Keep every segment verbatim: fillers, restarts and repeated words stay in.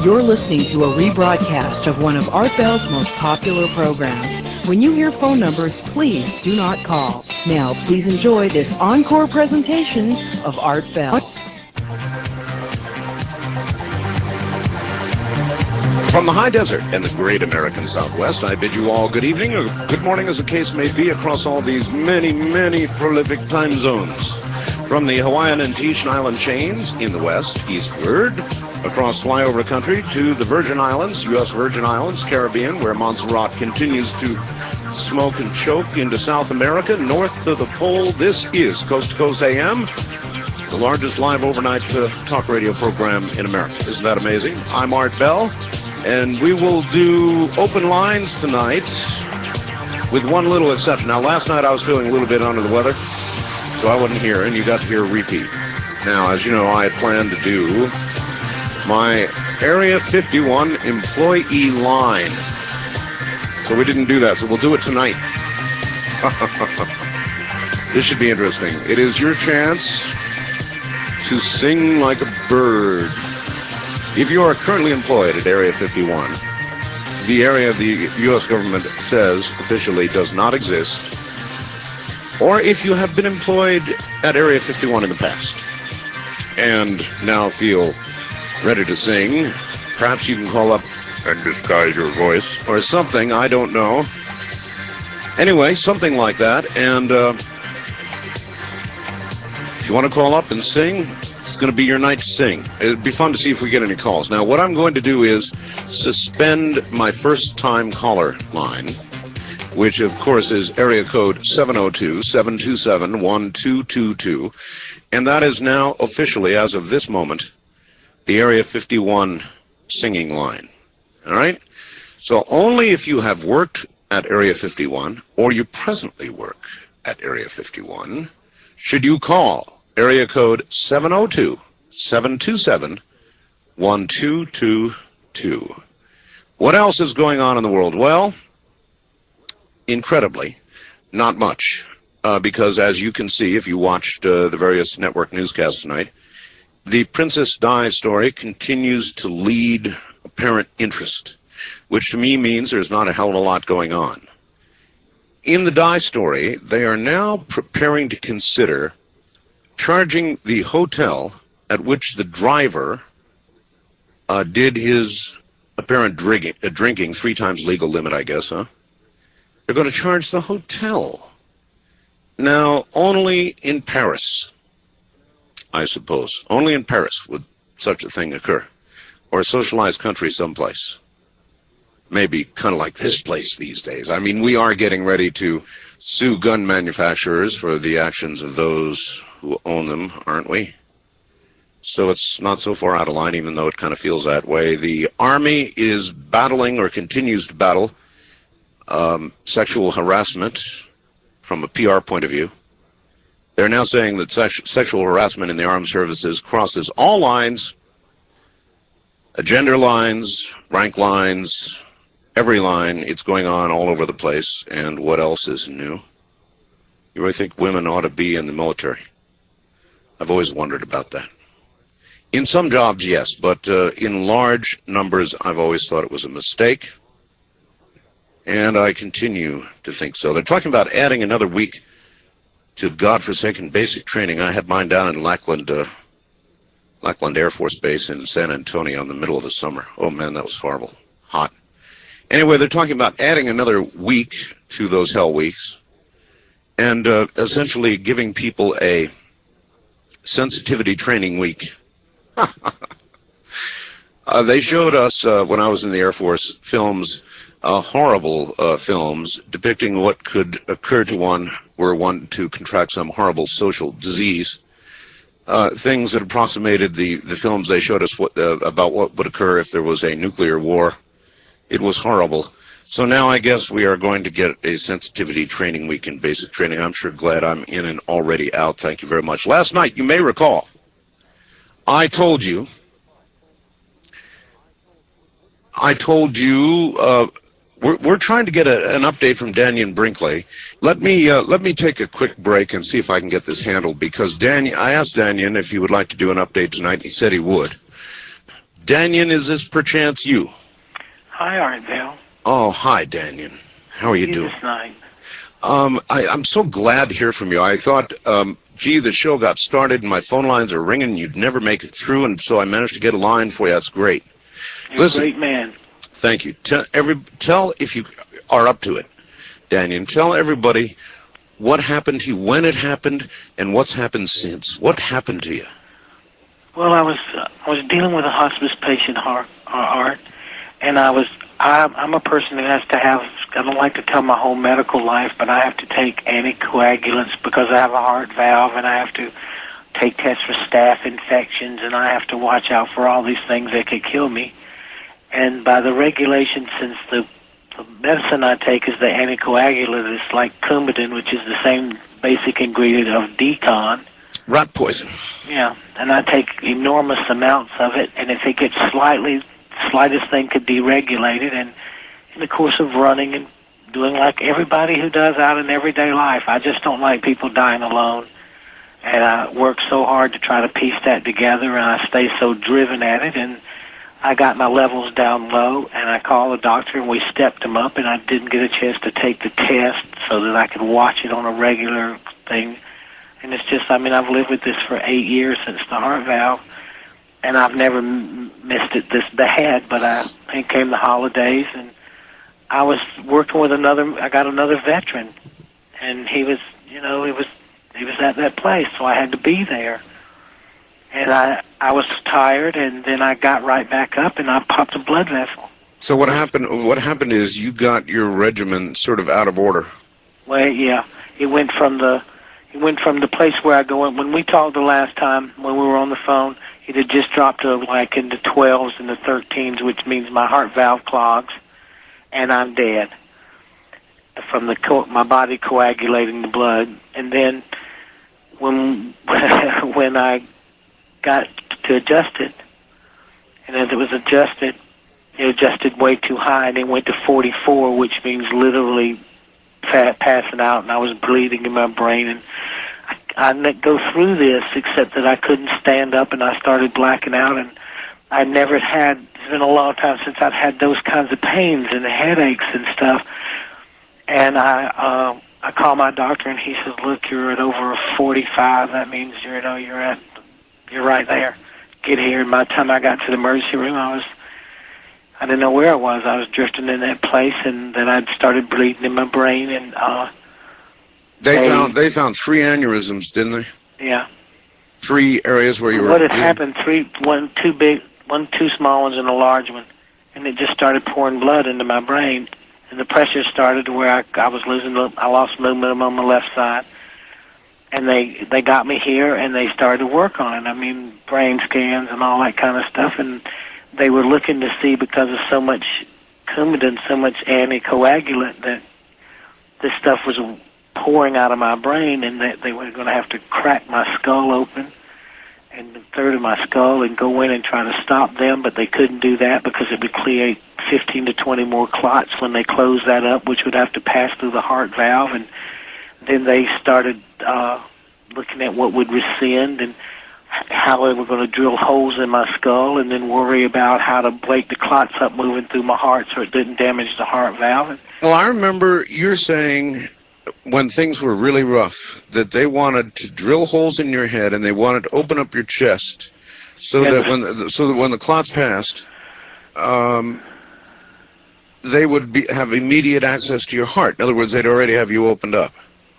You're listening to a rebroadcast of one of Art Bell's most popular programs. When you hear phone numbers, please do not call. Now, please enjoy this encore presentation of Art Bell. From the high desert and the great American Southwest, I bid you all good evening, or good morning as the case may be, across all these many, many prolific time zones. From the Hawaiian and Tahitian Island chains in the west, eastward, across flyover country to the Virgin Islands, U S Virgin Islands, Caribbean, where Montserrat continues to smoke and choke, into South America, north to the pole. This is Coast to Coast A M, the largest live overnight uh, talk radio program in America. Isn't that amazing? I'm Art Bell, and we will do open lines tonight with one little exception. Now, last night I was feeling a little bit under the weather, so I wasn't here, and you got to hear a repeat. Now, as you know, I had planned to do my Area fifty-one employee line. So we didn't do that, so we'll do it tonight. This should be interesting. It is your chance to sing like a bird. If you are currently employed at Area fifty-one, the area the U S government says officially does not exist, or if you have been employed at Area fifty-one in the past and now feel ready to sing, perhaps you can call up and disguise your voice or something, I don't know. Anyway, something like that, and uh, if you want to call up and sing, it's going to be your night to sing. It'd be fun to see if we get any calls. Now, what I'm going to do is suspend my first-time caller line, which, of course, is area code seven oh two, seven two seven, one two two two, and that is now officially, as of this moment, the Area fifty-one singing line. All right? So only if you have worked at Area fifty-one, or you presently work at Area fifty-one, should you call area code seven oh two, seven two seven, one two two two. What else is going on in the world? Well, incredibly, not much. Uh, because as you can see, if you watched uh, the various network newscasts tonight, the Princess Di story continues to lead apparent interest, which to me means there's not a hell of a lot going on. In the Di story, they are now preparing to consider charging the hotel at which the driver uh, did his apparent drinking, uh, drinking, three times legal limit, I guess, huh? They're going to charge the hotel. Now, only in Paris, I suppose. Only in Paris would such a thing occur, or a socialized country someplace. Maybe kind of like this place these days. I mean, we are getting ready to sue gun manufacturers for the actions of those who own them, aren't we? So it's not so far out of line, even though it kind of feels that way. The Army is battling, or continues to battle, um, sexual harassment from a P R point of view. They're now saying that sex sexual harassment in the armed services crosses all lines, uh, gender lines, rank lines, every line. It's going on all over the place. And what else is new? You really think women ought to be in the military? I've always wondered about that. In some jobs, yes, but uh, in large numbers, I've always thought it was a mistake. And I continue to think so. They're talking about adding another week to godforsaken basic training. I had mine down in Lackland, uh, Lackland Air Force Base in San Antonio in the middle of the summer. Oh, man, that was horrible. Hot. Anyway, they're talking about adding another week to those hell weeks and uh, essentially giving people a sensitivity training week. uh, they showed us, uh, when I was in the Air Force, films, uh, horrible uh, films depicting what could occur to one were one to contract some horrible social disease. Uh, things that approximated the, the films they showed us what, uh, about what would occur if there was a nuclear war. It was horrible. So now I guess we are going to get a sensitivity training week in basic training. I'm sure glad I'm in and already out. Thank you very much. Last night, you may recall, I told you, I told you, uh, We're, we're trying to get a, an update from Dannion Brinkley. Let me uh, let me take a quick break and see if I can get this handled, because Dan, I asked Dannion if he would like to do an update tonight. He said he would. Daniel, is this perchance you? Hi, Artvale. Oh, hi, Daniel. How are you, you doing? This night? Um, I, I'm so glad to hear from you. I thought, um, gee, the show got started and my phone lines are ringing. You'd never make it through, and so I managed to get a line for you. That's great. You're Listen, a great man. Thank you. Tell, every, tell, if you are up to it, Daniel, tell everybody what happened to you, when it happened, and what's happened since. What happened to you? Well, I was uh, I was dealing with a hospice patient, heart, uh, Art, and I was I'm, I'm a person that has to have. I don't like to tell my whole medical life, but I have to take anticoagulants because I have a heart valve, and I have to take tests for staph infections, and I have to watch out for all these things that could kill me. And by the regulation, since the, the medicine I take is the anticoagulant, it's like Coumadin, which is the same basic ingredient of Decon. Rat poison. Yeah, and I take enormous amounts of it, and if it gets slightly, slightest thing could deregulate it, and in the course of running and doing like everybody who does out in everyday life, I just don't like people dying alone, and I work so hard to try to piece that together, and I stay so driven at it, and I got my levels down low, and I called the doctor, and we stepped them up, and I didn't get a chance to take the test so that I could watch it on a regular thing. And it's just, I mean, I've lived with this for eight years since the heart valve, and I've never m- missed it this bad, but I, then came the holidays, and I was working with another, I got another veteran, and he was, you know, he was, he was at that place, so I had to be there. And I, I was tired, and then I got right back up, and I popped a blood vessel. So what happened? What happened is you got your regimen sort of out of order. Well, yeah, it went from the, it went from the place where I go in. When we talked the last time, when we were on the phone, it had just dropped to like in the twelves and the thirteens, which means my heart valve clogs, and I'm dead from the co- my body coagulating the blood. And then when when I got to adjust it, and as it was adjusted, it adjusted way too high, and it went to forty-four, which means literally fa- passing out, and I was bleeding in my brain, and I, I didn't go through this except that I couldn't stand up, and I started blacking out, and I never had, it's been a long time since I've had those kinds of pains and headaches and stuff, and I uh, I called my doctor, and he says, look, you're at over forty-five, that means, you're, you know, you're at You're right there. Get here. And by the time I got to the emergency room, I was, I didn't know where I was. I was drifting in that place, and then I'd started bleeding in my brain, and uh, They, they found they found three aneurysms, didn't they? Yeah. Three areas where you were. What had happened? Three, one, two big, one, two small ones, and a large one, and it just started pouring blood into my brain, and the pressure started to where I, I was losing. I lost movement on my left side. And they, they got me here, and they started to work on it. I mean, brain scans and all that kind of stuff. And they were looking to see, because of so much Coumadin, so much anticoagulant, that this stuff was pouring out of my brain, and that they were going to have to crack my skull open and the third of my skull and go in and try to stop them. But they couldn't do that because it would create fifteen to twenty more clots when they closed that up, which would have to pass through the heart valve. And then they started uh, looking at what would rescind and how they were going to drill holes in my skull, and then worry about how to break the clots up moving through my heart so it didn't damage the heart valve. Well, I remember you're saying when things were really rough that they wanted to drill holes in your head and they wanted to open up your chest so Yeah. that when the, so that when the clots passed, um, they would be, have immediate access to your heart. In other words, they'd already have you opened up.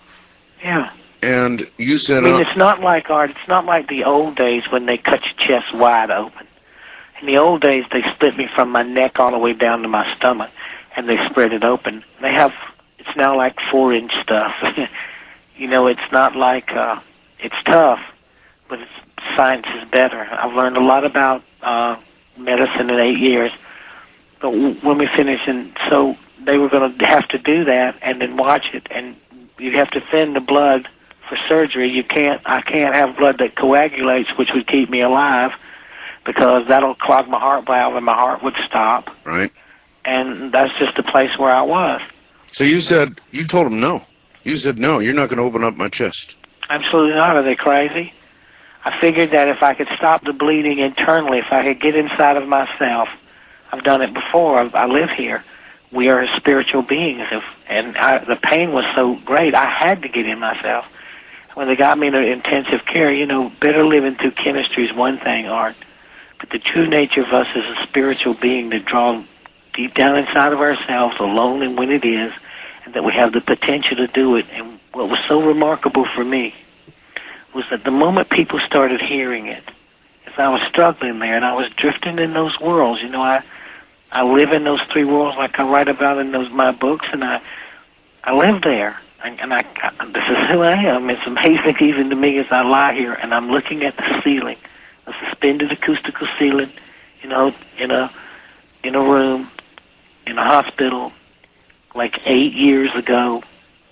Yeah. And you said, I mean, uh, it's not like art. It's not like the old days when they cut your chest wide open. In the old days, they split me from my neck all the way down to my stomach, and they spread it open. They have, it's now like four-inch stuff. You know, it's not like, uh, it's tough, but it's, science is better. I've learned a lot about uh, medicine in eight years. But w- when we finish, and so they were going to have to do that and then watch it, and you have to thin the blood for surgery. You can't, I can't have blood that coagulates, which would keep me alive, because that'll clog my heart valve and my heart would stop. right. And that's just the place where I was. So you said, you told them no. You said, no, you're not going to open up my chest. Absolutely not. Are they crazy? I figured that if I could stop the bleeding internally, if I could get inside of myself, I've done it before. I, I live here. We are spiritual beings, if, and I, the pain was so great, I had to get in myself. When they got me into intensive care, you know, better living through chemistry is one thing, Art, but the true nature of us is a spiritual being that draws deep down inside of ourselves, alone and when it is, and that we have the potential to do it. And what was so remarkable for me was that the moment people started hearing it, as I was struggling there and I was drifting in those worlds, you know, I I live in those three worlds like I write about in those my books, and I I live there, and, and I, I this is who I am. It's amazing even to me as I lie here and I'm looking at the ceiling, a suspended acoustical ceiling, you know, in a in a room, in a hospital, like eight years ago.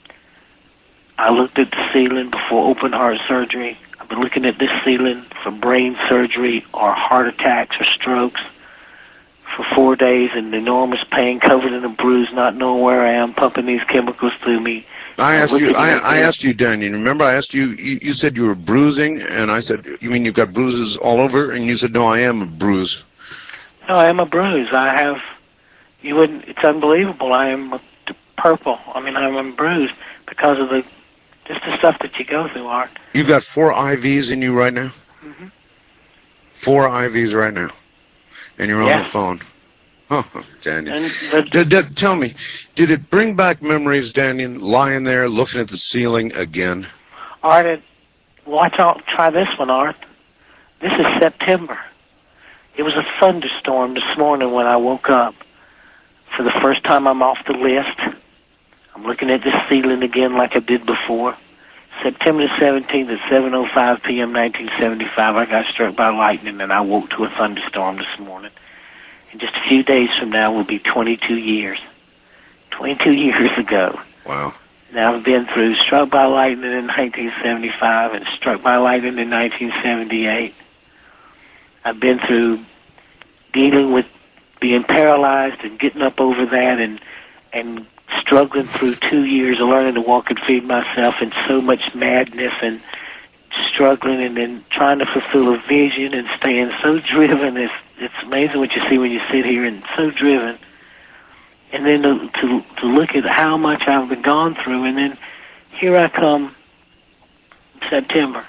I looked at the ceiling before open heart surgery. I've been looking at this ceiling for brain surgery or heart attacks or strokes for four days in enormous pain, covered in a bruise, not knowing where I am, pumping these chemicals through me. I asked you. I, I asked you, Daniel. Remember, I asked you, you. You said you were bruising, and I said, "You mean you've got bruises all over?" And you said, "No, I am a bruise." No, I am a bruise. I have. You wouldn't. It's unbelievable. I am a, purple. I mean, I'm a bruise because of the just the stuff that you go through, Art. You've got four I Vs in you right now. Mm-hmm. Four I Vs right now, and you're on yeah. the phone. Oh, Daniel. And the, did, did, tell me, did it bring back memories, Daniel, lying there looking at the ceiling again? Art, watch out. Try this one, Art. This is September. It was a thunderstorm this morning when I woke up. For the first time, I'm off the list. I'm looking at the ceiling again like I did before. September the seventeenth at seven oh five p.m. nineteen seventy-five, I got struck by lightning and I woke to a thunderstorm this morning. And just a few days from now will be twenty-two years. twenty-two years ago. Wow. Now I've been through struck by lightning in nineteen seventy-five and struck by lightning in nineteen seventy-eight. I've been through dealing with being paralyzed and getting up over that and and struggling through two years of learning to walk and feed myself and so much madness and struggling and then trying to fulfill a vision and staying so driven. It's, it's amazing what you see when you sit here and so driven. And then to, to, to look at how much I've been gone through, and then here I come in September,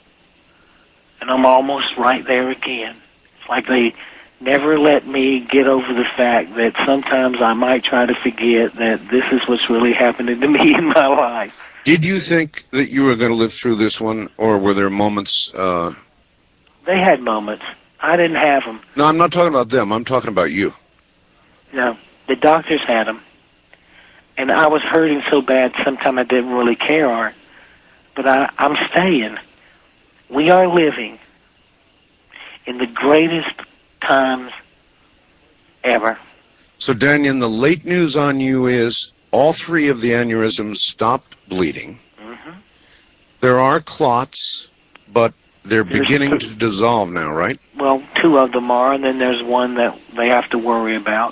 and I'm almost right there again. It's like they never let me get over the fact that sometimes I might try to forget that this is what's really happening to me in my life. Did you think that you were going to live through this one, or were there moments? Uh... They had moments. I didn't have them. No, I'm not talking about them. I'm talking about you. No, the doctors had them. And I was hurting so bad, sometimes I didn't really care, Art. But I, I'm staying. We are living in the greatest times ever. So, Daniel, the late news on you is all three of the aneurysms stopped bleeding. Mm-hmm. There are clots, but they're There's beginning two, to dissolve now, right? Well, two of them are, and then there's one that they have to worry about.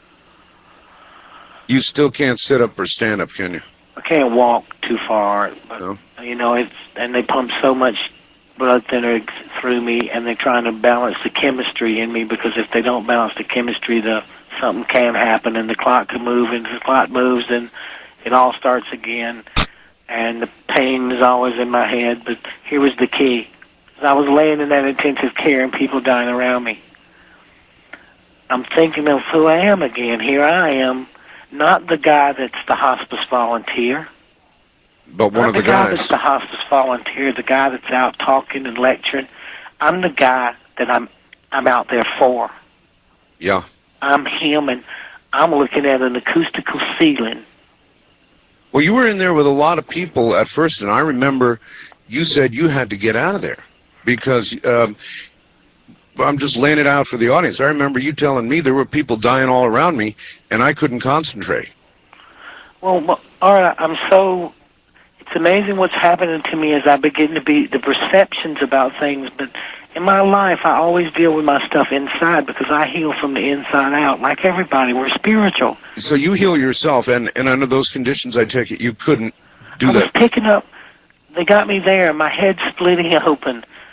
You still can't sit up or stand up, can you? I can't walk too far, but, no. you know, it's and they pump so much blood thinner through me, and they're trying to balance the chemistry in me, because if they don't balance the chemistry, the something can happen, and the clot can move, and if the clot moves, then it all starts again, and the pain is always in my head. But here was the key. I was laying in that intensive care and people dying around me. I'm thinking of who I am again. Here I am, not the guy that's the hospice volunteer, but one not of the, the guy guys that's the hospice volunteer, the guy that's out talking and lecturing. I'm the guy that I'm I'm out there for. Yeah. I'm him, and I'm looking at an acoustical ceiling. Well, you were in there with a lot of people at first, and I remember you said you had to get out of there because um, I'm just laying it out for the audience. I remember you telling me there were people dying all around me, and I couldn't concentrate. Well, all right, I'm so... It's amazing what's happening to me as I begin to be the perceptions about things, but in my life I always deal with my stuff inside because I heal from the inside out. Like everybody, we're spiritual. So you heal yourself, and, and under those conditions, I take it you couldn't do I that. was picking up, they got me there, my head splitting open.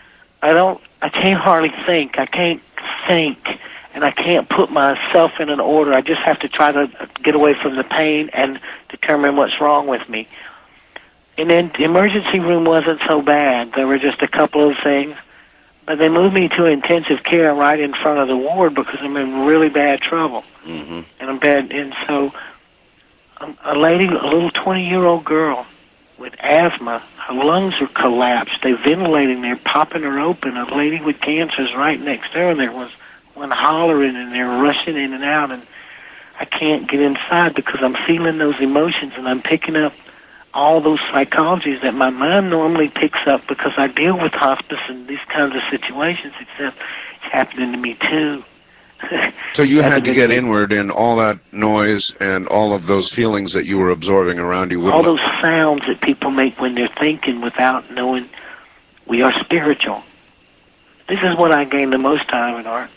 I don't, I can't hardly think. I can't think, and I can't put myself in an order. I just have to try to get away from the pain and determine what's wrong with me. And then the emergency room wasn't so bad. There were just a couple of things. But they moved me to intensive care right in front of the ward because I'm in really bad trouble. Mm-hmm. And I'm bad. And so um, a lady, a little twenty-year-old girl with asthma, her lungs are collapsed. They're ventilating. They're popping her open. A lady with cancer is right next there, and there was one hollering, and they're rushing in and out. And I can't get inside because I'm feeling those emotions, and I'm picking up all those psychologies that my mind normally picks up because I deal with hospice and these kinds of situations, except it's happening to me too. So you had to get inward in all that noise and all of those feelings that you were absorbing around you. All those sounds that people make when they're thinking without knowing we are spiritual. This is what I gain the most time in, Art.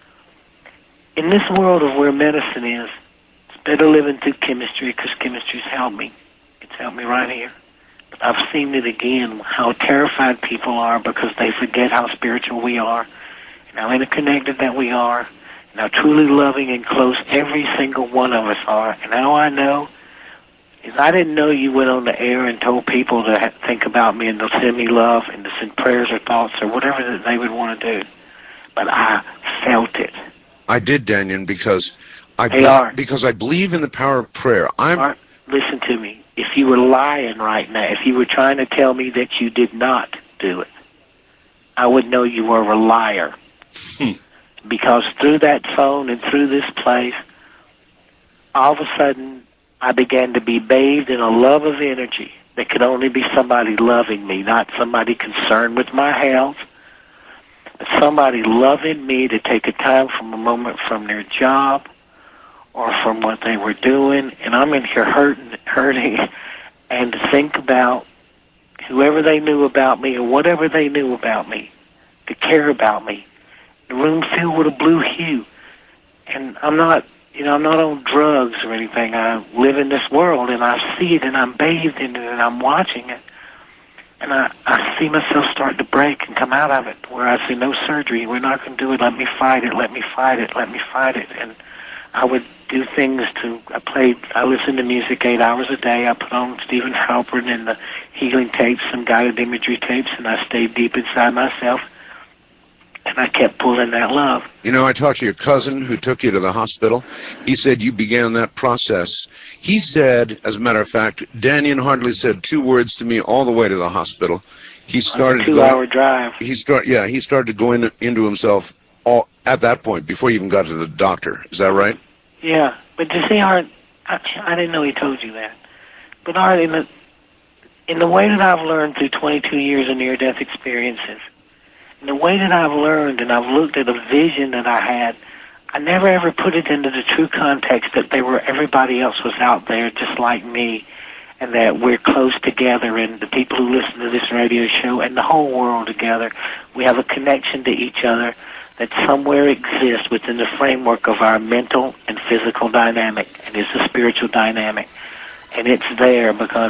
In this world of where medicine is, it's better living through chemistry because chemistry's helped me. It's helped me right here. But I've seen it again, how terrified people are because they forget how spiritual we are and how interconnected that we are and how truly loving and close every single one of us are. And how I know is I didn't know you went on the air and told people to ha- think about me and to send me love and to send prayers or thoughts or whatever that they would want to do. But I felt it. I did, Danyan, because I Hey, be- Art. because I believe in the power of prayer. I'm Art, listen to me. If you were lying right now, if you were trying to tell me that you did not do it, I would know you were a liar. Hmm. Because through that phone and through this place, all of a sudden, I began to be bathed in a love of energy that could only be somebody loving me, not somebody concerned with my health, but somebody loving me to take a time from a moment from their job or from what they were doing, and I'm in here hurting, hurting, and to think about whoever they knew about me or whatever they knew about me, to care about me. The room filled with a blue hue, and I'm not, you know, I'm not on drugs or anything. I live in this world, and I see it, and I'm bathed in it, and I'm watching it, and I, I see myself start to break and come out of it, where I say, no surgery, we're not going to do it, let me fight it, let me fight it, let me fight it, and I would do things to, I played, I listened to music eight hours a day. I put on Stephen Halpern and the healing tapes, some guided imagery tapes, and I stayed deep inside myself, and I kept pulling that love. You know, I talked to your cousin who took you to the hospital. He said you began that process. He said, as a matter of fact, Danyan hardly said two words to me all the way to the hospital. He started a two-hour drive. He start, yeah, he started to go in, into himself all at that point before he even got to the doctor. Is that right? Yeah, but you see, Art, I, I didn't know he told you that. But Art, in the in the way that I've learned through twenty-two years of near-death experiences, in the way that I've learned and I've looked at a vision that I had, I never ever put it into the true context that they were everybody else was out there just like me, and that we're close together, and the people who listen to this radio show and the whole world together, we have a connection to each other that somewhere exists within the framework of our mental and physical dynamic, and it's a spiritual dynamic. And it's there because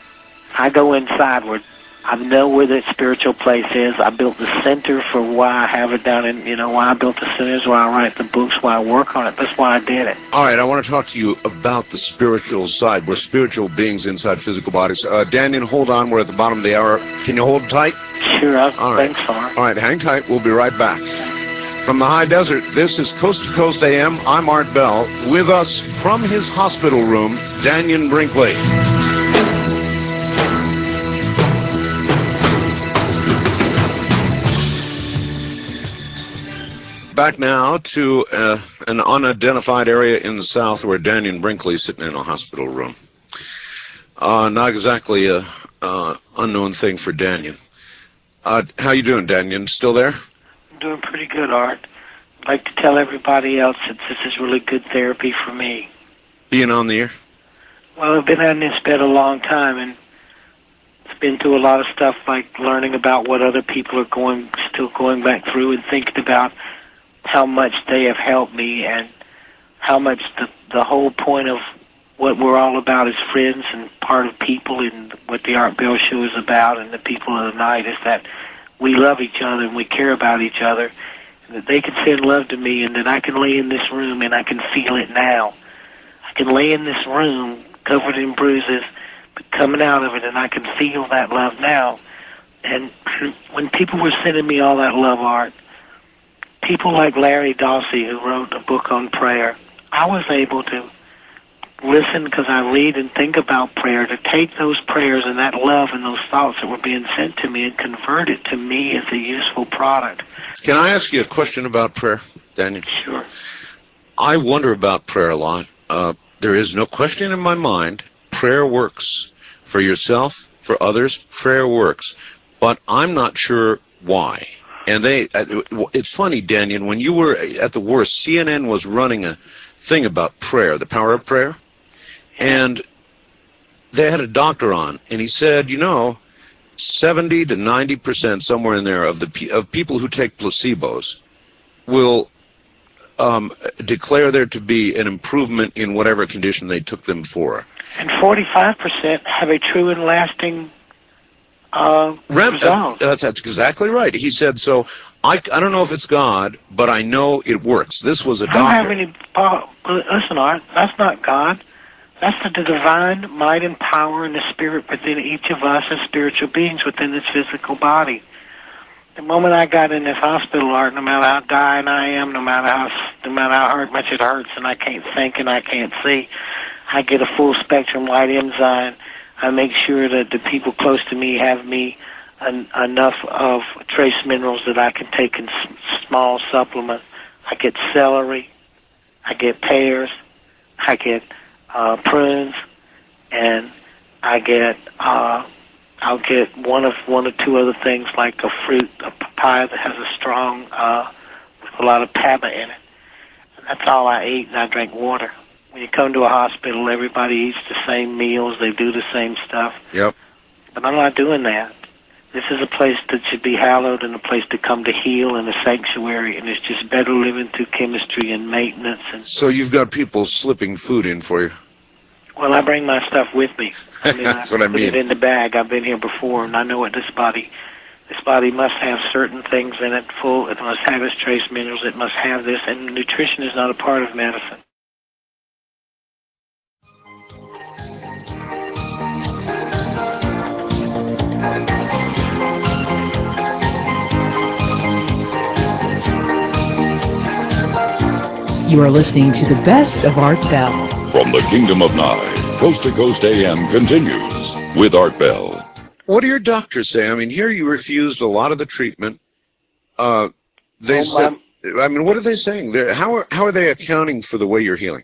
I go insideward. I know where that spiritual place is. I built the center for why I have it down in, you know, why I built the centers, why I write the books, why I work on it. That's why I did it. All right, I want to talk to you about the spiritual side. We're spiritual beings inside physical bodies. Uh, Danyan, hold on. We're at the bottom of the hour. Can you hold tight? Sure, I, All right. thanks, Art. All right, hang tight. We'll be right back. From the high desert, this is Coast to Coast A M. I'm Art Bell. With us from his hospital room, Danyan Brinkley. Back now to uh, an unidentified area in the south where Danyan Brinkley is sitting in a hospital room. Uh, not exactly a uh, unknown thing for Danyan. Uh, how you doing, Danyan? Still there? I'm doing pretty good, Art. I'd like to tell everybody else that this is really good therapy for me. Being on the air? Well, I've been on this bed a long time, and it's been through a lot of stuff, like learning about what other people are going, still going back through, and thinking about how much they have helped me, and how much the the whole point of what we're all about as friends and part of people, and what the Art Bell Show is about, and the people of the night, is that we love each other and we care about each other, and that they can send love to me, and that I can lay in this room and I can feel it now. I can lay in this room covered in bruises, but coming out of it, and I can feel that love now. And when people were sending me all that love, Art, people like Larry Dossey, who wrote a book on prayer, I was able to listen, because I read and think about prayer, to take those prayers and that love and those thoughts that were being sent to me and convert it to me as a useful product. Can I ask you a question about prayer, Daniel? Sure. I wonder about prayer a lot. Uh, there is no question in my mind, prayer works. For yourself, for others, prayer works. But I'm not sure why. And they, it's funny, Daniel, when you were at the worst, C N N was running a thing about prayer, the power of prayer. And they had a doctor on, and he said, you know, seventy to ninety percent, somewhere in there, of the of people who take placebos will um, declare there to be an improvement in whatever condition they took them for. And forty-five percent have a true and lasting uh, Rem- result. That's, that's exactly right. He said, so I, I don't know if it's God, but I know it works. This was a doctor. I don't have any, uh, listen, Art, that's not God. That's the divine might and power and the spirit within each of us as spiritual beings within this physical body. The moment I got in this hospital, Art, no matter how dying I am, no matter how no matter how much it hurts and I can't think and I can't see, I get a full spectrum white enzyme. I make sure that the people close to me have me an, enough of trace minerals that I can take in s- small supplements. I get celery, I get pears, I get uh, prunes, and I get uh, I'll get one of one or two other things like a fruit, a papaya that has a strong uh, with a lot of P A B A in it. And that's all I eat, and I drink water. When you come to a hospital, everybody eats the same meals, they do the same stuff. Yep. But I'm not doing that. This is a place that should be hallowed and a place to come to heal and a sanctuary, and it's just better living through chemistry and maintenance. And So you've got people slipping food in for you. well, I bring my stuff with me. I mean, That's I what I put mean. it in the bag. I've been here before, and I know what this body. This body must have certain things in it. Full. It must have its trace minerals. It must have this, and nutrition is not a part of medicine. You are listening to the best of Art Bell. From the Kingdom of Nye, Coast to Coast A M continues with Art Bell. What do your doctors say? I mean, here you refused a lot of the treatment. Uh, they Well, said, I mean, what are they saying? They're, how are how are they accounting for the way you're healing?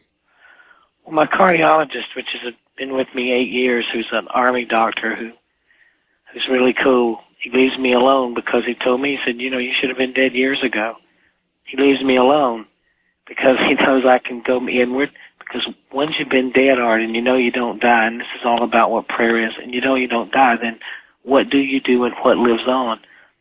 Well, my cardiologist, which has been with me eight years, who's an Army doctor who who's really cool, he leaves me alone because he told me, he said, you know, you should have been dead years ago. He leaves me alone because he knows I can go inward, because once you've been dead, Art, and you know you don't die, and this is all about what prayer is, and you know you don't die, then what do you do and what lives on?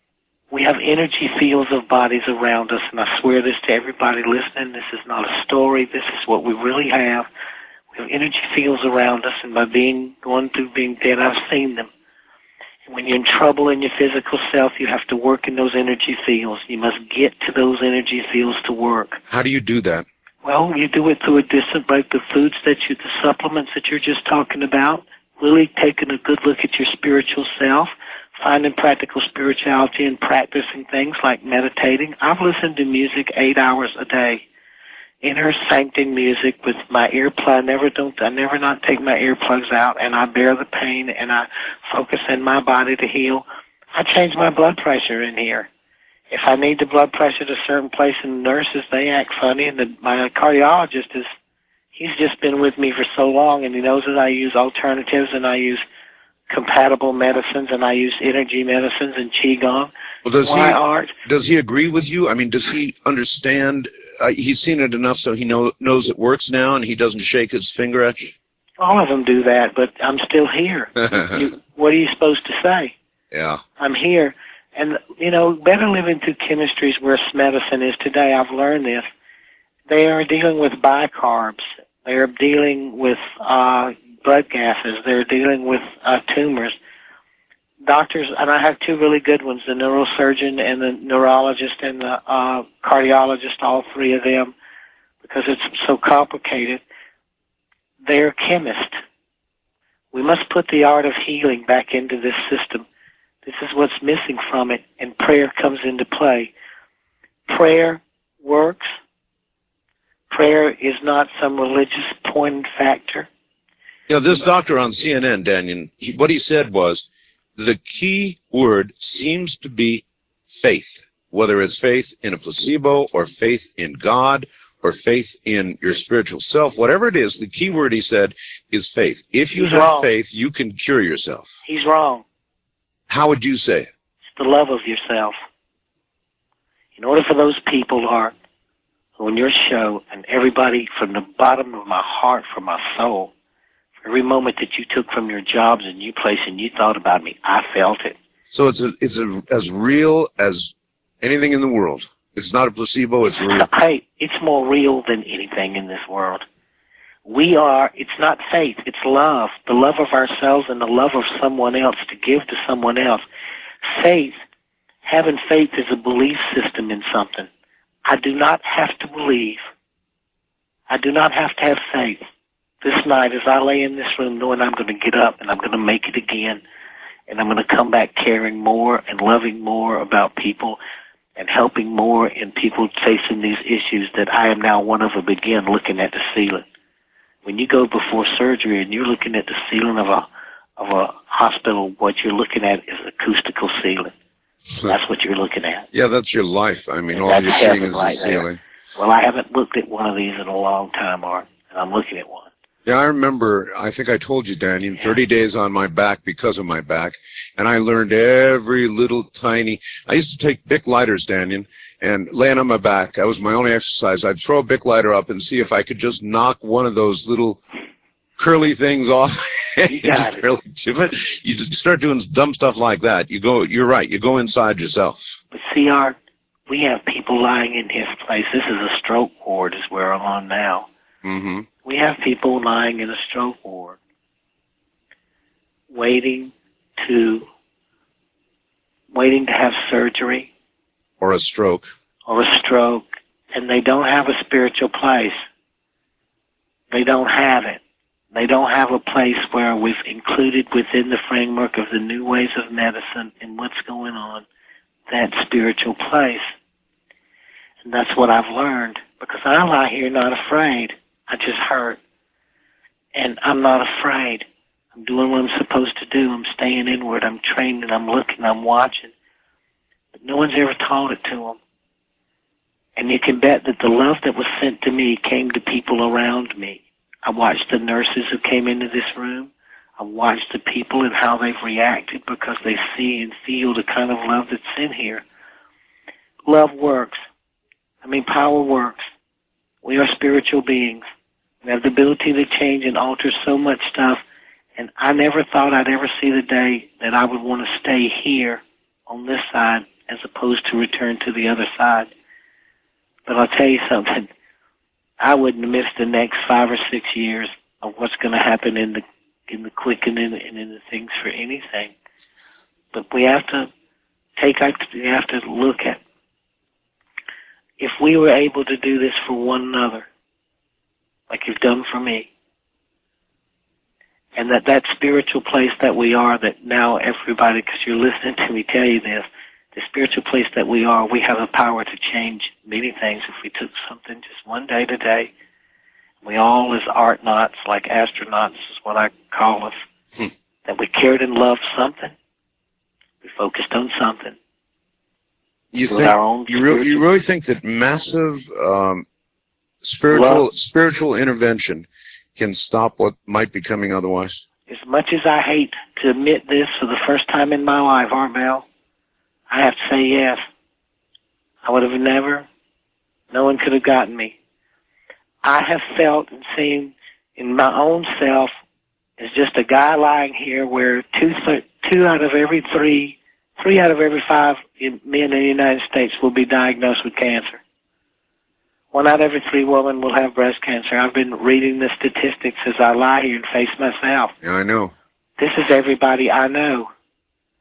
We have energy fields of bodies around us, and I swear this to everybody listening, this is not a story, this is what we really have. We have energy fields around us, and by being going through being dead, I've seen them. And when you're in trouble in your physical self, you have to work in those energy fields. You must get to those energy fields to work. How do you do that? Well, you do it through a discipline, like the foods that you, the supplements that you're just talking about, really taking a good look at your spiritual self, finding practical spirituality and practicing things like meditating. I've listened to music eight hours a day, inner sancting music with my earplug. I never don't, I never not take my earplugs out, and I bear the pain, and I focus in my body to heal. I change my blood pressure in here. If I need the blood pressure at a certain place, and the nurses, they act funny, and the, my cardiologist is, he's just been with me for so long, and he knows that I use alternatives, and I use compatible medicines, and I use energy medicines and Qigong. Well, does Why he art? does he agree with you? I mean, does he understand? Uh, he's seen it enough so he know, knows it works now, and he doesn't shake his finger at you? All of them do that, but I'm still here. you, what are you supposed to say? Yeah. I'm here. And, you know, better living through chemistry is where medicine is today. I've learned this. They are dealing with bicarbs. They are dealing with uh, blood gases. They're dealing with uh, tumors. doctors, and I have two really good ones, the neurosurgeon and the neurologist and the uh, cardiologist, all three of them, because it's so complicated. They're chemists. We must put the art of healing back into this system. This is what's missing from it, and prayer comes into play. Prayer works. Prayer is not some religious point factor. You know, this doctor on C N N, Daniel, he, what he said was, the key word seems to be faith, whether it's faith in a placebo or faith in God or faith in your spiritual self, whatever it is, the key word, he said, is faith. If you He's have wrong. faith, you can cure yourself. He's wrong. How would you say it? It's the love of yourself. In order for those people, Art, who on your show, and everybody from the bottom of my heart, from my soul, for every moment that you took from your jobs and you place and you thought about me, I felt it. So it's a, it's a, as real as anything in the world. It's not a placebo, it's real. Hey, it's more real than anything in this world. We are, it's not faith, it's love. The love of ourselves and the love of someone else to give to someone else. Faith, having faith is a belief system in something. I do not have to believe. I do not have to have faith. This night, as I lay in this room, knowing I'm going to get up and I'm going to make it again, and I'm going to come back caring more and loving more about people and helping more in people facing these issues, that I am now one of a begin looking at the ceiling. When you go before surgery and you're looking at the ceiling of a of a hospital, what you're looking at is acoustical ceiling. That's what you're looking at. Yeah, that's your life. I mean, And all that's you're seeing heaven is the right there. ceiling. Well, I haven't looked at one of these in a long time, Art, and I'm looking at one. Yeah, I remember, I think I told you, Danny, in thirty days on my back because of my back, and I learned every little tiny, I used to take Bic lighters, Daniel, and laying on my back, that was my only exercise. I'd throw a Bic lighter up and see if I could just knock one of those little curly things off. you got just it. really do it. You just start doing dumb stuff like that. You go, you're right, you go inside yourself. But see, Art, we have people lying in his place. This is a stroke ward is where I'm on now. Mm-hmm. We have people lying in a stroke ward waiting to waiting to have surgery Or a stroke. or a stroke, and they don't have a spiritual place. They don't have it. They don't have a place where we've included within the framework of the new ways of medicine and what's going on, that spiritual place. And that's what I've learned, because I lie here not afraid. I just hurt. And I'm not afraid. I'm doing what I'm supposed to do. I'm staying inward. I'm training. I'm looking. I'm watching. But no one's ever taught it to them. And you can bet that the love that was sent to me came to people around me. I watched the nurses who came into this room. I watched the people and how they've reacted because they see and feel the kind of love that's in here. Love works. I mean, power works. We are spiritual beings. We have the ability to change and alter so much stuff. And I never thought I'd ever see the day that I would want to stay here on this side as opposed to return to the other side. But I'll tell you something. I wouldn't miss the next five or six years of what's going to happen in the in the quickening and in the things for anything. But we have to take, we have to look at, if we were able to do this for one another, like you've done for me, and that that spiritual place that we are, that now everybody, because you're listening to me tell you this, the spiritual place that we are, we have the power to change many things if we took something just one day to day. We all, as art knots, like astronauts is what I call us, hmm. that we cared and loved something. We focused on something. You think our own you really, you really think that massive um, spiritual love, spiritual intervention can stop what might be coming otherwise? As much as I hate to admit this for the first time in my life, Art Bell, I have to say yes. I would have never, no one could have gotten me. I have felt and seen in my own self as just a guy lying here where two, th- two out of every three, three out of every five men in the United States will be diagnosed with cancer. One out of every three women will have breast cancer. I've been reading the statistics as I lie here and face myself. Yeah, I know. This is everybody I know.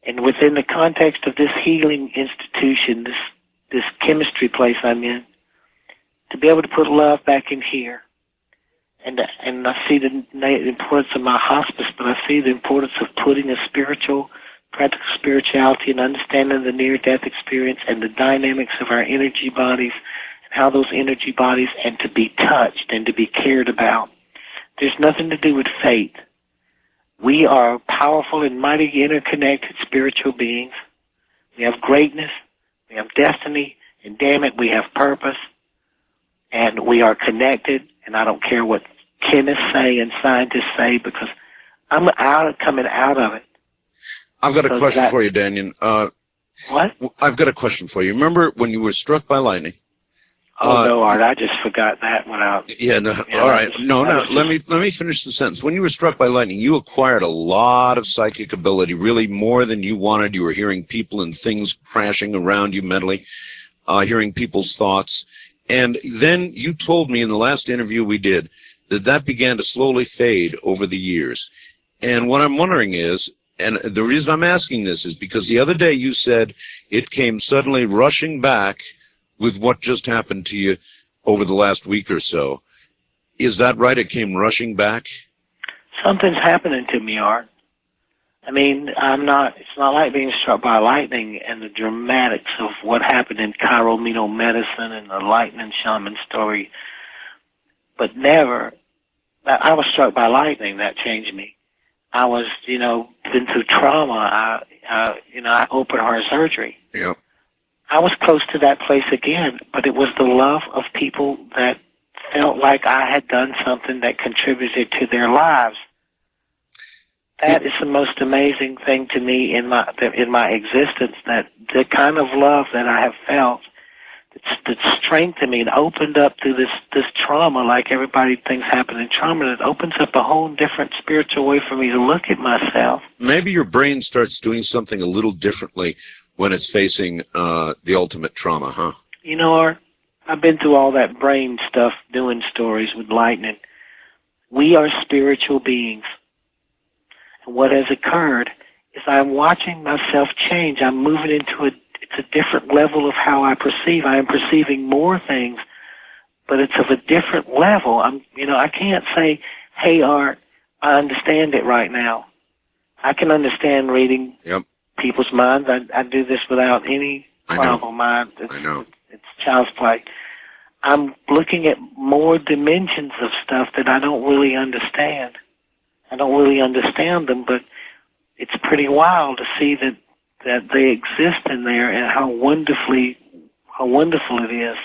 And within the context of this healing institution, this this chemistry place I'm in, to be able to put love back in here. And and I see the, the importance of my hospice, but I see the importance of putting a spiritual, practical spirituality and understanding the near-death experience and the dynamics of our energy bodies and how those energy bodies, and to be touched and to be cared about. There's nothing to do with faith. We are powerful and mighty interconnected spiritual beings. We have greatness, we have destiny, and damn it, we have purpose, and we are connected, and I don't care what chemists say and scientists say, because I'm out coming out of it. I've got a So question that- for you, Daniel. Uh, What? I've got a question for you. Remember when you were struck by lightning? Oh, Uh, no, Art, I just forgot that one out. Yeah, no, Yeah, all that right. was- No, that no, was let just- me let me finish the sentence. When you were struck by lightning, you acquired a lot of psychic ability, really more than you wanted. You were hearing people and things crashing around you mentally, uh, hearing people's thoughts. And then you told me in the last interview we did that that began to slowly fade over the years. And what I'm wondering is, and the reason I'm asking this is because the other day you said it came suddenly rushing back with what just happened to you over the last week or so. Is that right? It came rushing back? Something's happening to me, Art. I mean, I'm not, it's not like being struck by lightning and the dramatics of what happened in chirometal medicine and the lightning shaman story. But never, I I was struck by lightning, that changed me. I was, you know, been through trauma. I, uh, you know, I open heart surgery. Yeah. I was close to that place again, but it was the love of people that felt like I had done something that contributed to their lives. That is the most amazing thing to me in my in my existence, that the kind of love that I have felt, that strengthened me and opened up through this, this trauma, like everybody thinks happened in trauma, and it opens up a whole different spiritual way for me to look at myself. Maybe your brain starts doing something a little differently when it's facing uh, the ultimate trauma, huh? You know, Art, I've been through all that brain stuff doing stories with lightning. We are spiritual beings. And what has occurred is I'm watching myself change. I'm moving into a, it's a different level of how I perceive. I am perceiving more things, but it's of a different level. I'm, you know, I can't say, hey, Art, I understand it right now. I can understand reading Yep. people's minds. I, I do this without any I know. problem. I, it's, I know. It's child's play. I'm looking at more dimensions of stuff that I don't really understand. I don't really understand them, but it's pretty wild to see that, that they exist in there and how wonderfully, how wonderful it is.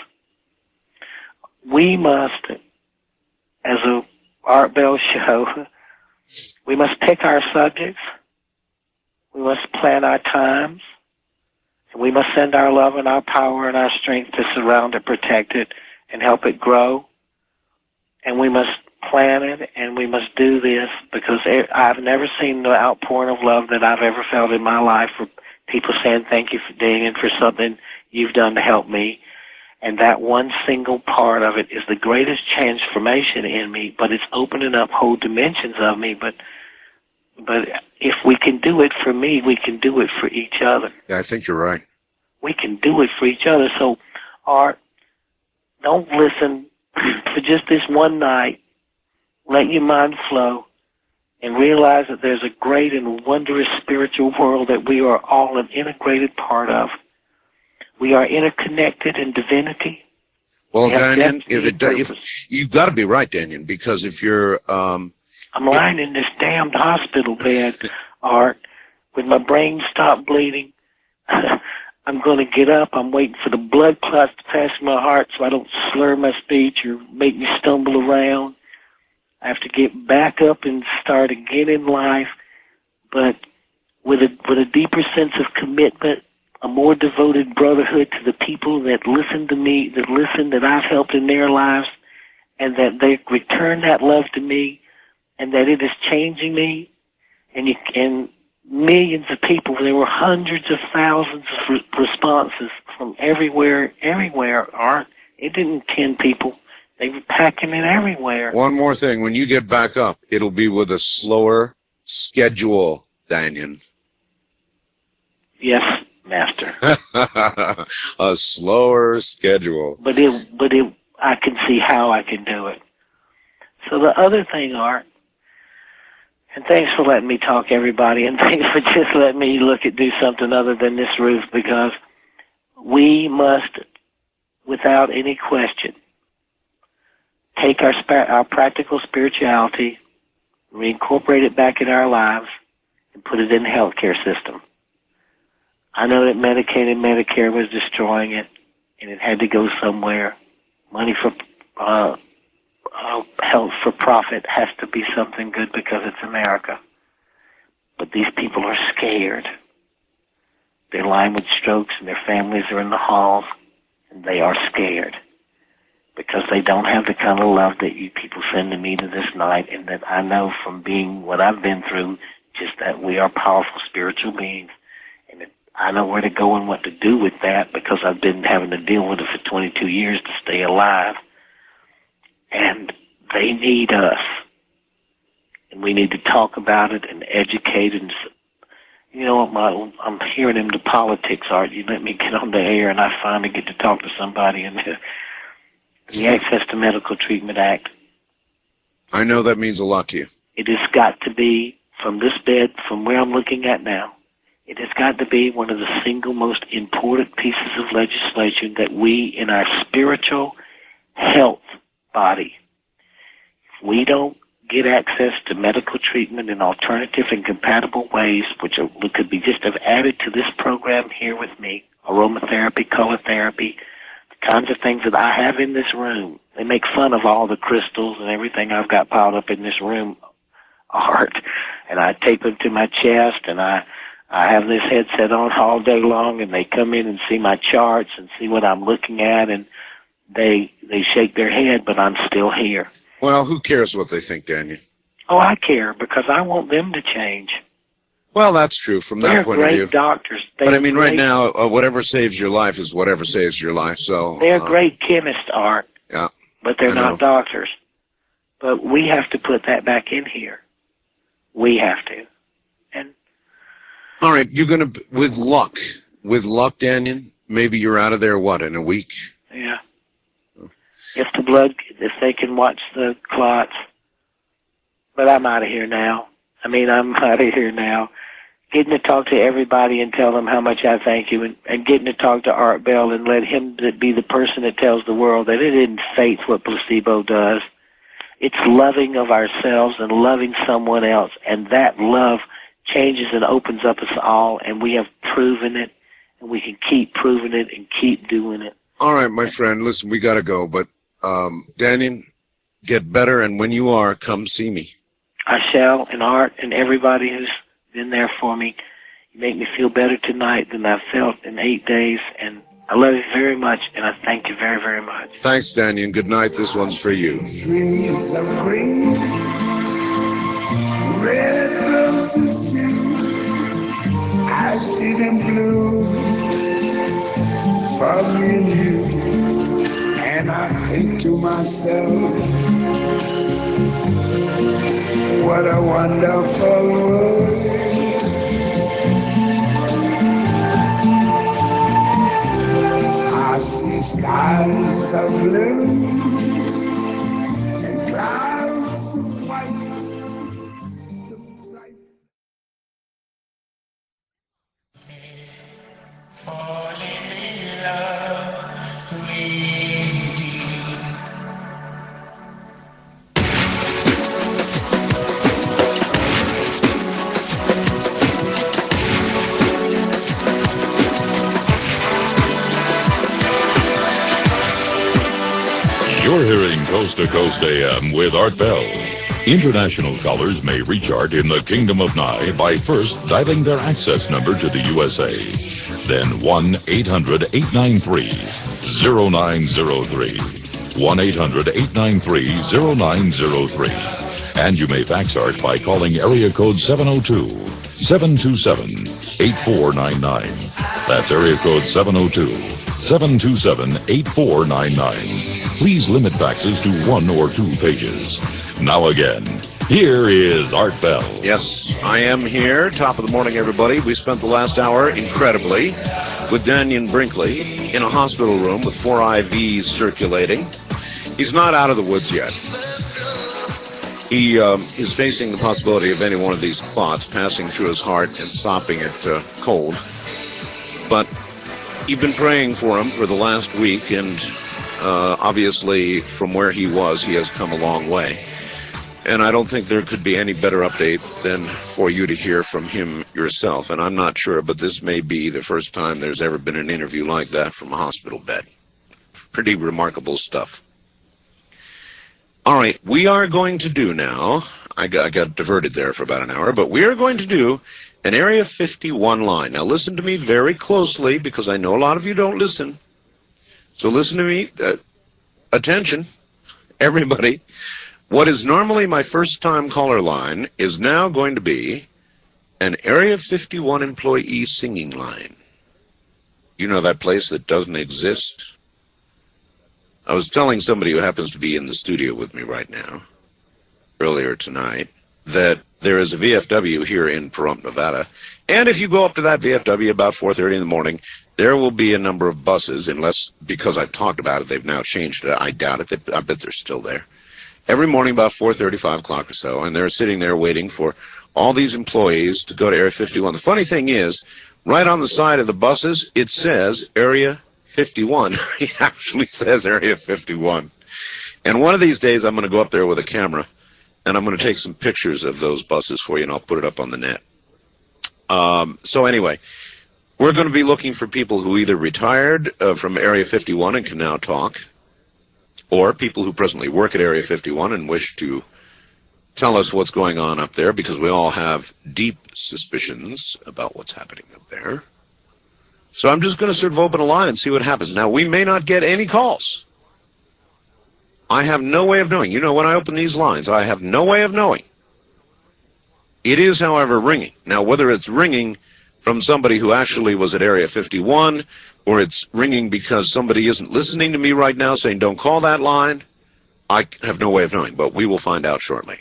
We must, as a Art Bell show, we must pick our subjects. We must plan our times. And we must send our love and our power and our strength to surround it, protect it, and help it grow. And we must plan it, and we must do this, because I've never seen the outpouring of love that I've ever felt in my life, for people saying thank you for Daniel for something you've done to help me. And that one single part of it is the greatest transformation in me, but it's opening up whole dimensions of me. But but if we can do it for me, we can do it for each other. Yeah, I think you're right. We can do it for each other. So, Art, don't listen for just this one night. Let your mind flow and realize that there's a great and wondrous spiritual world that we are all an integrated part of. We are interconnected in divinity. Well, We have Daniel, destiny if it, and if purpose. you've got to be right, Daniel, because if you're, um, I'm lying in this damned hospital bed, Art, with my brain stopped bleeding. I'm going to get up. I'm waiting for the blood clots to pass my heart so I don't slur my speech or make me stumble around. I have to get back up and start again in life, but with a with a deeper sense of commitment, a more devoted brotherhood to the people that listen to me, that listen, that I've helped in their lives, and that they return that love to me, and that it is changing me. And you, and millions of people, there were hundreds of thousands of re- responses from everywhere, everywhere, Art. It didn't ten people. They were packing it everywhere. one more thing, when you get back up, it'll be with a slower schedule, Daniel. Yes, Master. A slower schedule. But it, but it, I can see how I can do it. So the other thing, Art, and thanks for letting me talk, everybody, and thanks for just letting me look at do something other than this roof, because we must, without any question, take our spa- our practical spirituality, reincorporate it back in our lives, and put it in the healthcare system. I know that Medicaid and Medicare was destroying it, and it had to go somewhere. Money for uh, uh, health for profit has to be something good because it's America. But these people are scared. They're lying with strokes, and their families are in the halls, and they are scared because they don't have the kind of love that you people send to me to this night, and that I know from being what I've been through, just that we are powerful spiritual beings. And it, I know where to go and what to do with that because I've been having to deal with it for twenty-two years to stay alive. And they need us. And we need to talk about it and educate. And, you know what, my, I'm hearing into politics, Art. You let me get on the air and I finally get to talk to somebody in the, the Access to Medical Treatment Act. I know that means a lot to you. It has got to be, from this bed, from where I'm looking at now, it has got to be one of the single most important pieces of legislation that we, in our spiritual health body, if we don't get access to medical treatment in alternative and compatible ways, which are, could be just have added to this program here with me, aromatherapy, color therapy, the kinds of things that I have in this room. They make fun of all the crystals and everything I've got piled up in this room, Art, and I tape them to my chest, and I I have this headset on all day long, and they come in and see my charts and see what I'm looking at, and they they shake their head, but I'm still here. Well, who cares what they think, Daniel? Oh, I care, because I want them to change. Well, that's true from that They're point of great view. doctors. They're But I mean, right great, now, uh, whatever saves your life is whatever saves your life. So they're uh, great chemists, Art, Yeah, but they're I not know. doctors. But we have to put that back in here. We have to. And All right, you're gonna with luck, with luck, Daniel. Maybe you're out of there. What, in a week? yeah, if the blood, if they can watch the clots. But I'm out of here now. I mean, I'm out of here now. Getting to talk to everybody and tell them how much I thank you, and, and getting to talk to Art Bell and let him be the person that tells the world that it isn't faith what placebo does. It's loving of ourselves and loving someone else, and that love changes and opens up us all, and we have proven it, and we can keep proving it and keep doing it. All right, my friend. Listen, we gotta go, but um, Daniel, get better, and when you are, come see me. I shall, and Art and everybody who's been there for me. You make me feel better tonight than I've felt in eight days, and I love you very much, and I thank you very, very much. Thanks, Daniel, and good night. This one's for you. Trees of green, red roses too. I see them blue for me and you. And I think to myself, what a wonderful world. I see skies of blue and clouds of white. Falling in love with you. You're hearing Coast to Coast A M with Art Bell. International callers may reach Art in the Kingdom of Nye by first dialing their access number to the U S A. Then one eight hundred eight nine three oh nine oh three. one eight hundred eight nine three oh nine oh three. And you may fax Art by calling area code seven oh two, seven two seven, eight four nine nine. That's area code seven oh two, seven two seven, eight four nine nine. Please limit faxes to one or two pages. Now again, Here is Art Bell. Yes, I am here. Top of the morning, everybody. We spent the last hour, incredibly, with Daniel Brinkley in a hospital room with four I Vs circulating. He's not out of the woods yet. He um, is facing the possibility of any one of these clots passing through his heart and stopping it uh, cold. But you've been praying for him for the last week, and uh, obviously from where he was, he has come a long way. And I don't think there could be any better update than for you to hear from him yourself. And I'm not sure, but this may be the first time there's ever been an interview like that from a hospital bed. Pretty remarkable stuff. All right, we are going to do now, I got, I got diverted there for about an hour, but we are going to do an Area fifty-one line. Now listen to me very closely, because I know a lot of you don't listen. So listen to me. Uh, attention, everybody. What is normally my first-time caller line is now going to be an Area fifty-one employee singing line. You know, that place that doesn't exist? I was telling somebody who happens to be in the studio with me right now, earlier tonight, that there is a V F W here in Pahrump, Nevada. And if you go up to that V F W about four thirty in the morning, there will be a number of buses, unless, because I've talked about it, they've now changed it. I doubt it. I bet they're still there. Every morning about four thirty, five o'clock or so, and they're sitting there waiting for all these employees to go to Area fifty-one. The funny thing is, right on the side of the buses, it says Area fifty-one. It actually says Area fifty-one. And one of these days, I'm going to go up there with a camera, and I'm going to take some pictures of those buses for you, and I'll put it up on the net. Um, so anyway, we're going to be looking for people who either retired uh, from Area fifty-one and can now talk, or people who presently work at Area fifty-one and wish to tell us what's going on up there, because we all have deep suspicions about what's happening up there. So I'm just going to sort of open a line and see what happens. Now, we may not get any calls. I have no way of knowing. You know, when I open these lines, I have no way of knowing. It is, however, ringing. Now, whether it's ringing from somebody who actually was at Area fifty-one, or it's ringing because somebody isn't listening to me right now saying, don't call that line, I have no way of knowing, but we will find out shortly.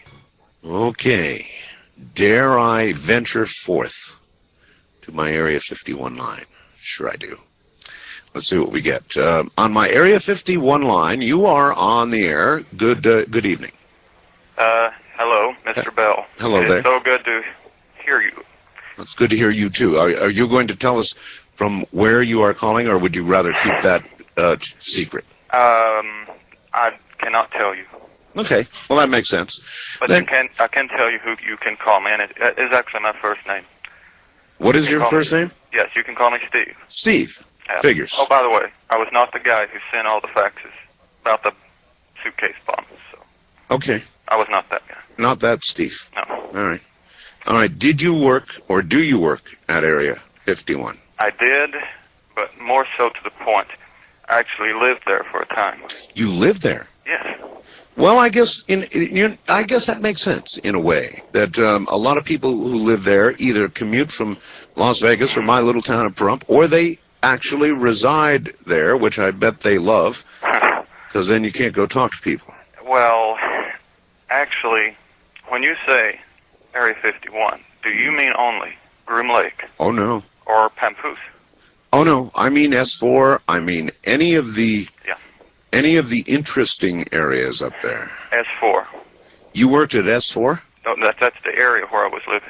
Okay. Dare I venture forth to my Area fifty-one line? Sure I do. Let's see what we get. Uh, on my Area fifty-one line, you are on the air. Good uh, good evening. Uh, hello, Mister Bell. Hello it's there. It's so good to hear you. It's good to hear you, too. Are, are you going to tell us from where you are calling, or would you rather keep that uh, secret? Um, I cannot tell you. Okay. Well, that makes sense. But Then, you can, I can tell you who you can call me, and it, it is actually my first name. what is You your can call first me- name? Yes, you can call me Steve. Steve. Yeah. Figures. Oh, by the way, I was not the guy who sent all the faxes about the suitcase bombs. So Okay. I was not that guy. Not that Steve. No. All right. All right. Did you work, or do you work at Area fifty-one? I did, but more so to the point, I actually lived there for a time. You live there. Yes. Well, I guess in, in you, I guess that makes sense in a way, that um, a lot of people who live there either commute from Las Vegas or my little town of Pahrump, or they actually reside there, which I bet they love, because then you can't go talk to people. Well, actually, when you say Area fifty-one, do you mean only Groom Lake Oh no. or Papoose? Oh no. I mean S four. I mean any of the Yeah. any of the interesting areas up there. S four. You worked at S four? No, that, that's the area where I was living.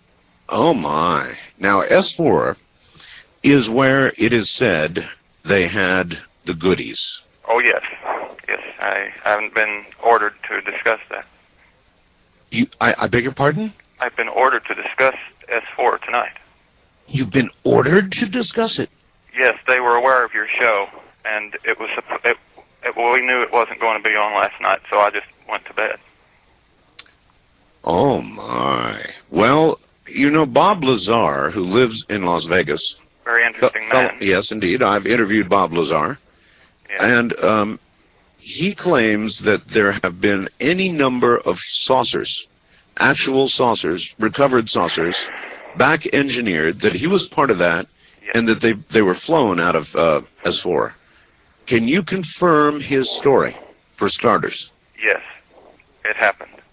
Oh my. Now S four is where it is said they had the goodies. Oh, yes. Yes, I haven't been ordered to discuss that. You, I, I beg your pardon? I've been ordered to discuss S four tonight. You've been ordered to discuss it. Yes, they were aware of your show, and it was suppo- it, it, well, we knew it wasn't going to be on last night, so I just went to bed. Oh my. Well, you know Bob Lazar, who lives in Las Vegas. Very interesting Fel- man. Yes, indeed. I've interviewed Bob Lazar. Yeah. And um, he claims that there have been any number of saucers, actual saucers, recovered saucers, back engineered, that he was part of that, Yes. and that they, they were flown out of uh, S four. Can you confirm his story, for starters? Yes, it happened.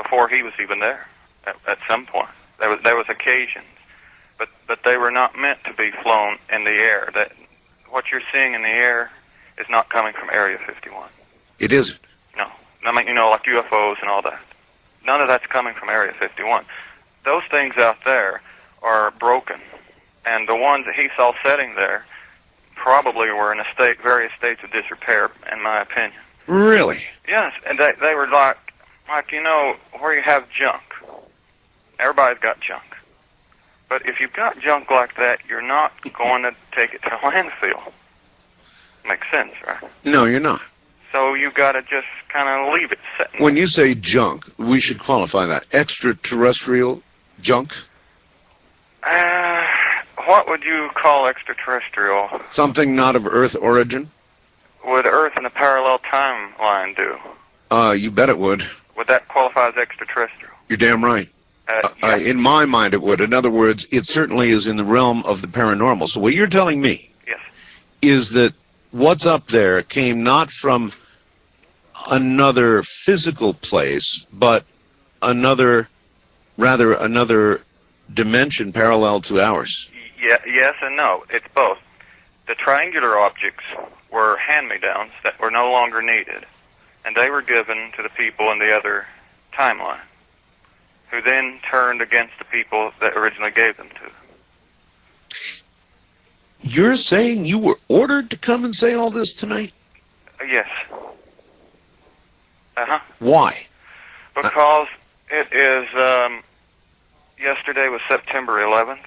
before he was even there. At, at some point, there was there was occasions, but but they were not meant to be flown in the air. That what you're seeing in the air is not coming from Area fifty-one. It isn't. No, I mean, you know, like U F Os and all that. None of that's coming from Area fifty-one. Those things out there are broken, and the ones that he saw setting there probably were in a state, various states of disrepair, in my opinion. Really? Yes, and they they were like, like you know, where you have junk. Everybody's got junk, but if you've got junk like that, you're not going to take it to a landfill. Makes sense, right? No, you're not. So you got to just kind of leave it sitting. When you say junk, we should qualify that. Extraterrestrial junk? Uh, what would you call extraterrestrial? Something not of Earth origin? Would Earth in a parallel timeline do? Uh, you bet it would. Would that qualify as extraterrestrial? You're damn right. Uh, Uh, yeah. uh, in my mind, it would. In other words, it certainly is in the realm of the paranormal. So what you're telling me Yes. is that what's up there came not from another physical place, but another, rather another dimension parallel to ours. Yeah, yes and no. It's both. The triangular objects were hand-me-downs that were no longer needed, and they were given to the people in the other timeline, who then turned against the people that originally gave them to. You're saying you were ordered to come and say all this tonight? Uh, yes. Uh-huh. Why? Because it is, um, yesterday was September eleventh.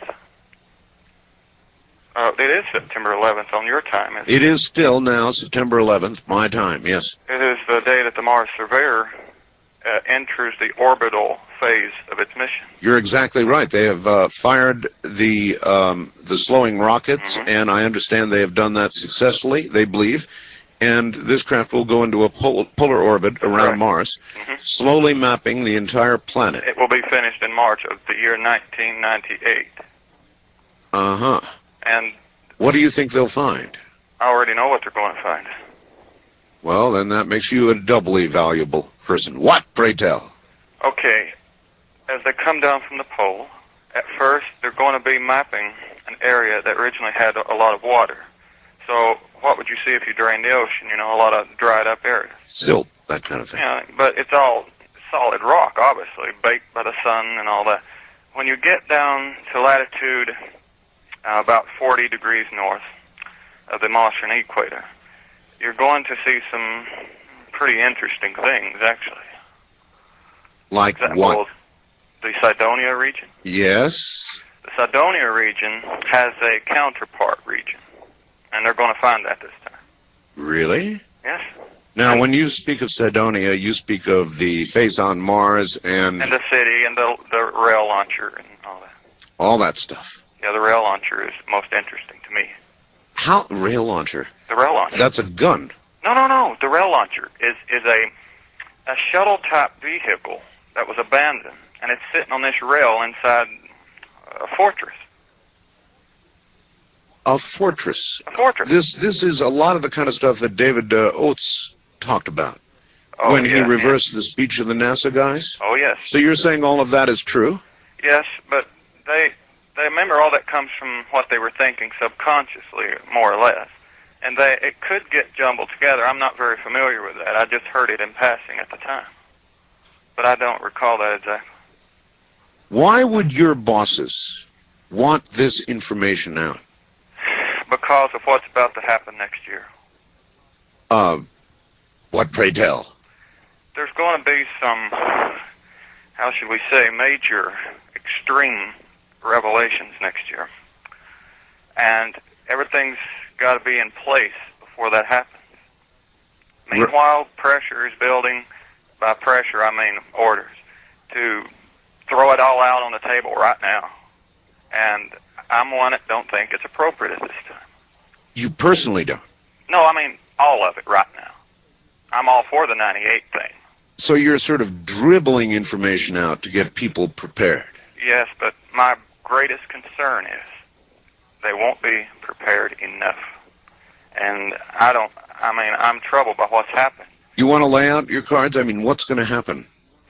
Uh, it is September eleventh on your time, isn't it? It is still now September eleventh, my time, yes. It is the day that the Mars Surveyor uh, enters the orbital phase of its mission. You're exactly right. They have uh, fired the um, the slowing rockets, Mhm. and I understand they have done that successfully, they believe. And this craft will go into a pol- polar orbit around Right. Mars, Mhm. slowly mapping the entire planet. It will be finished in March of the year nineteen ninety-eight. Uh-huh. And What do you think they'll find? I already know what they're going to find. Well, then that makes you a doubly valuable person. What, pray tell? Okay, as they come down from the pole, at first they're going to be mapping an area that originally had a lot of water. So what would you see if you drained the ocean? You know, a lot of dried up areas. Silt, that kind of thing. Yeah, but it's all solid rock, obviously, baked by the sun and all that. When you get down to latitude uh, about forty degrees north of the Martian equator, you're going to see some pretty interesting things, actually. Like Example, what? the Cydonia region. Yes. The Cydonia region has a counterpart region, and they're going to find that this time. Really? Yes. Now, when you speak of Cydonia, you speak of the face on Mars and, And the city and the the rail launcher and all that. all that stuff. Yeah, the rail launcher is most interesting to me. How? Rail launcher? The rail launcher. That's a gun. No, no, no. The rail launcher is is a a shuttle type vehicle that was abandoned, and it's sitting on this rail inside a fortress. A fortress. A fortress. This this is a lot of the kind of stuff that David uh, Oates talked about Oh, when he yeah, reversed the speech of the NASA guys. yeah. Oh yes. So you're saying all of that is true? Yes, but they they remember all that comes from what they were thinking subconsciously, more or less. And they it could get jumbled together. I'm not very familiar with that. I just heard it in passing at the time. But I don't recall that exactly. Why would your bosses want this information out? Because of what's about to happen next year. Uh, what, pray tell? There's going to be some, how should we say, major, extreme revelations next year. And everything's got to be in place before that happens. Meanwhile, pressure is building. By pressure, I mean orders to throw it all out on the table right now. And I'm one that don't think it's appropriate at this time. You personally don't. No, I mean all of it right now. I'm all for the ninety-eight thing. So you're sort of dribbling information out to get people prepared. Yes, but my greatest concern is they won't be prepared enough. And I don't, I mean, I'm troubled by what's happened. You want to lay out your cards? I mean, what's going to happen? You mean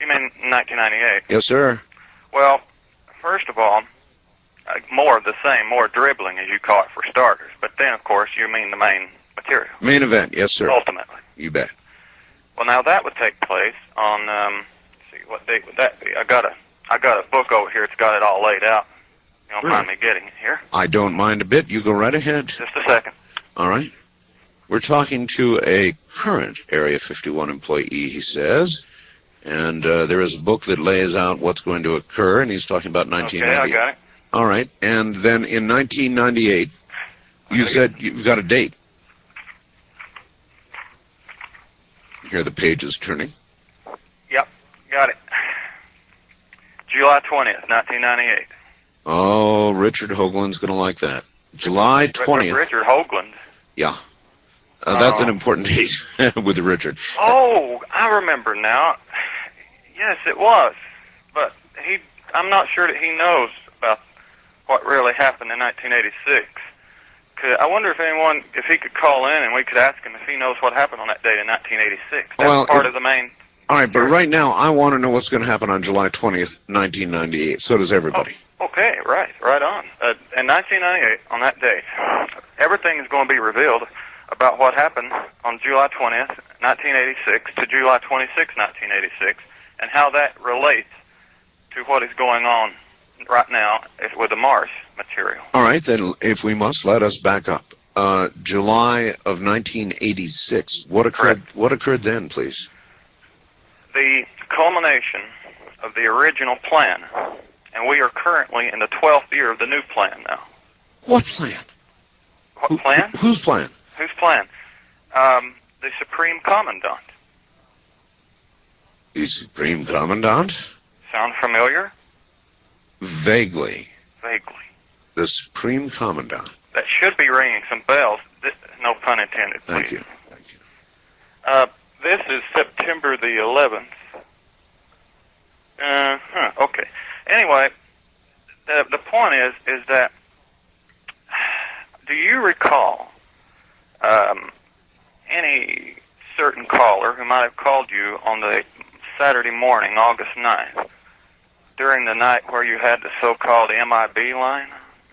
nineteen ninety-eight. Yes, sir. Well, first of all, uh, more of the same, more dribbling, as you call it, for starters. But then, of course, you mean the main material. Main event, yes, sir. Ultimately. You bet. Well, now that would take place on, um, let's see, what date would that be? I got a, I got a book over here. It's got it all laid out. You don't Really? mind me getting it here? I don't mind a bit. You go right ahead. Just a second. All right. We're talking to a current Area fifty-one employee, he says, and uh, there is a book that lays out what's going to occur, and he's talking about nineteen ninety-eight. Okay, I got it. All right, and then in nineteen ninety-eight, you said you've got a date. Here the page is turning. Yep, got it. July twentieth, nineteen ninety-eight. Oh, Richard Hoagland's going to like that. July twentieth. Richard Hoagland. Yeah. Uh, that's Oh. an important date with Richard. Oh, I remember now. Yes, it was. But he, I'm not sure that he knows about what really happened in nineteen eighty-six. Could, I wonder if anyone, if he could call in and we could ask him if he knows what happened on that date in nineteen eighty-six. That's Well, part it- of the main... All right, but right now I want to know what's going to happen on July twentieth, nineteen ninety-eight. So does everybody. Oh, okay, right, right on. Uh, in nineteen ninety-eight, on that date, everything is going to be revealed about what happened on July twentieth, nineteen eighty-six to July twenty-sixth, nineteen eighty-six, and how that relates to what is going on right now if- with the Mars material. All right, then if we must, let us back up. Uh, July of nineteen eighty-six. What occurred? Correct. What occurred then, please? The culmination of the original plan, and we are currently in the twelfth year of the new plan now. What plan? What Who- plan? who- whose plan? Whose plan? Um, the Supreme Commandant. The Supreme Commandant? Sound familiar? Vaguely. Vaguely. The Supreme Commandant. That should be ringing some bells. Th- no pun intended, please. Thank you. Thank you. Uh, this is September the eleventh. Uh, huh, okay. Anyway, the, the point is, is that, do you recall um, any certain caller who might have called you on the Saturday morning, August ninth, during the night where you had the so-called M I B line?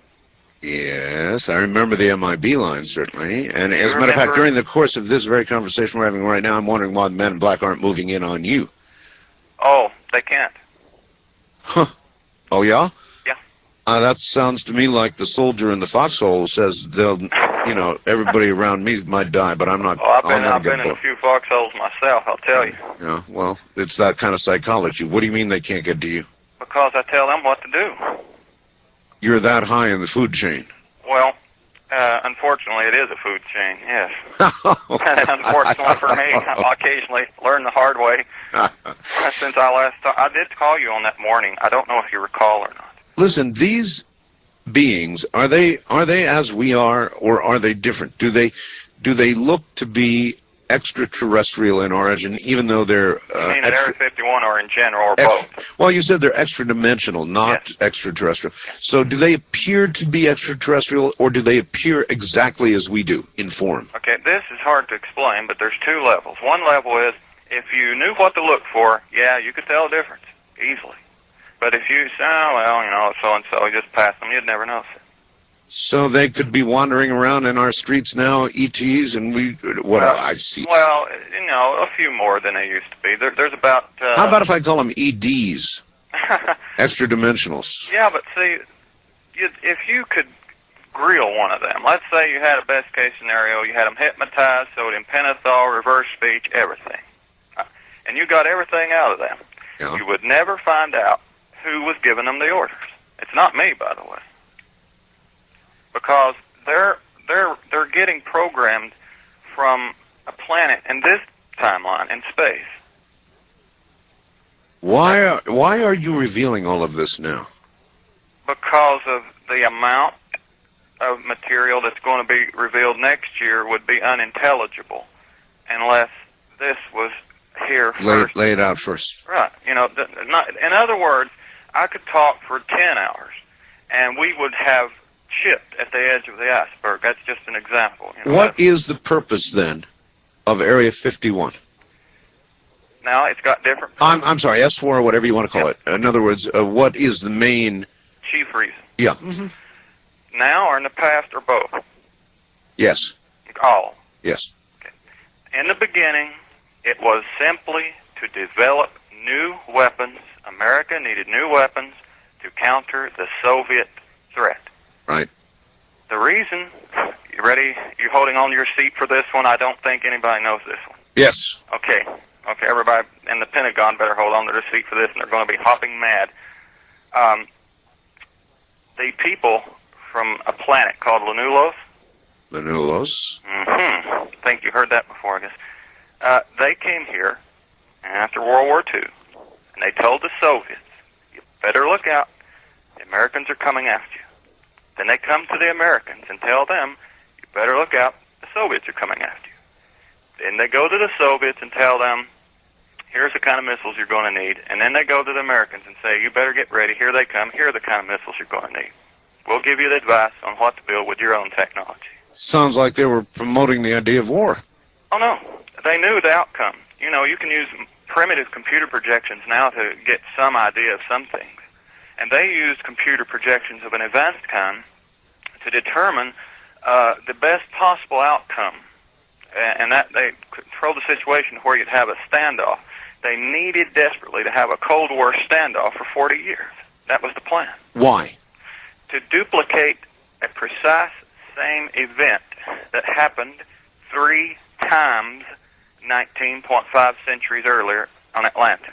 Yes, I remember the M I B line, certainly. And You as a matter of fact, remember- during the course of this very conversation we're having right now, I'm wondering why the men in black aren't moving in on you. Oh, they can't. Huh. Oh, yeah? Yeah. Uh, that sounds to me like the soldier in the foxhole says they'll, you know, everybody around me might die, but I'm not. Oh, I've I'll been, never I've get been in a both. few foxholes myself, I'll tell you. Yeah, well, it's that kind of psychology. What do you mean they can't get to you? Because I tell them what to do. You're that high in the food chain. Well, uh, unfortunately, it is a food chain, yes. Unfortunately for me, I occasionally learn the hard way. Since I last talked, I did call you on that morning. I don't know if you recall or not. Listen, these beings, are they are they as we are, or are they different? Do they do they look to be extraterrestrial in origin, even though they're You uh, mean at extra- Area fifty-one or in general or Ex- both? well, you said they're extra-dimensional, not Yes. extraterrestrial. So do they appear to be extraterrestrial, or do they appear exactly as we do in form? Okay, this is hard to explain, but there's two levels. One level is if you knew what to look for, yeah, you could tell the difference easily. But if you say, oh, well, you know, so-and-so, you just pass them, you'd never notice it. So they could be wandering around in our streets now, E Ts, and we, what Well, I see. Well, you know, a few more than they used to be. There, there's about... Uh, How about if I call them E Ds, extra-dimensionals? Yeah, but see, you, if you could grill one of them, let's say you had a best-case scenario, you had them hypnotized, sodium pentothal, reverse speech, everything, uh, and you got everything out of them, Yeah. you would never find out who was giving them the orders. It's not me, by the way, because they're they're they're getting programmed from a planet in this timeline in space. Why are, why are you revealing all of this now? Because of the amount of material that's going to be revealed next year would be unintelligible unless this was here Lay, first. lay it out first. Right. You know, th- not, in other words, I could talk for ten hours and we would have chipped at the edge of the iceberg. That's just an example. You know, What that's- is the purpose, then, of Area fifty-one? now it's got different. I'm I'm sorry, S four or whatever you want to call Yep. it. In other words, uh, what is the main? Chief reason. Yeah. Mm-hmm. Now or in the past or both? Yes. All. Yes. In the beginning, it was simply to develop new weapons. America needed new weapons to counter the Soviet threat. Right. The reason, you ready? You holding on to your seat for this one? I don't think anybody knows this one. Yes. Okay. Okay, everybody in the Pentagon better hold on to their seat for this, and they're going to be hopping mad. Um, the people from a planet called Lanulos. Lanulos. Mm-hmm. I think you heard that before, I guess. Uh, they came here after World War Two, and they told the Soviets, you better look out. The Americans are coming after you. Then they come to the Americans and tell them, you better look out. The Soviets are coming after you. Then they go to the Soviets and tell them, here's the kind of missiles you're going to need. And then they go to the Americans and say, you better get ready. Here they come. Here are the kind of missiles you're going to need. We'll give you the advice on what to build with your own technology. Sounds like they were promoting the idea of war. Oh, no. They knew the outcome. You know, you can use primitive computer projections now to get some idea of some things. And they used computer projections of an advanced kind to determine uh, the best possible outcome. And that they controlled the situation where you'd have a standoff. They needed desperately to have a Cold War standoff for forty years. That was the plan. Why? To duplicate a precise same event that happened three times nineteen point five centuries earlier on Atlantis.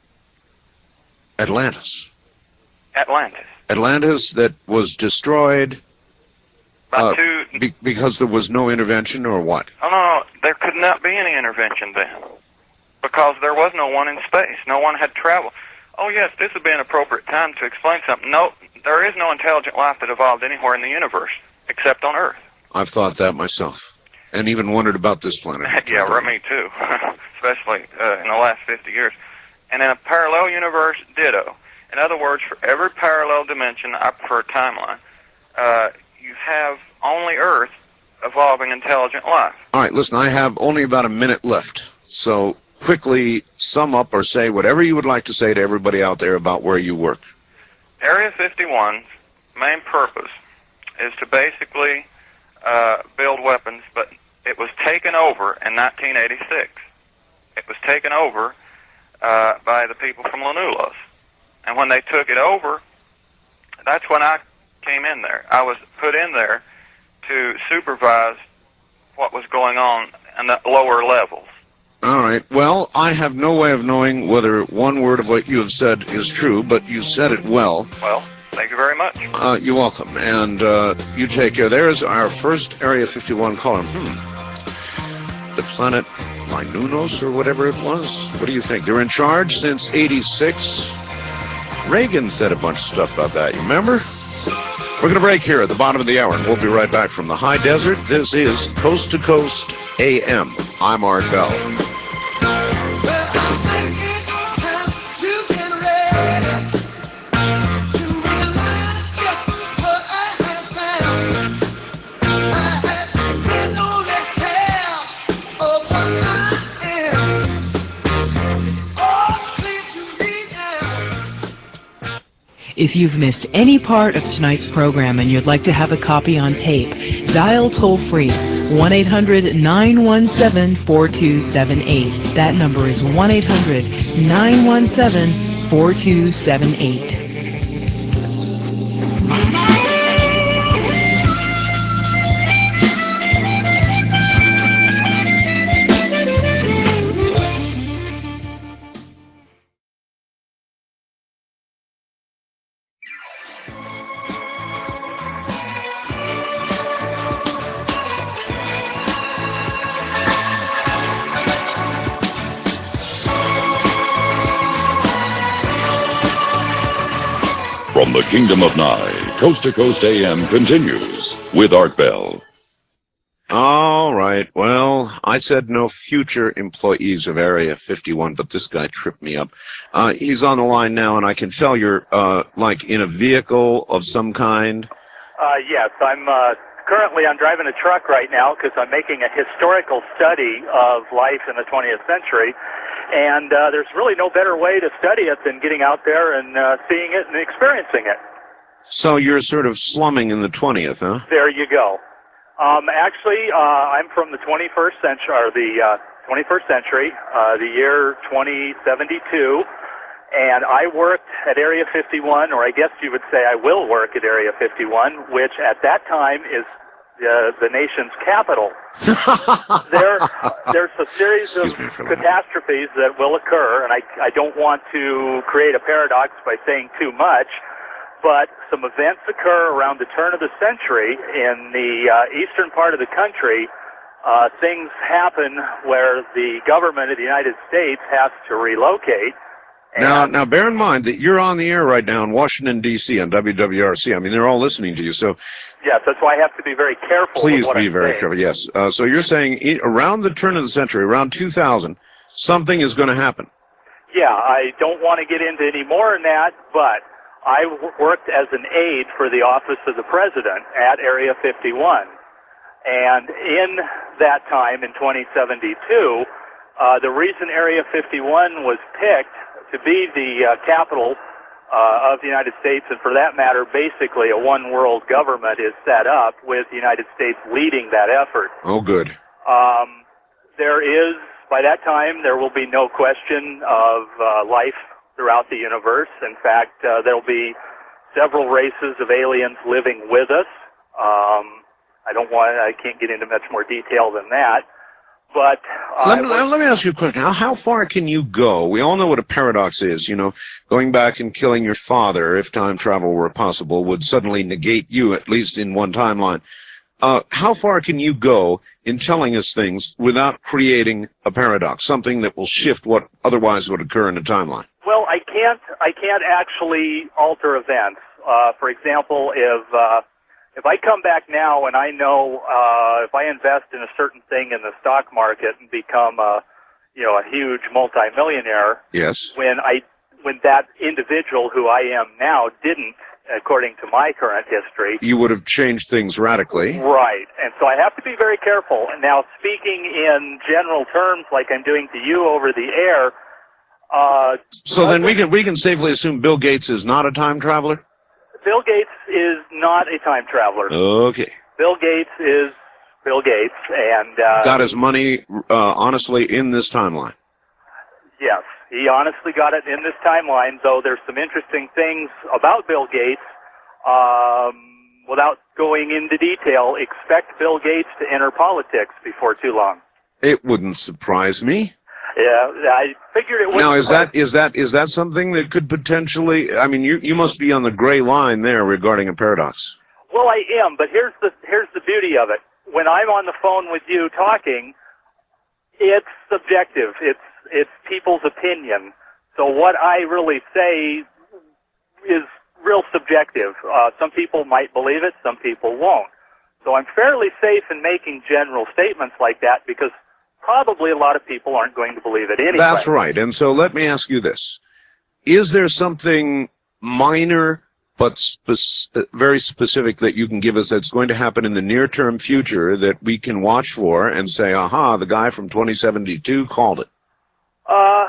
Atlantis. Atlantis. Atlantis that was destroyed By uh, two... be because there was no intervention, or what? Oh, no, no, there could not be any intervention then. Because there was no one in space. No one had traveled. Oh, yes, this would be an appropriate time to explain something. No, there is no intelligent life that evolved anywhere in the universe, except on Earth. I've thought that myself, and even wondered about this planet. Yeah, right, me too, especially uh, in the last fifty years. And in a parallel universe, ditto. In other words, for every parallel dimension, I prefer timeline, uh, you have only Earth evolving intelligent life. All right, listen, I have only about a minute left, so quickly sum up or say whatever you would like to say to everybody out there about where you work. Area fifty-one's main purpose is to basically uh, build weapons, but it was taken over in nineteen eighty-six. It was taken over uh, by the people from Lanulos. And when they took it over, that's when I came in there. I was put in there to supervise what was going on in the lower levels. All right. Well, I have no way of knowing whether one word of what you have said is true, but you said it well. Well, thank you very much. Uh, you're welcome. And uh, you take care. There's our first Area fifty-one caller. Hmm. The planet Lanulos or whatever it was. What do you think? They're in charge since eighty-six. Reagan said a bunch of stuff about that. You remember? We're going to break here at the bottom of the hour, and we'll be right back from the high desert. This is Coast to Coast A M. I'm Art Bell. If you've missed any part of tonight's program and you'd like to have a copy on tape, dial toll-free one eight hundred nine one seven four two seven eight. That number is one eight hundred nine one seven four two seven eight. From the Kingdom of Nye, Coast to Coast A M continues with Art Bell. All right. Well, I said no future employees of Area fifty-one, but this guy tripped me up. Uh, he's on the line now, and I can tell you're uh, like in a vehicle of some kind. Uh, yes, I'm uh, currently I'm driving a truck right now because I'm making a historical study of life in the twentieth century. And uh, there's really no better way to study it than getting out there and uh, seeing it and experiencing it. So you're sort of slumming in the twentieth, huh? There you go. Um, actually, uh, I'm from the twenty-first century, or the uh, twenty-first century, uh, the year twenty seventy-two, and I worked at Area fifty-one, or I guess you would say I will work at Area fifty-one, which at that time is uh, the nation's capital. there, there's a series of catastrophes that will occur, and I, I don't want to create a paradox by saying too much, but some events occur around the turn of the century in the uh, eastern part of the country. Uh, things happen where the government of the United States has to relocate. Now, now, bear in mind that you're on the air right now in Washington, D C on W W R C. I mean, they're all listening to you, so... Yes, that's why I have to be very careful Please with what be I'm very saying. careful, yes. Uh, so you're saying i- around the turn of the century, around two thousand, something is going to happen. Yeah, I don't want to get into any more than that, but I w- worked as an aide for the office of the president at Area fifty-one. And in that time, in twenty seventy-two, uh, the reason Area fifty-one was picked to be the uh, capital uh, of the United States, and for that matter, basically a one-world government is set up with the United States leading that effort. Oh, good. Um, there is, by that time, there will be no question of uh, life throughout the universe. In fact, uh, there will be several races of aliens living with us. Um, I don't want, I can't get into much more detail than that. But uh, Let me, let me ask you a question. How, how far can you go? We all know what a paradox is. You know, going back and killing your father, if time travel were possible, would suddenly negate you, at least in one timeline. Uh, how far can you go in telling us things without creating a paradox, something that will shift what otherwise would occur in a timeline? Well, I can't. I can't actually alter events. Uh, for example, if uh, if I come back now and I know uh, if I invest in a certain thing in the stock market and become a, you know, a huge multimillionaire, Yes. when I when that individual who I am now didn't, according to my current history, You would have changed things radically. right. And so I have to be very careful. And now, speaking in general terms, like I'm doing to you over the air. Uh, So then we can we can safely assume Bill Gates is not a time traveler? Bill Gates is not a time traveler. Okay. Bill Gates is Bill Gates, and uh, Got his money, uh, honestly, in this timeline. yes, he honestly got it in this timeline. Though there's some interesting things about Bill Gates. Um, without going into detail, expect Bill Gates to enter politics before too long. It wouldn't surprise me. Yeah, I figured it would. Now, is that is that is that something that could potentially? I mean, you you must be on the gray line there regarding a paradox. Well, I am, but here's the here's the beauty of it. When I'm on the phone with you talking, it's subjective. It's it's people's opinion. So what I really say is real subjective. Uh, some people might believe it, some people won't. So I'm fairly safe in making general statements like that because probably a lot of people aren't going to believe it anyway. That's right. And so let me ask you this: is there something minor but spec- very specific that you can give us that's going to happen in the near-term future that we can watch for and say, aha, the guy from twenty seventy-two called it? Uh,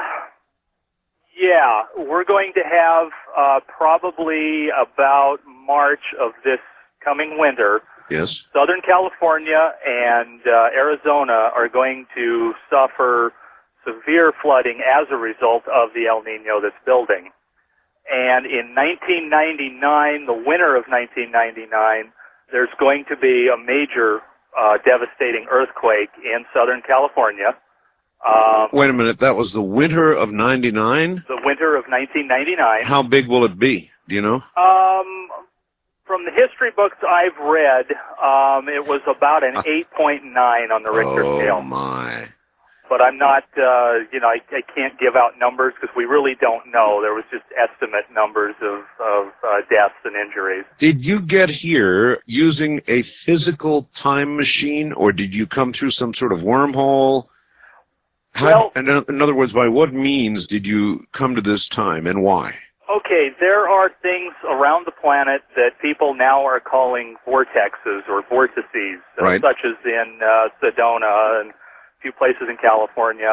yeah, we're going to have uh, probably about March of this coming winter, Yes. Southern California and uh, Arizona are going to suffer severe flooding as a result of the El Nino that's building. And in nineteen ninety-nine, the winter of nineteen ninety-nine, there's going to be a major uh, devastating earthquake in Southern California. Um, Wait a minute. That was the winter of ninety-nine? the winter of nineteen ninety-nine. How big will it be? Do you know? Um, from the history books I've read, um, it was about an eight point nine on the Richter oh, scale. my. But I'm not, uh, you know, I, I can't give out numbers because we really don't know. There was just estimate numbers of, of uh, deaths and injuries. Did you get here using a physical time machine, or did you come through some sort of wormhole? How, Well- in, in other words, by what means did you come to this time, and why? Okay, there are things around the planet that people now are calling vortexes or vortices, uh, Right. such as in uh, Sedona and a few places in California.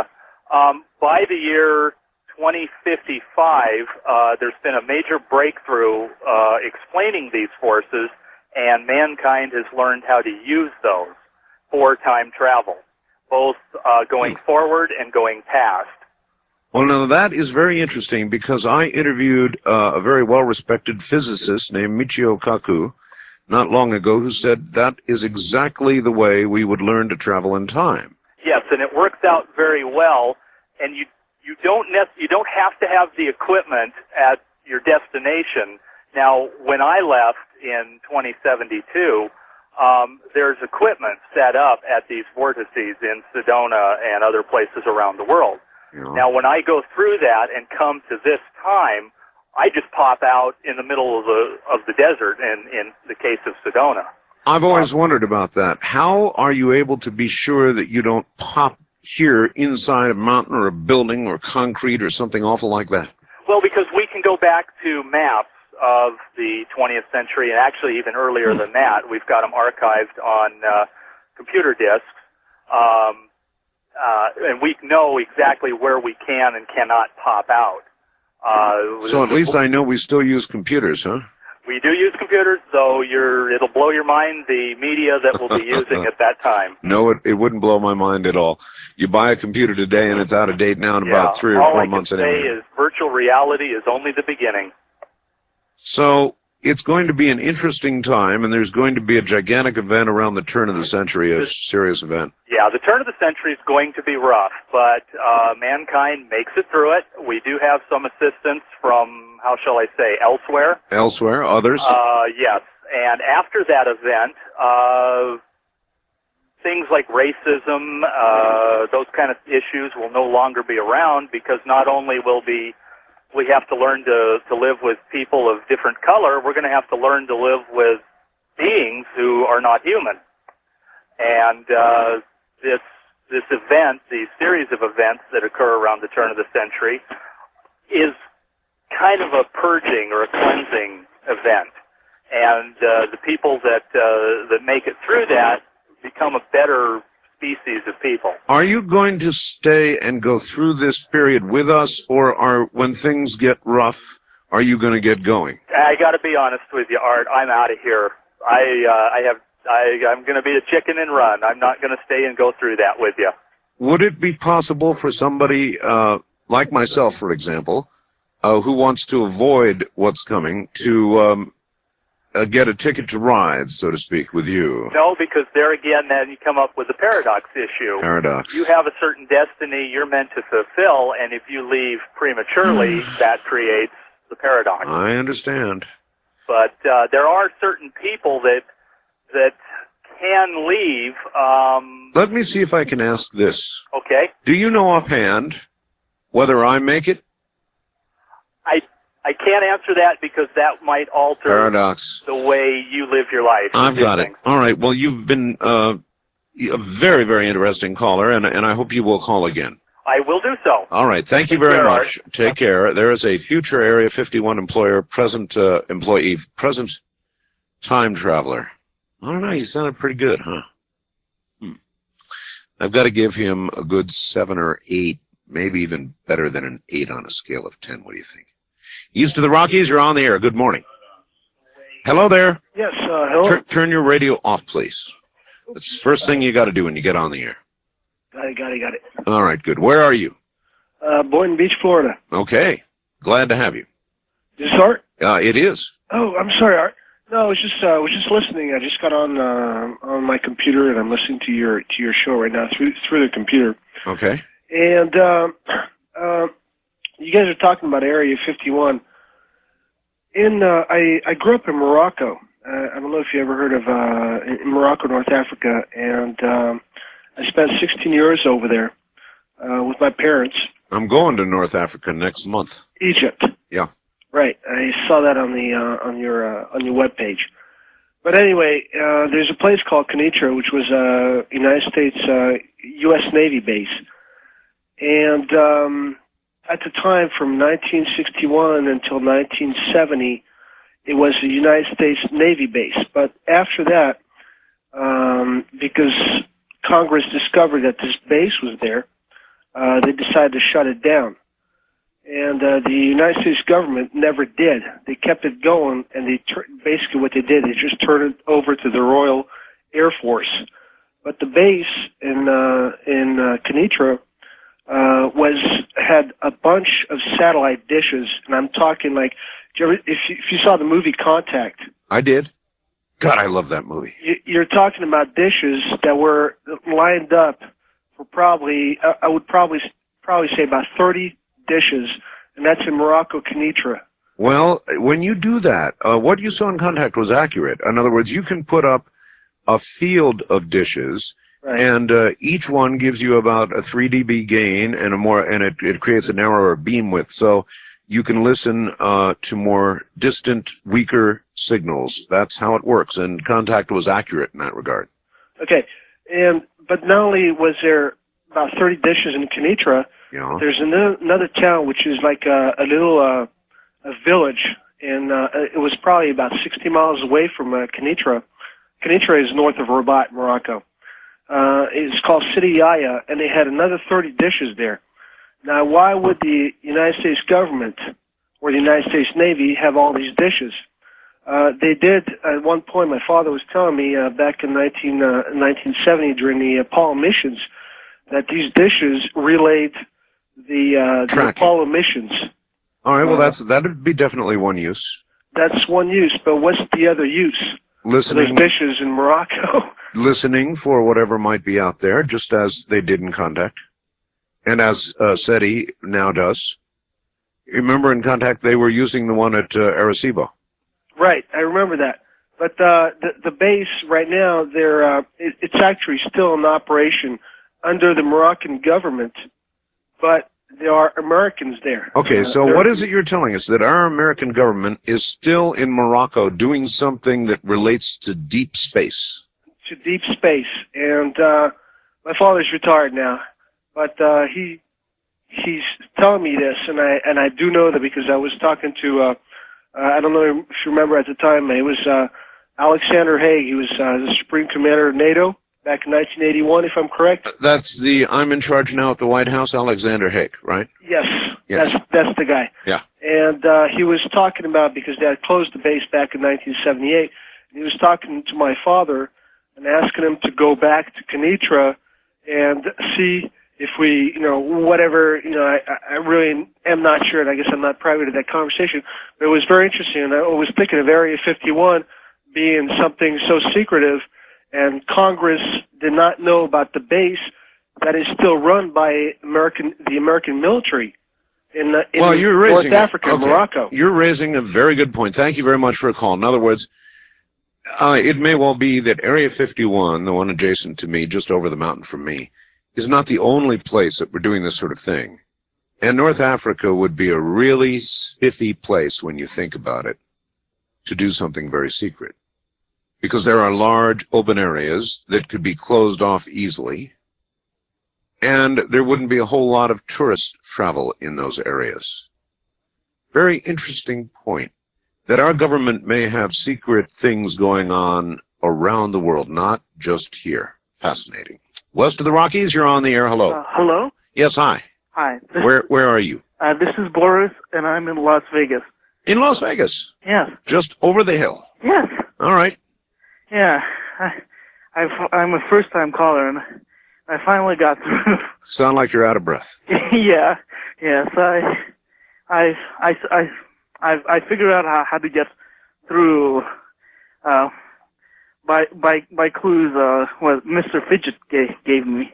Um, by the year twenty fifty-five, uh, there's been a major breakthrough uh, explaining these forces, and mankind has learned how to use those for time travel, both uh, going forward and going past. Well, now that is very interesting because I interviewed uh, a very well-respected physicist named Michio Kaku not long ago who said that is exactly the way we would learn to travel in time. Yes, and it works out very well, and you you don't nec- you don't have to have the equipment at your destination. Now, when I left in twenty seventy-two, um, there's equipment set up at these vortices in Sedona and other places around the world. You know? Now, when I go through that and come to this time, I just pop out in the middle of the of the desert. In in the case of Sedona, I've always wondered about that. How are you able to be sure that you don't pop here inside a mountain or a building or concrete or something awful like that? well, because we can go back to maps of the twentieth century, and actually even earlier than that. We've got them archived on uh, computer disks, um, uh, and we know exactly where we can and cannot pop out. Uh, So at least I know we still use computers, huh? We do use computers, though you're, it'll blow your mind the media that we'll be using at that time. No, it, it wouldn't blow my mind at all. You buy a computer today and it's out of date now in Yeah, about three or all four I months can say anyway. is virtual reality is only the beginning. So it's going to be an interesting time, and there's going to be a gigantic event around the turn of the century, a serious event. Yeah, the turn of the century is going to be rough, but uh, mankind makes it through it. We do have some assistance from, how shall I say, elsewhere. Elsewhere, others? Uh, yes, and after that event, uh, things like racism, uh, those kind of issues will no longer be around, because not only will be we have to learn to, to live with people of different color, we're going to have to learn to live with beings who are not human. And uh, this this event, these series of events that occur around the turn of the century, is kind of a purging or a cleansing event. And uh, the people that uh, that make it through that become a better species of people. Are you going to stay and go through this period with us, or are, when things get rough, are you going to get going? I got to be honest with you, Art. I'm out of here. I uh, I have I I'm going to be a chicken and run. I'm not going to stay and go through that with you. Would it be possible for somebody uh, like myself, for example, uh, who wants to avoid what's coming, to um, uh, get a ticket to ride, so to speak, with you? No, because there again, then you come up with the paradox issue. Paradox. You have a certain destiny you're meant to fulfill, and if you leave prematurely, that creates the paradox. I understand. But uh, there are certain people that that can leave. Um, Let me see if I can ask this. okay. Do you know offhand whether I make it? I I can't answer that because that might alter Paradox. the way you live your life. I've do got it. things. All right. Well, you've been uh, a very, very interesting caller, and, and I hope you will call again. I will do so. All right. Thank you Take very care, much. Art. Take care. There is a future Area fifty-one employer, present uh, employee, present time traveler. I don't know. He sounded pretty good, huh? Hmm. I've got to give him a good seven or eight, maybe even better than an eight on a scale of ten. What do you think? East of the Rockies, you're on the air. Good morning. Hello there. Yes, uh, hello. Tur- turn your radio off, please. That's the first thing you got to do when you get on the air. Got it, got it, got it. All right, good. Where are you? Uh, Boynton Beach, Florida. Okay. Glad to have you. Is this Art? Uh, it is. Oh, I'm sorry, Art. No, I was just uh, I was just listening. I just got on uh, on my computer and I'm listening to your to your show right now through through the computer. Okay. And um, uh, you guys are talking about Area fifty-one. In uh, I I grew up in Morocco. Uh, I don't know if you ever heard of uh, in Morocco, North Africa, and um, I spent sixteen years over there uh, with my parents. I'm going to North Africa next month. Egypt. Yeah. Right. I saw that on the uh, on your uh, on your webpage. But anyway, uh, there's a place called Kenitra, which was a United States uh, U S Navy base, and um, at the time, from nineteen sixty-one until nineteen seventy, it was a United States Navy base. But after that, um, because Congress discovered that this base was there, uh, they decided to shut it down. And uh, the United States government never did. They kept it going, and they tur- basically what they did, they just turned it over to the Royal Air Force. But the base in uh, in uh, Kenitra uh, was had a bunch of satellite dishes, and I'm talking like, do you ever, if you, if you saw the movie Contact. I did. God, I love that movie. You, you're talking about dishes that were lined up for probably, I, I would probably probably say about thirty dishes, and that's in Morocco, Kenitra. Well, when you do that, uh, what you saw in Contact was accurate. In other words, you can put up a field of dishes, Right. and uh, each one gives you about a three D B gain, and a more, and it, it creates a narrower beam width. So you can listen uh, to more distant, weaker signals. That's how it works, and Contact was accurate in that regard. Okay, and but not only was there about thirty dishes in Kenitra, Yeah. there's another, another town which is like a, a little uh, a village, and uh, it was probably about sixty miles away from uh, Kenitra. Kenitra is north of Rabat, Morocco. Uh, it's called Sidi Yahya, and they had another thirty dishes there. Now, why would the United States government or the United States Navy have all these dishes? Uh, they did at one point. My father was telling me uh, back in nineteen, uh, nineteen seventy during the Apollo missions that these dishes relayed the, uh, the Apollo missions. All right, well, Uh, that's that'd be definitely one use. That's one use, but what's the other use? Listening, Those dishes in Morocco. listening for whatever might be out there, just as they did in Contact, and as uh, SETI now does. Remember, in Contact, they were using the one at uh, Arecibo. Right, I remember that. But uh, the the base right now, they're uh, it, it's actually still in operation under the Moroccan government, but there are Americans there. Okay, Uh, so they're- what is it you're telling us? That our American government is still in Morocco doing something that relates to deep space? to deep space, and uh, my father's retired now, but uh, he he's telling me this, and I and I do know that because I was talking to uh, uh, I don't know if you remember at the time, it was uh, Alexander Haig. He was uh, the Supreme Commander of NATO back in nineteen eighty-one, if I'm correct. That's the I'm in charge now at the White House, Alexander Haig, right? Yes, Yes. that's that's the guy. Yeah. And uh, he was talking about, because they had closed the base back in nineteen seventy-eight, and he was talking to my father and asking him to go back to Kenitra and see if we, you know, whatever, you know, I, I really am not sure, and I guess I'm not privy to that conversation, but it was very interesting, and I was thinking of Area fifty-one being something so secretive, and Congress did not know about the base that is still run by American, the American military in, uh, in Well, you're North raising Africa, okay. Morocco. You're raising a very good point. Thank you very much for a call. In other words, uh, it may well be that Area fifty-one, the one adjacent to me, just over the mountain from me, is not the only place that we're doing this sort of thing. And North Africa would be a really spiffy place when you think about it to do something very secret. Because there are large open areas that could be closed off easily, and there wouldn't be a whole lot of tourist travel in those areas. Very interesting point, that our government may have secret things going on around the world, not just here. Fascinating. West of the Rockies, you're on the air. Hello. Uh, hello? Yes, hi. Hi. This, Where where are you? uh, this is Boris, and I'm in Las Vegas. In Las Vegas. Yes. Just over the hill. Yes. All right. Yeah. I, I've, I'm a first-time caller, and I finally got through. Sound like you're out of breath. yeah. Yes. I, I, I, I, I, I figured out how, how to get through. Uh, by by by clues, uh, what Mister Fidget gave gave me.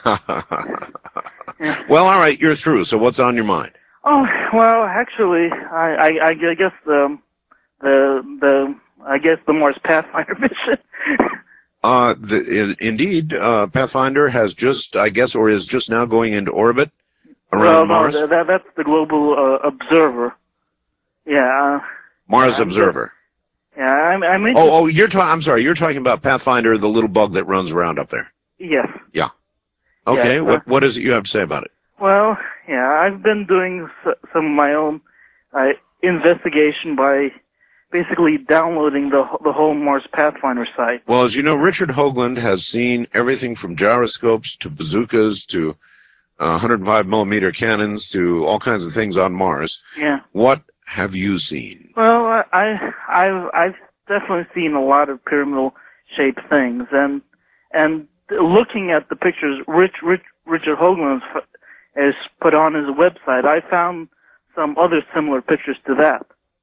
Yeah. Well, all right, you're through. So what's on your mind? Oh well, actually, I I, I guess the the the I guess the Mars Pathfinder mission. Uh, the, i- indeed, uh, Pathfinder has just, I guess, or is just now going into orbit around well, Mars. no, that that's the Global uh, Observer. Yeah. Uh, Mars I'm Observer. yeah, I'm I'm Oh, oh, you're talking. I'm sorry, you're talking about Pathfinder, the little bug that runs around up there. Yes. Yeah. Okay. Yes, uh, what What is it you have to say about it? Well, yeah, I've been doing s- some of my own uh, investigation by basically downloading the the whole Mars Pathfinder site. Well, as you know, Richard Hoagland has seen everything from gyroscopes to bazookas to uh, one hundred five millimeter cannons to all kinds of things on Mars. Yeah. What have you seen? Well, I, I I've I've definitely seen a lot of pyramidal-shaped things, and and looking at the pictures Rich, Rich Richard Hoagland has, has put on his website, I found some other similar pictures to that.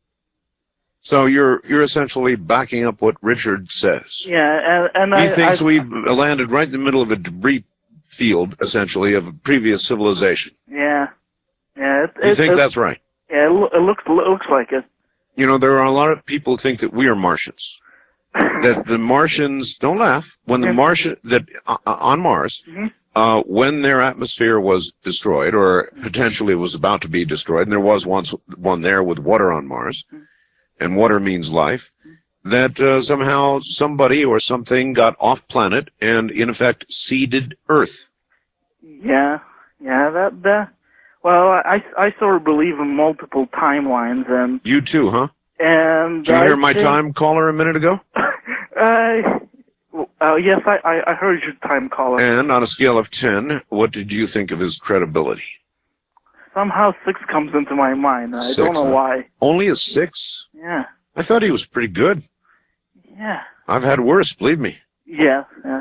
So you're you're essentially backing up what Richard says. Yeah, and, and he I, thinks I, we've landed right in the middle of a debris field, essentially, of a previous civilization. Yeah, yeah. It, You it, think it, that's right? Yeah, it, lo- it looks it looks like it. You know, there are a lot of people who think that we are Martians. That the Martians, don't laugh, when the Martian, that uh, on Mars, Mm-hmm. uh, when their atmosphere was destroyed, or potentially was about to be destroyed, and there was once one there with water on Mars, and water means life, that uh, somehow somebody or something got off planet and, in effect, seeded Earth. Yeah, yeah. That that. Well, I I sort of believe in multiple timelines, and You too, huh? and Did you I hear my think- time caller a minute ago? Uh, uh, yes, I, I I heard your time caller. And on a scale of ten, what did you think of his credibility? Somehow six comes into my mind. I Six, don't know huh? why. Only a six? Yeah, I thought he was pretty good. yeah, I've had worse, believe me. yeah, yeah.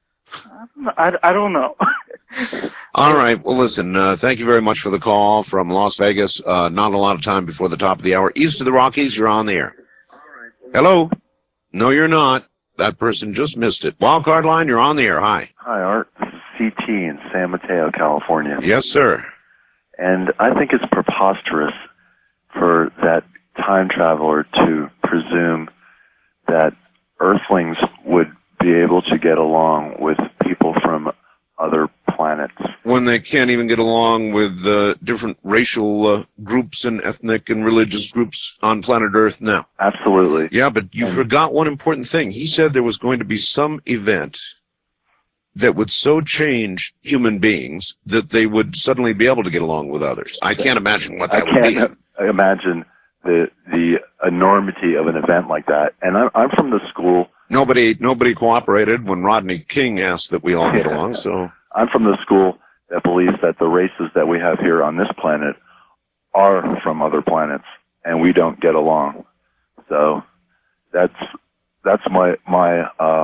I, I don't know. All right. Well, listen, uh, thank you very much for the call from Las Vegas. Uh, not a lot of time before the top of the hour. East of the Rockies, you're on the air. Hello? No, you're not. That person just missed it. Wildcard line, you're on the air. Hi. Hi, Art. This is C T in San Mateo, California. Yes, sir. And I think it's preposterous for that time traveler to presume that Earthlings would be able to get along with people from other planets. When they can't even get along with uh, different racial uh, groups and ethnic and religious groups on planet Earth now. Absolutely. Yeah, but you forgot one important thing. He said there was going to be some event that would so change human beings that they would suddenly be able to get along with others. I can't imagine what that I would be. can't imagine the the enormity of an event like that. And I'm, I'm from the school. Nobody, nobody cooperated when Rodney King asked that we all get along. So I'm from the school that believes that the races that we have here on this planet are from other planets, and we don't get along. So that's that's my my uh,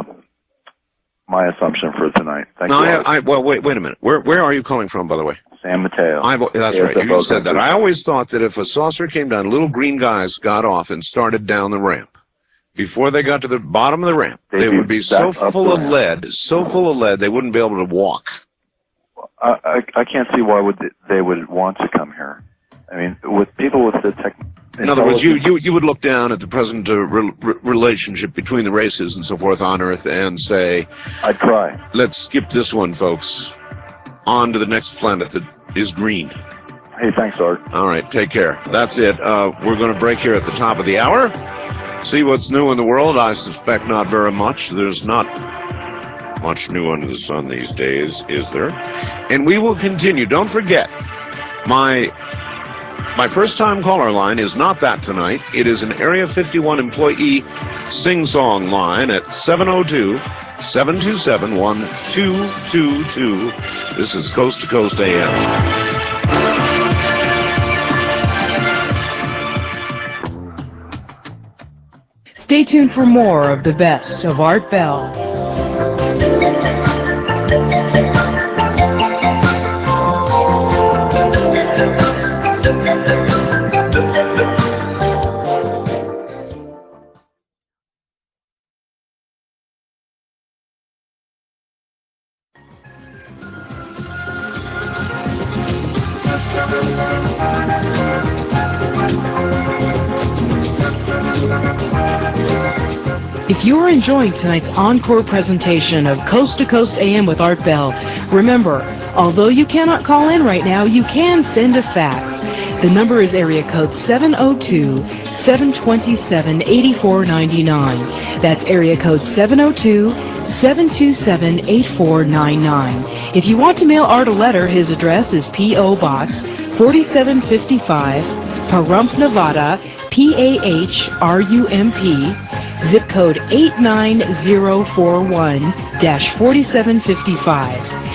my assumption for tonight. Thank no, you. I, I, well, wait, wait a minute. Where, where are you calling from, by the way? San Mateo. I, that's right. You said that. I always thought that if a saucer came down, little green guys got off and started down the ramp. Before they got to the bottom of the ramp, They'd they be would be so back up full the of ramp. lead, so full of lead, they wouldn't be able to walk. I, I I can't see why would they, they would want to come here. I mean, with people with the tech. In other words, you, you, you would look down at the present uh, re re relationship between the races and so forth on Earth and say, I'd cry. Let's skip this one, folks. On to the next planet that is green. Hey, thanks, Art. All right, take care. That's it. Uh, we're going to break here at the top of the hour. See what's new in the world. I suspect not very much. There's not much new under the sun these days, is there? And we will continue. Don't forget, my my first-time caller line is not that tonight. It is an Area fifty-one employee sing-song line at seven oh two, seven two seven, one two two two. This is Coast to Coast A M. Stay tuned for more of the best of Art Bell. If you are enjoying tonight's encore presentation of Coast to Coast A M with Art Bell, remember, although you cannot call in right now, you can send a fax. The number is area code seven oh two, seven two seven, eight four nine nine. That's area code seven oh two, seven two seven, eight four nine nine. If you want to mail Art a letter, his address is P O Box forty-seven fifty-five, Pahrump, Nevada, P A H R U M P, zip code eight nine zero four one, forty-seven fifty-five.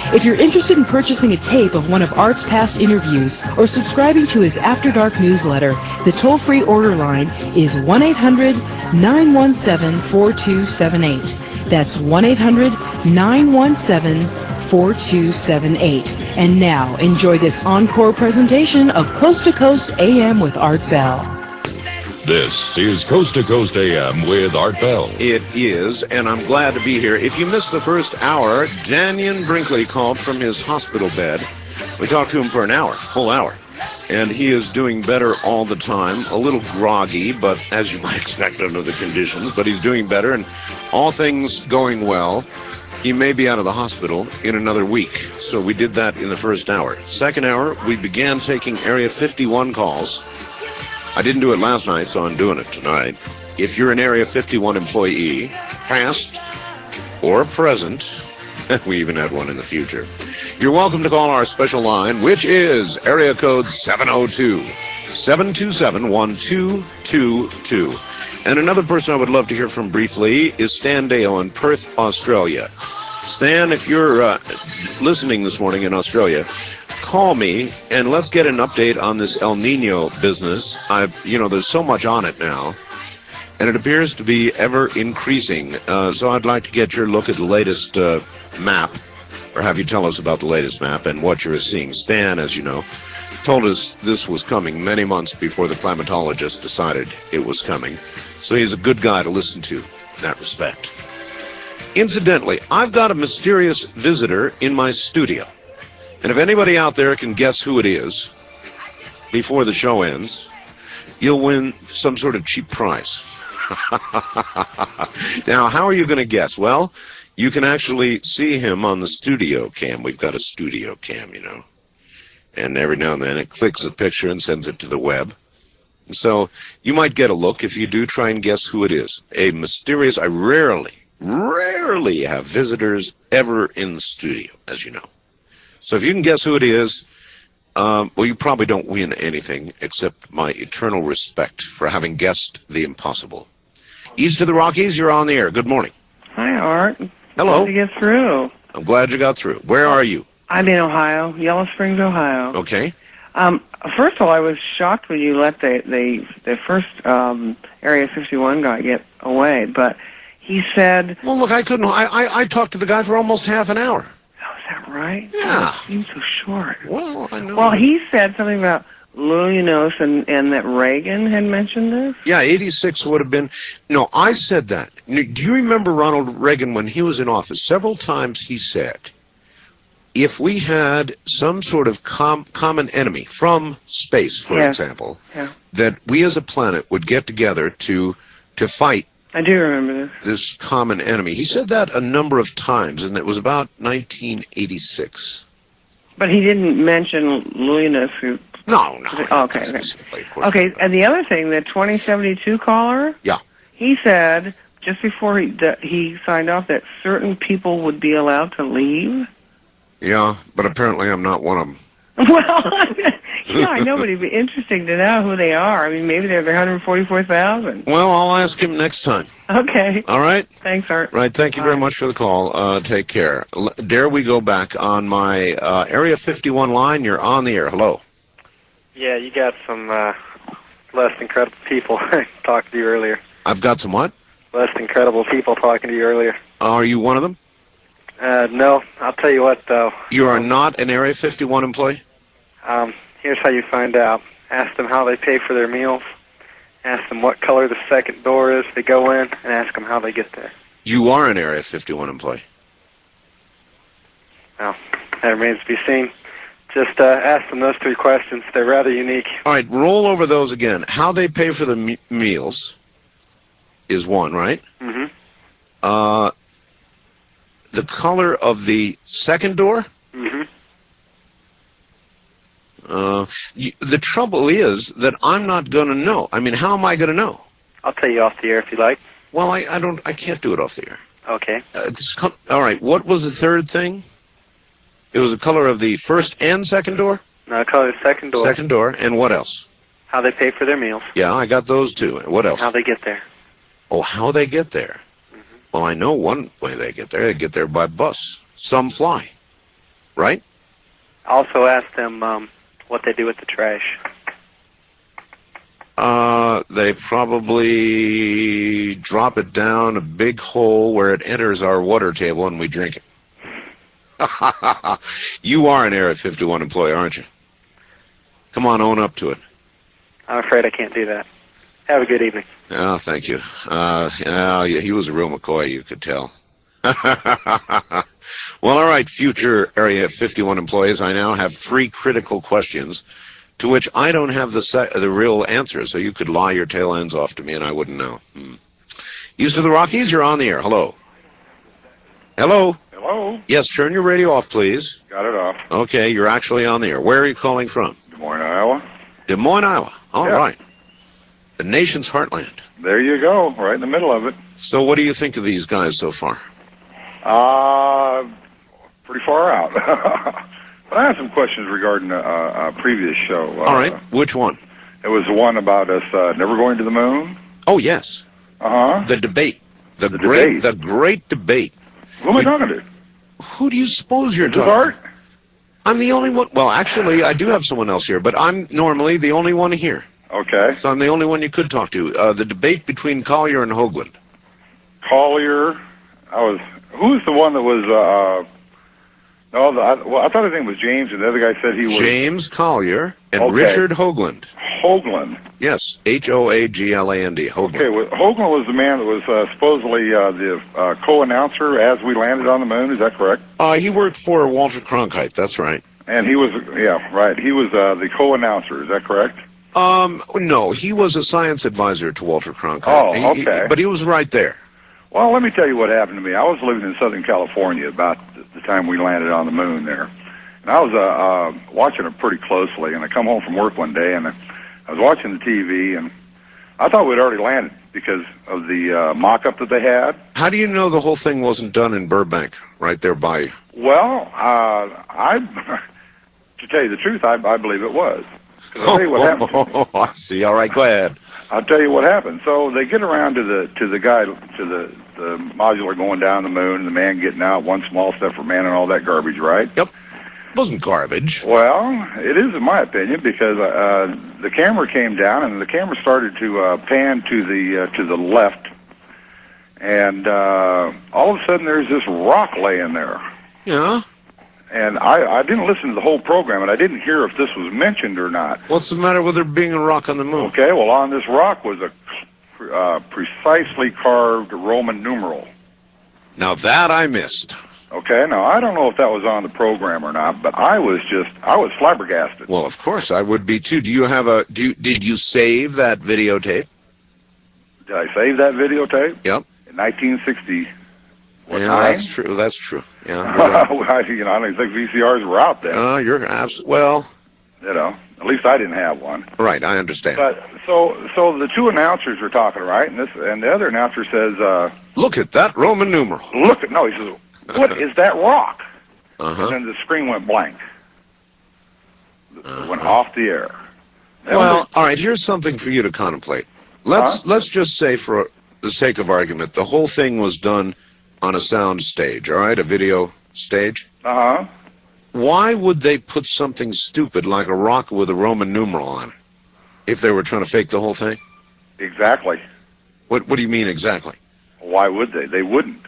If you're interested in purchasing a tape of one of Art's past interviews or subscribing to his After Dark newsletter, the toll-free order line is one eight hundred nine one seven four two seven eight. That's one eight hundred nine one seven four two seven eight. And now, enjoy this encore presentation of Coast to Coast A M with Art Bell. This is Coast to Coast A M with Art Bell. It is, and I'm glad to be here. If you missed the first hour, Daniel Brinkley called from his hospital bed. We talked to him for an hour, whole hour. And he is doing better all the time. A little groggy, but as you might expect under the conditions, but he's doing better, and all things going well. He may be out of the hospital in another week. So we did that in the first hour. Second hour, we began taking Area fifty-one calls. I didn't do it last night, so I'm doing it tonight. If you're an Area fifty-one employee, past or present, we even had one in the future, you're welcome to call our special line, which is area code seven oh two, seven two seven, one two two two. And another person I would love to hear from briefly is Stan Dale in Perth, Australia. Stan, if you're uh, listening this morning in Australia, call me and let's get an update on this El Nino business. I, you know, there's so much on it now, and it appears to be ever increasing. Uh, so I'd like to get your look at the latest uh, map, or have you tell us about the latest map and what you're seeing. Stan, as you know, told us this was coming many months before the climatologist decided it was coming. So he's a good guy to listen to in that respect. Incidentally, I've got a mysterious visitor in my studio. And if anybody out there can guess who it is before the show ends, you'll win some sort of cheap prize. Now, how are you going to guess? Well, you can actually see him on the studio cam. We've got a studio cam, you know. And every now and then it clicks a picture and sends it to the web. So you might get a look. If you do, try and guess who it is. A mysterious, I rarely, rarely have visitors ever in the studio, as you know. So if you can guess who it is, um, well, you probably don't win anything except my eternal respect for having guessed the impossible. East of the Rockies, you're on the air. Good morning. Hi, Art. Hello. Glad to get through. I'm glad you got through. Where are you? I'm in Ohio, Yellow Springs, Ohio. Okay. Um, first of all, I was shocked when you let the the, the first um, Area fifty-one guy get away, but he said... Well, look, I couldn't... I, I, I talked to the guy for almost half an hour. Oh, is that right? Yeah. It seems so short. Well, I know. Well, he said something about Lulianos and, and that Reagan had mentioned this? Yeah, eighty-six would have been... No, I said that. Do you remember Ronald Reagan when he was in office? Several times he said, if we had some sort of com common enemy from space, for yeah. example, yeah. that we as a planet would get together to to fight I do remember this. this common enemy. He said that a number of times, and it was about nineteen eighty-six. But he didn't mention Lulianos who... No, no. Oh, okay, okay. Okay, and the other thing, the twenty seventy-two caller, yeah, he said just before he that he signed off that certain people would be allowed to leave. Yeah, but apparently I'm not one of them. Well, yeah, I know, but it'd be interesting to know who they are. I mean, maybe they're the one hundred forty-four thousand. Well, I'll ask him next time. Okay. All right? Thanks, Art. Right, thank you very much for the call. Uh, take care. L dare we go back on my uh, Area fifty-one line? You're on the air. Hello. Yeah, you got some uh, less than credible people talking to you earlier. I've got some what? Less than credible people talking to you earlier. Are you one of them? Uh, no, I'll tell you what, though. You are not an Area fifty-one employee? Um, here's how you find out. Ask them how they pay for their meals. Ask them what color the second door is they go in, and ask them how they get there. You are an Area fifty-one employee. Well, that remains to be seen. Just uh, ask them those three questions. They're rather unique. All right, roll over those again. How they pay for the me meals is one, right? Mm-hmm. Uh, the color of the second door? Mm-hmm. Uh, you, the trouble is that I'm not going to know. I mean, how am I going to know? I'll tell you off the air if you like. Well, I, I don't. I can't do it off the air. Okay. Uh, it's, all right. What was the third thing? It was the color of the first and second door? No, color of the second door. Second door. And what else? How they pay for their meals. Yeah, I got those two. What else? How they get there. Oh, how they get there. Mm-hmm. Well, I know one way they get there. They get there by bus. Some fly. right? Also ask them um, what they do with the trash. Uh, they probably drop it down a big hole where it enters our water table and we drink it. You are an Area fifty-one employee, aren't you? Come on, own up to it. I'm afraid I can't do that. Have a good evening. Oh, thank you. Uh, yeah, he was a real McCoy, you could tell. Well, all right, future Area fifty-one employees, I now have three critical questions to which I don't have the se the real answer, so you could lie your tail ends off to me and I wouldn't know. Hmm. East of the Rockies, you're on the air. Hello. Hello. Hello? Yes, turn your radio off, please. Got it off. Okay, you're actually on the air. Where are you calling from? Des Moines, Iowa. Des Moines, Iowa. All Yeah. right. The nation's heartland. There you go, right in the middle of it. So what do you think of these guys so far? Uh, pretty far out. But I have some questions regarding a, a previous show. Uh, All right, which one? It was the one about us uh, never going to the moon. Oh, yes. Uh-huh. The debate. The, The great debate. the great debate. Who am I talking to? Who do you suppose you're Is this talking Art? I'm the only one. Well, actually, I do have someone else here, but I'm normally the only one here. Okay. So I'm the only one you could talk to. Uh, the debate between Collier and Hoagland. Collier. I was. Who was the one that was? Uh, no, the, I, well, I thought his name was James, and the other guy said he was James Collier and Okay. Richard Hoagland. Hoagland. Yes, H O A G L A N D. Hoagland. Okay, well, Hoagland was the man that was uh, supposedly uh, the uh, co-announcer as we landed on the moon. Is that correct? Uh, he worked for Walter Cronkite. That's right. And he was, yeah, right. He was uh, the co-announcer. Is that correct? Um, no, he was a science advisor to Walter Cronkite. Oh, He- he- okay. but he was right there. Well, let me tell you what happened to me. I was living in Southern California about the, the time we landed on the moon there. And I was uh, uh, watching it pretty closely, and I come home from work one day, and I, I was watching the T V, and I thought we'd already landed because of the uh, mock-up that they had. How do you know the whole thing wasn't done in Burbank, right there by you? Well, uh, I, to tell you the truth, I, I believe it was. 'Cause I'll tell you what happened. Oh, I see. All right, go ahead. I'll tell you what happened. So they get around to the to the guy to the the modular going down the moon, and the man getting out, one small step for man, and all that garbage, right? Yep. Wasn't garbage. Well, it is in my opinion because uh, the camera came down and the camera started to uh, pan to the uh, to the left, and uh, all of a sudden there's this rock laying there. Yeah. And I, I didn't listen to the whole program, and I didn't hear if this was mentioned or not. What's the matter with there being a rock on the moon? Okay, well, on this rock was a uh, precisely carved Roman numeral. Now that I missed. Okay, now I don't know if that was on the program or not, but I was just, I was flabbergasted. Well, of course I would be too. Do you have a? Do you, did you save that videotape? Did I save that videotape? Yep. In nineteen sixty. What yeah, time? that's true. That's true. Yeah. you're right. I, you know, I don't think V C Rs were out then. Uh, you're abs- well. You know, at least I didn't have one. Right, I understand. But so, so the two announcers were talking, right? And this, and the other announcer says, uh, "Look at that Roman numeral." Look at no, he says, "What is that rock?" Uh-huh. And then the screen went blank. It Uh-huh. went off the air. Well, all right. Here's something for you to contemplate. Let's Huh? let's just say, for the sake of argument, the whole thing was done on a sound stage. All right, a video stage. Uh huh. Why would they put something stupid like a rock with a Roman numeral on it if they were trying to fake the whole thing? Exactly. What What do you mean exactly? Why would they? They wouldn't.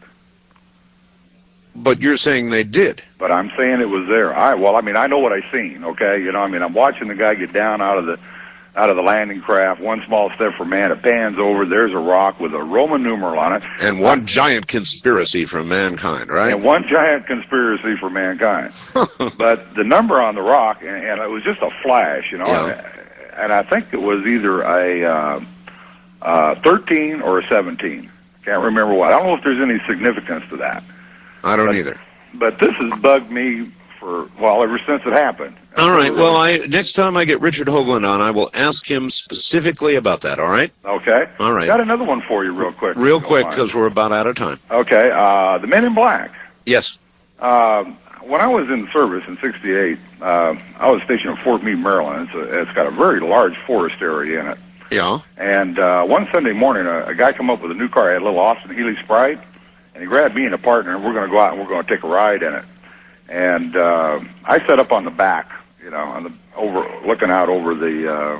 But you're saying they did. But I'm saying it was there. I well, I mean, I know what I seen. Okay, you know, I mean, I'm watching the guy get down out of the out of the landing craft. One small step for man. It pans over. There's a rock with a Roman numeral on it, And one giant conspiracy from mankind, right? and one giant conspiracy for mankind. But the number on the rock, and, and it was just a flash, you know. Yeah. And, and I think it was either a uh, uh, thirteen or a seventeen. Can't remember what. I don't know if there's any significance to that. I don't But- either. But this has bugged me for, well, ever since it happened. All right. Well, I next time I get Richard Hoagland on, I will ask him specifically about that. All right. Okay. All right. Got another one for you real quick. Real if you quick, don't mind. because we're about out of time. Okay, uh, the Men in Black. Yes. Um, when I was in service in sixty-eight, uh, I was stationed at Fort Meade, Maryland. It's, a, it's got a very large forest area in it. Yeah. And uh, one Sunday morning, a, a guy come up with a new car. He had a little Austin Healey Sprite, and he grabbed me and a partner, and we're going to go out and we're going to take a ride in it. and uh, I set up on the back, you know, on the over looking out over the uh,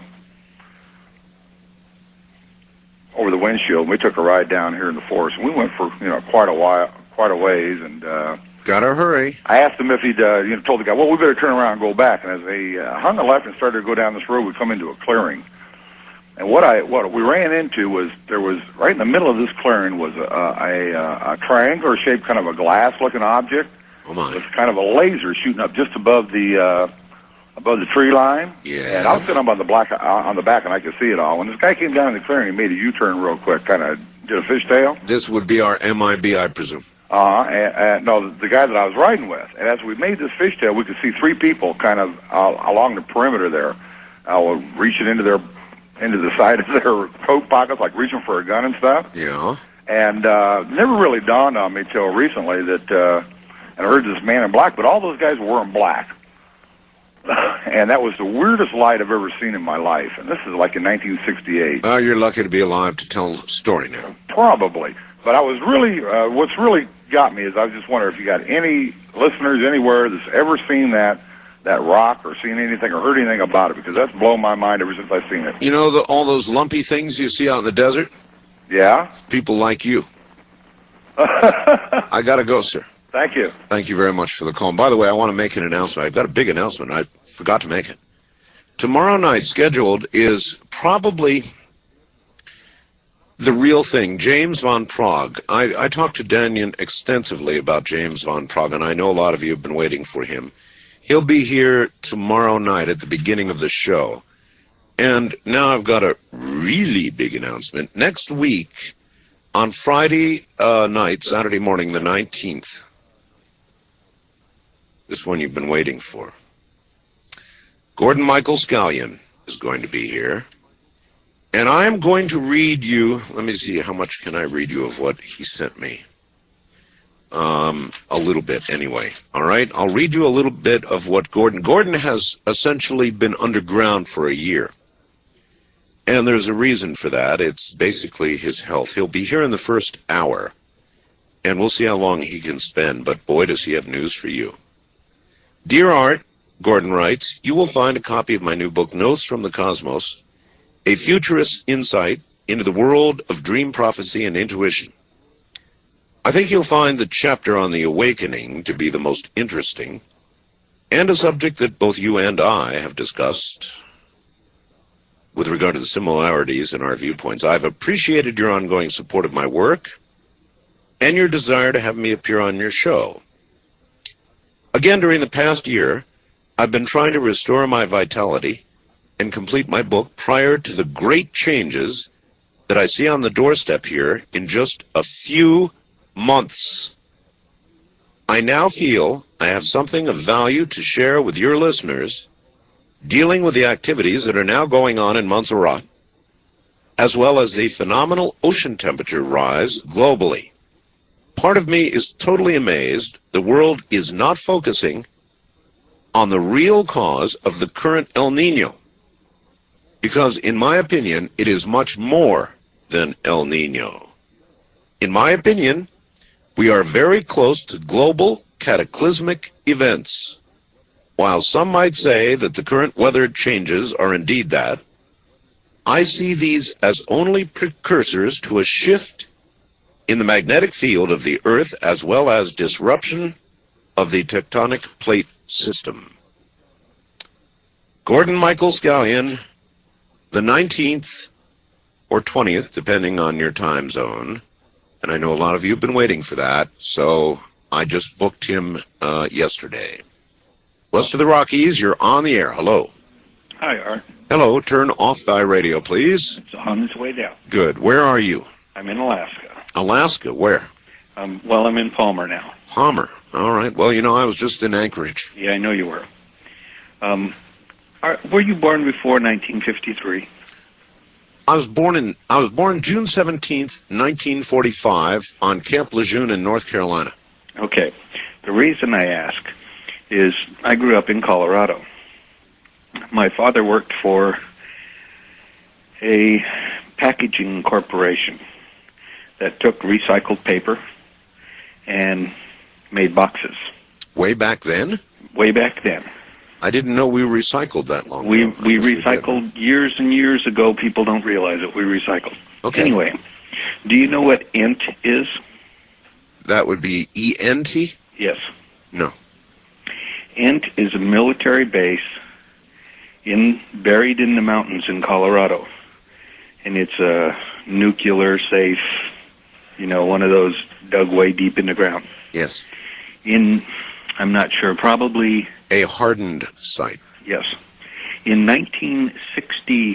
over the windshield. We took a ride down here in the forest. We went for you know quite a while, quite a ways, and uh, gotta hurry. I asked him if he'd uh, you know told the guy, well, we better turn around and go back. And as they uh, hung a left and started to go down this road, we come into a clearing. And what I what we ran into was there was right in the middle of this clearing was a a, a, a triangular shaped kind of a glass looking object. Oh my! With kind of a laser shooting up just above the uh, above the tree line. Yeah. And I was sitting up on the black uh, on the back and I could see it all. When this guy came down in the clearing, he made a U-turn real quick, kind of did a fishtail. This would be our M I B, I presume. Uh, and, and no, the guy that I was riding with. And as we made this fishtail, we could see three people kind of uh, along the perimeter there, uh, reaching into their into the side of their coat pockets, like reaching for a gun and stuff. Yeah. And uh, never really dawned on me till recently that, uh, and I heard this man in black, but all those guys were in black. And that was the weirdest light I've ever seen in my life. And this is like in nineteen sixty-eight. Well, you're lucky to be alive to tell the story now. Probably. But I was really, uh, what's really got me is I was just wondering if you got any listeners anywhere that's ever seen that that rock or seen anything or heard anything about it, because that's blown my mind ever since I've seen it. You know the, all those lumpy things you see out in the desert? Yeah? People like you. I gotta go, sir. Thank you. Thank you very much for the call. And by the way, I want to make an announcement. I've got a big announcement. I forgot to make it. Tomorrow night scheduled is probably the real thing, James Van Praagh. I, I talked to Daniel extensively about James Van Praagh, and I know a lot of you have been waiting for him. He'll be here tomorrow night at the beginning of the show. And now I've got a really big announcement. Next week, on Friday uh, night, Saturday morning, the nineteenth, this one you've been waiting for, Gordon Michael Scallion is going to be here. And I'm going to read you, let me see, how much can I read you of what he sent me? Um, a little bit, anyway. All right? I'll read you a little bit of what Gordon... Gordon has essentially been underground for a year. And there's a reason for that. It's basically his health. He'll be here in the first hour. And we'll see how long he can spend. But boy, does he have news for you. Dear Art, Gordon writes, you will find a copy of my new book, Notes from the Cosmos, a futurist insight into the world of dream prophecy and intuition. I think you'll find the chapter on the awakening to be the most interesting, and a subject that both you and I have discussed with regard to the similarities in our viewpoints. I've appreciated your ongoing support of my work and your desire to have me appear on your show. Again, during the past year, I've been trying to restore my vitality and complete my book prior to the great changes that I see on the doorstep here in just a few months. I now feel I have something of value to share with your listeners dealing with the activities that are now going on in Montserrat, as well as the phenomenal ocean temperature rise globally. Part of me is totally amazed the world is not focusing on the real cause of the current El Nino, because in my opinion, it is much more than El Nino. In my opinion, we are very close to global cataclysmic events. While some might say that the current weather changes are indeed that, I see these as only precursors to a shift in the magnetic field of the Earth, as well as disruption of the tectonic plate system. Gordon Michael Scallion, the nineteenth or twentieth, depending on your time zone. And I know a lot of you have been waiting for that, so I just booked him uh, yesterday. West of the Rockies, you're on the air. Hello. Hi, Art. Hello. Turn off thy radio, please. It's on its way down. Good. Where are you? I'm in Alaska. Alaska. Where? Um, well, I'm in Palmer now. Palmer. All right. Well, you know, I was just in Anchorage. Yeah, I know you were. Um, are, were you born before nineteen fifty-three? I was born in I was born June seventeenth, nineteen forty-five, on Camp Lejeune in North Carolina. Okay. The reason I ask is I grew up in Colorado. My father worked for a packaging corporation that took recycled paper and made boxes. Way back then? Way back then. I didn't know we recycled that long We ago. we recycled years and years ago. People don't realize it. We recycled. Okay. Anyway, do you know what E N T is? That would be E N T? Yes. No. E N T is a military base in buried in the mountains in Colorado, and it's a nuclear safe. You know, one of those dug way deep in the ground. Yes. In, I'm not sure, probably a hardened site. Yes. In nineteen sixty,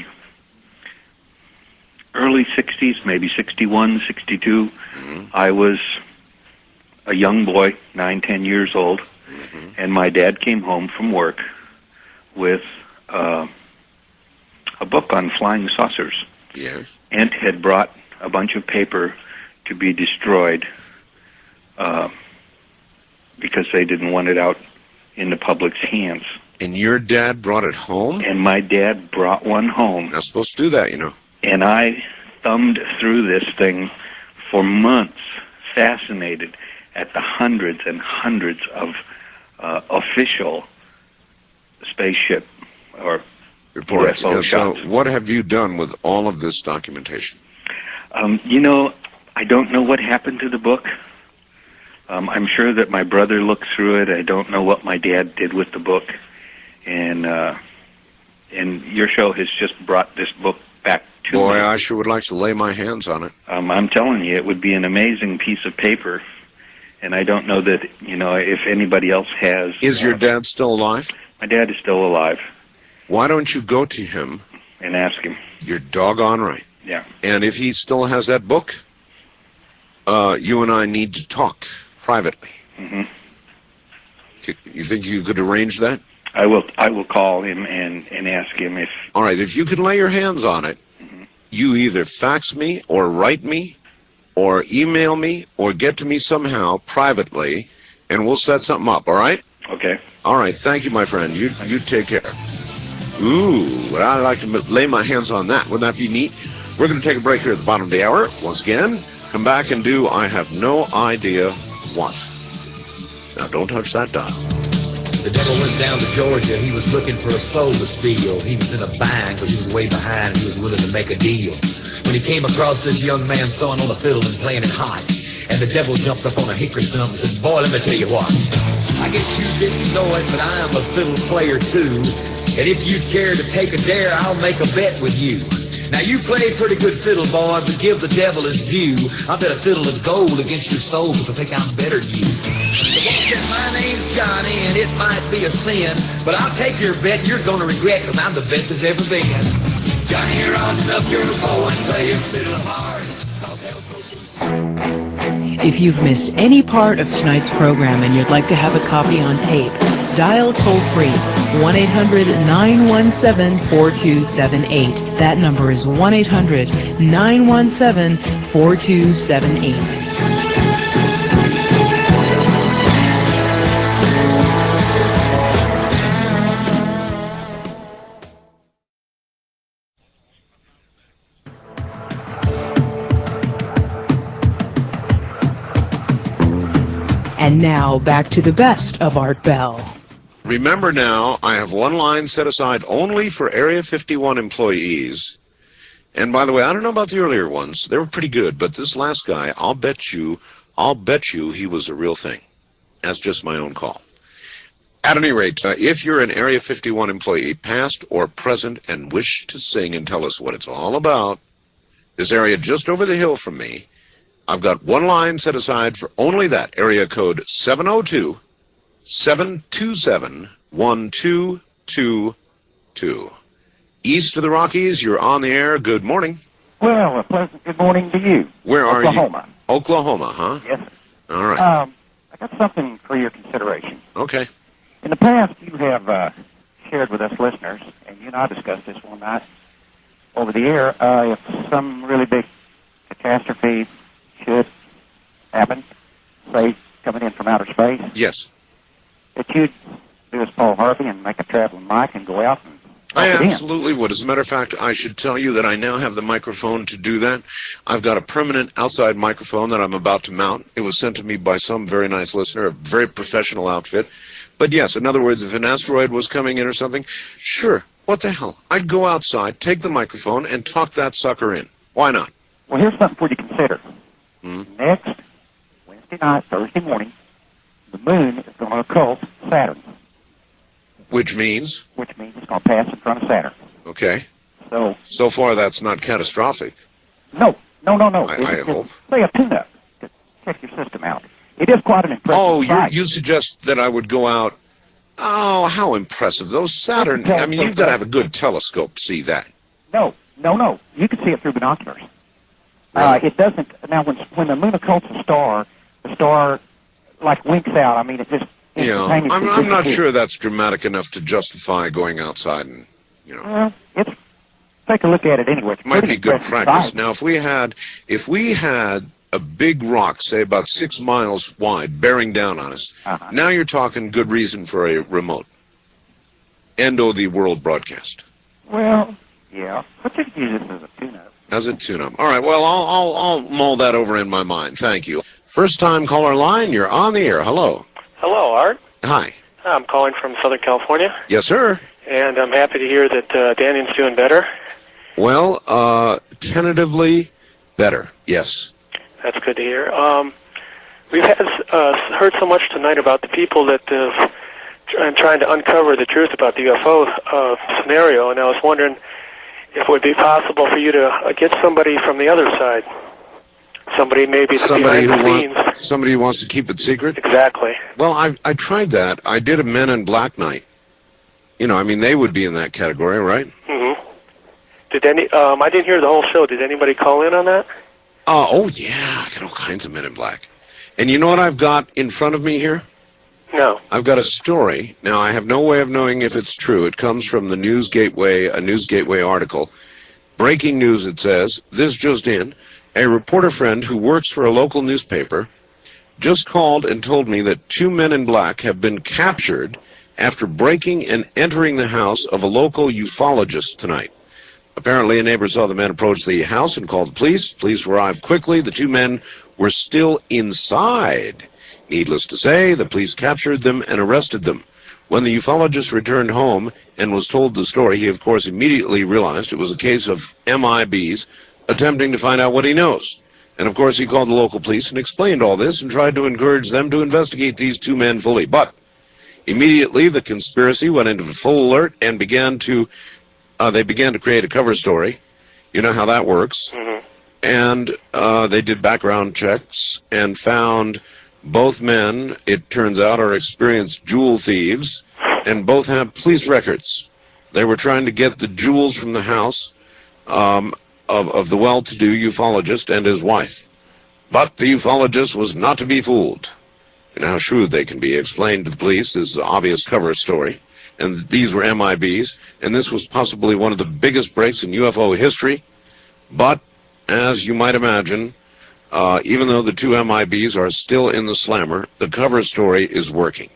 early sixties, maybe sixty-one, sixty-two, mm-hmm. I was a young boy, nine, ten years old, mm-hmm. and my dad came home from work with uh, a book on flying saucers. Yes. E N T had brought a bunch of paper to be destroyed uh, because they didn't want it out in the public's hands. And your dad brought it home? And my dad brought one home. Not supposed to do that, you know. And I thumbed through this thing for months, fascinated at the hundreds and hundreds of uh, official spaceship or reports. U F O Yeah, shots. so what have you done with all of this documentation? Um, you know, I don't know what happened to the book. Um, I'm sure that my brother looked through it. I don't know what my dad did with the book. And uh, and your show has just brought this book back to Boy, me. I sure would like to lay my hands on it. Um, I'm telling you, it would be an amazing piece of paper. And I don't know that, you know, if anybody else has... Is your uh, dad still alive? My dad is still alive. Why don't you go to him... and ask him? You're doggone right. Yeah. And if he still has that book, uh, you and I need to talk privately. Mm-hmm. You think you could arrange that? I will I will call him and, and ask him if... All right, if you can lay your hands on it, mm-hmm. you either fax me or write me or email me or get to me somehow privately, and we'll set something up, all right? Okay. All right, thank you, my friend. You you take care. Ooh, would I like to lay my hands on that? Wouldn't that be neat? We're going to take a break here at the bottom of the hour. Once again, come back and do I have no idea what. Now, don't touch that dial. The devil went down to Georgia. He was looking for a soul to steal. He was in a bind because he was way behind and he was willing to make a deal. When he came across this young man sawing on the fiddle and playing it hot, and the devil jumped up on a hickory stump and said, boy, let me tell you what. I guess you didn't know it, but I am a fiddle player too. And if you'd care to take a dare, I'll make a bet with you. Now you play pretty good fiddle, boy, but give the devil his due. I bet a fiddle is gold against your soul because I think I'm better than you. The one said, my name's Johnny, and it might be a sin, but I'll take your bet and you're going to regret because I'm the best as ever been. Johnny, rosin up your bow and play your fiddle hard. If you've missed any part of tonight's program and you'd like to have a copy on tape, dial toll-free one eight hundred nine one seven four two seven eight. That number is one eight hundred nine one seven four two seven eight. And now, back to the best of Art Bell. Remember now, I have one line set aside only for Area fifty-one employees. And by the way, I don't know about the earlier ones. They were pretty good, but this last guy, I'll bet you, I'll bet you he was a real thing. That's just my own call. At any rate, uh, if you're an Area fifty-one employee, past or present, and wish to sing and tell us what it's all about, this area just over the hill from me, I've got one line set aside for only that, area code seven oh two, seven two seven, one two two two. East of the Rockies, you're on the air. Good morning. Well, a pleasant good morning to you. Where are you? Oklahoma. Oklahoma, huh? Yes, sir. All right. Um, I got something for your consideration. Okay. In the past, you have uh, shared with us listeners, and you and I discussed this one night over the air, uh, if some really big catastrophe should happen, say, coming in from outer space, yes, that you'd do as Paul Harvey and make a traveling mic and go out and I Lock it in. absolutely would. As a matter of fact, I should tell you that I now have the microphone to do that. I've got a permanent outside microphone that I'm about to mount. It was sent to me by some very nice listener, a very professional outfit. But yes, in other words, if an asteroid was coming in or something, sure, what the hell? I'd go outside, take the microphone, and talk that sucker in. Why not? Well, here's something for you to consider. Hmm? Next Wednesday night, Thursday morning, the moon is going to occult Saturn, Which means? which means it's going to pass in front of Saturn. Okay. So, So far, that's not catastrophic. no, no, no, no. I, It's I just, hope. say a tune-up to check your system out. It is quite an impressive Oh, you sight. you suggest that I would go out? Oh, how impressive! Those Saturn. I mean, you've got to have a good telescope to see that. No, no, no. You can see it through binoculars. Uh, it doesn't. Now, when when the moon occults a star, the star like winks out. I mean, it just Yeah, instantaneously I'm, I'm not disappears. sure that's dramatic enough to justify going outside and, you know. Well, it's take a look at it anyway. It's Might pretty be good impressive practice. sight. Now, if we had, if we had a big rock, say about six miles wide, bearing down on us, Uh-huh. now you're talking good reason for a remote. End of the world broadcast. Well, yeah, but you can use this as a tune-up. How's it tune up? All right, well, I'll, I'll, I'll mull that over in my mind. Thank you. First time caller line, you're on the air. Hello. Hello, Art. Hi. I'm calling from Southern California, Yes, sir. and I'm happy to hear that uh, Daniel's doing better. Well, uh, tentatively better. Yes. That's good to hear. Um, we've had, uh, heard so much tonight about the people that uh, try- trying to uncover the truth about the U F O uh, scenario, and I was wondering if it would be possible for you to uh, get somebody from the other side, somebody maybe that's Somebody who, behind the scenes. want, somebody who wants to keep it secret? Exactly. Well, I I tried that. I did a Men in Black night. You know, I mean, they would be in that category, right? hmm Did any? Um, I didn't hear the whole show. Did anybody call in on that? Uh, oh, yeah, I got all kinds of Men in Black. And you know what I've got in front of me here? No. I've got a story. Now, I have no way of knowing if it's true. It comes from the News Gateway, a News Gateway article. Breaking news, it says, this just in, a reporter friend who works for a local newspaper just called and told me that two men in black have been captured after breaking and entering the house of a local ufologist tonight. Apparently, a neighbor saw the men approach the house and called the police. Police arrived quickly. The two men were still inside. Needless to say, the police captured them and arrested them. When the ufologist returned home and was told the story, he, of course, immediately realized it was a case of M I Bs attempting to find out what he knows. And, of course, he called the local police and explained all this and tried to encourage them to investigate these two men fully. But immediately, the conspiracy went into full alert and began to, uh, they began to create a cover story. You know how that works. Mm-hmm. And uh, they did background checks and found both men, it turns out, are experienced jewel thieves, and both have police records. They were trying to get the jewels from the house um, of, of the well-to-do ufologist and his wife. But the ufologist was not to be fooled. And how shrewd they can be explained to the police is the obvious cover story. And these were M I Bs, and this was possibly one of the biggest breaks in U F O history. But, as you might imagine, uh, even though the two M I Bs are still in the slammer, the cover story is working.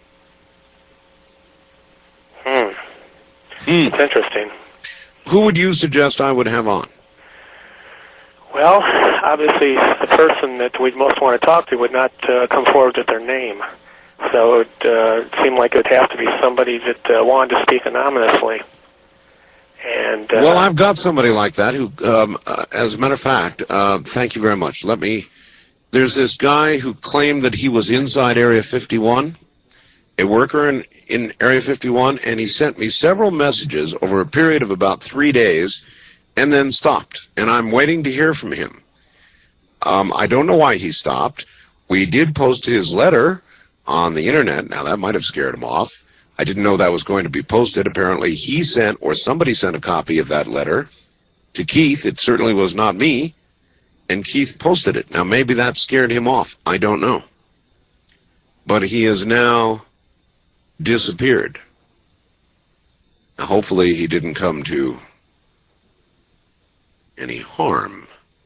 Hmm. Hmm. It's interesting. Who would you suggest I would have on? Well, obviously, the person that we'd most want to talk to would not uh, come forward with their name. So it uh, seemed like it would have to be somebody that uh, wanted to speak anonymously. And uh, Well, I've got somebody like that who, um, uh, as a matter of fact, uh, thank you very much. Let me, there's this guy who claimed that he was inside Area fifty-one, a worker in, in Area fifty-one, and he sent me several messages over a period of about three days and then stopped. And I'm waiting to hear from him. Um, I don't know why he stopped. We did post his letter on the internet. Now, that might have scared him off. I didn't know that was going to be posted. Apparently, he sent, or somebody sent a copy of that letter to Keith. It certainly was not me. And Keith posted it. Now, maybe that scared him off. I don't know. But he has now disappeared. Now, hopefully, he didn't come to any harm.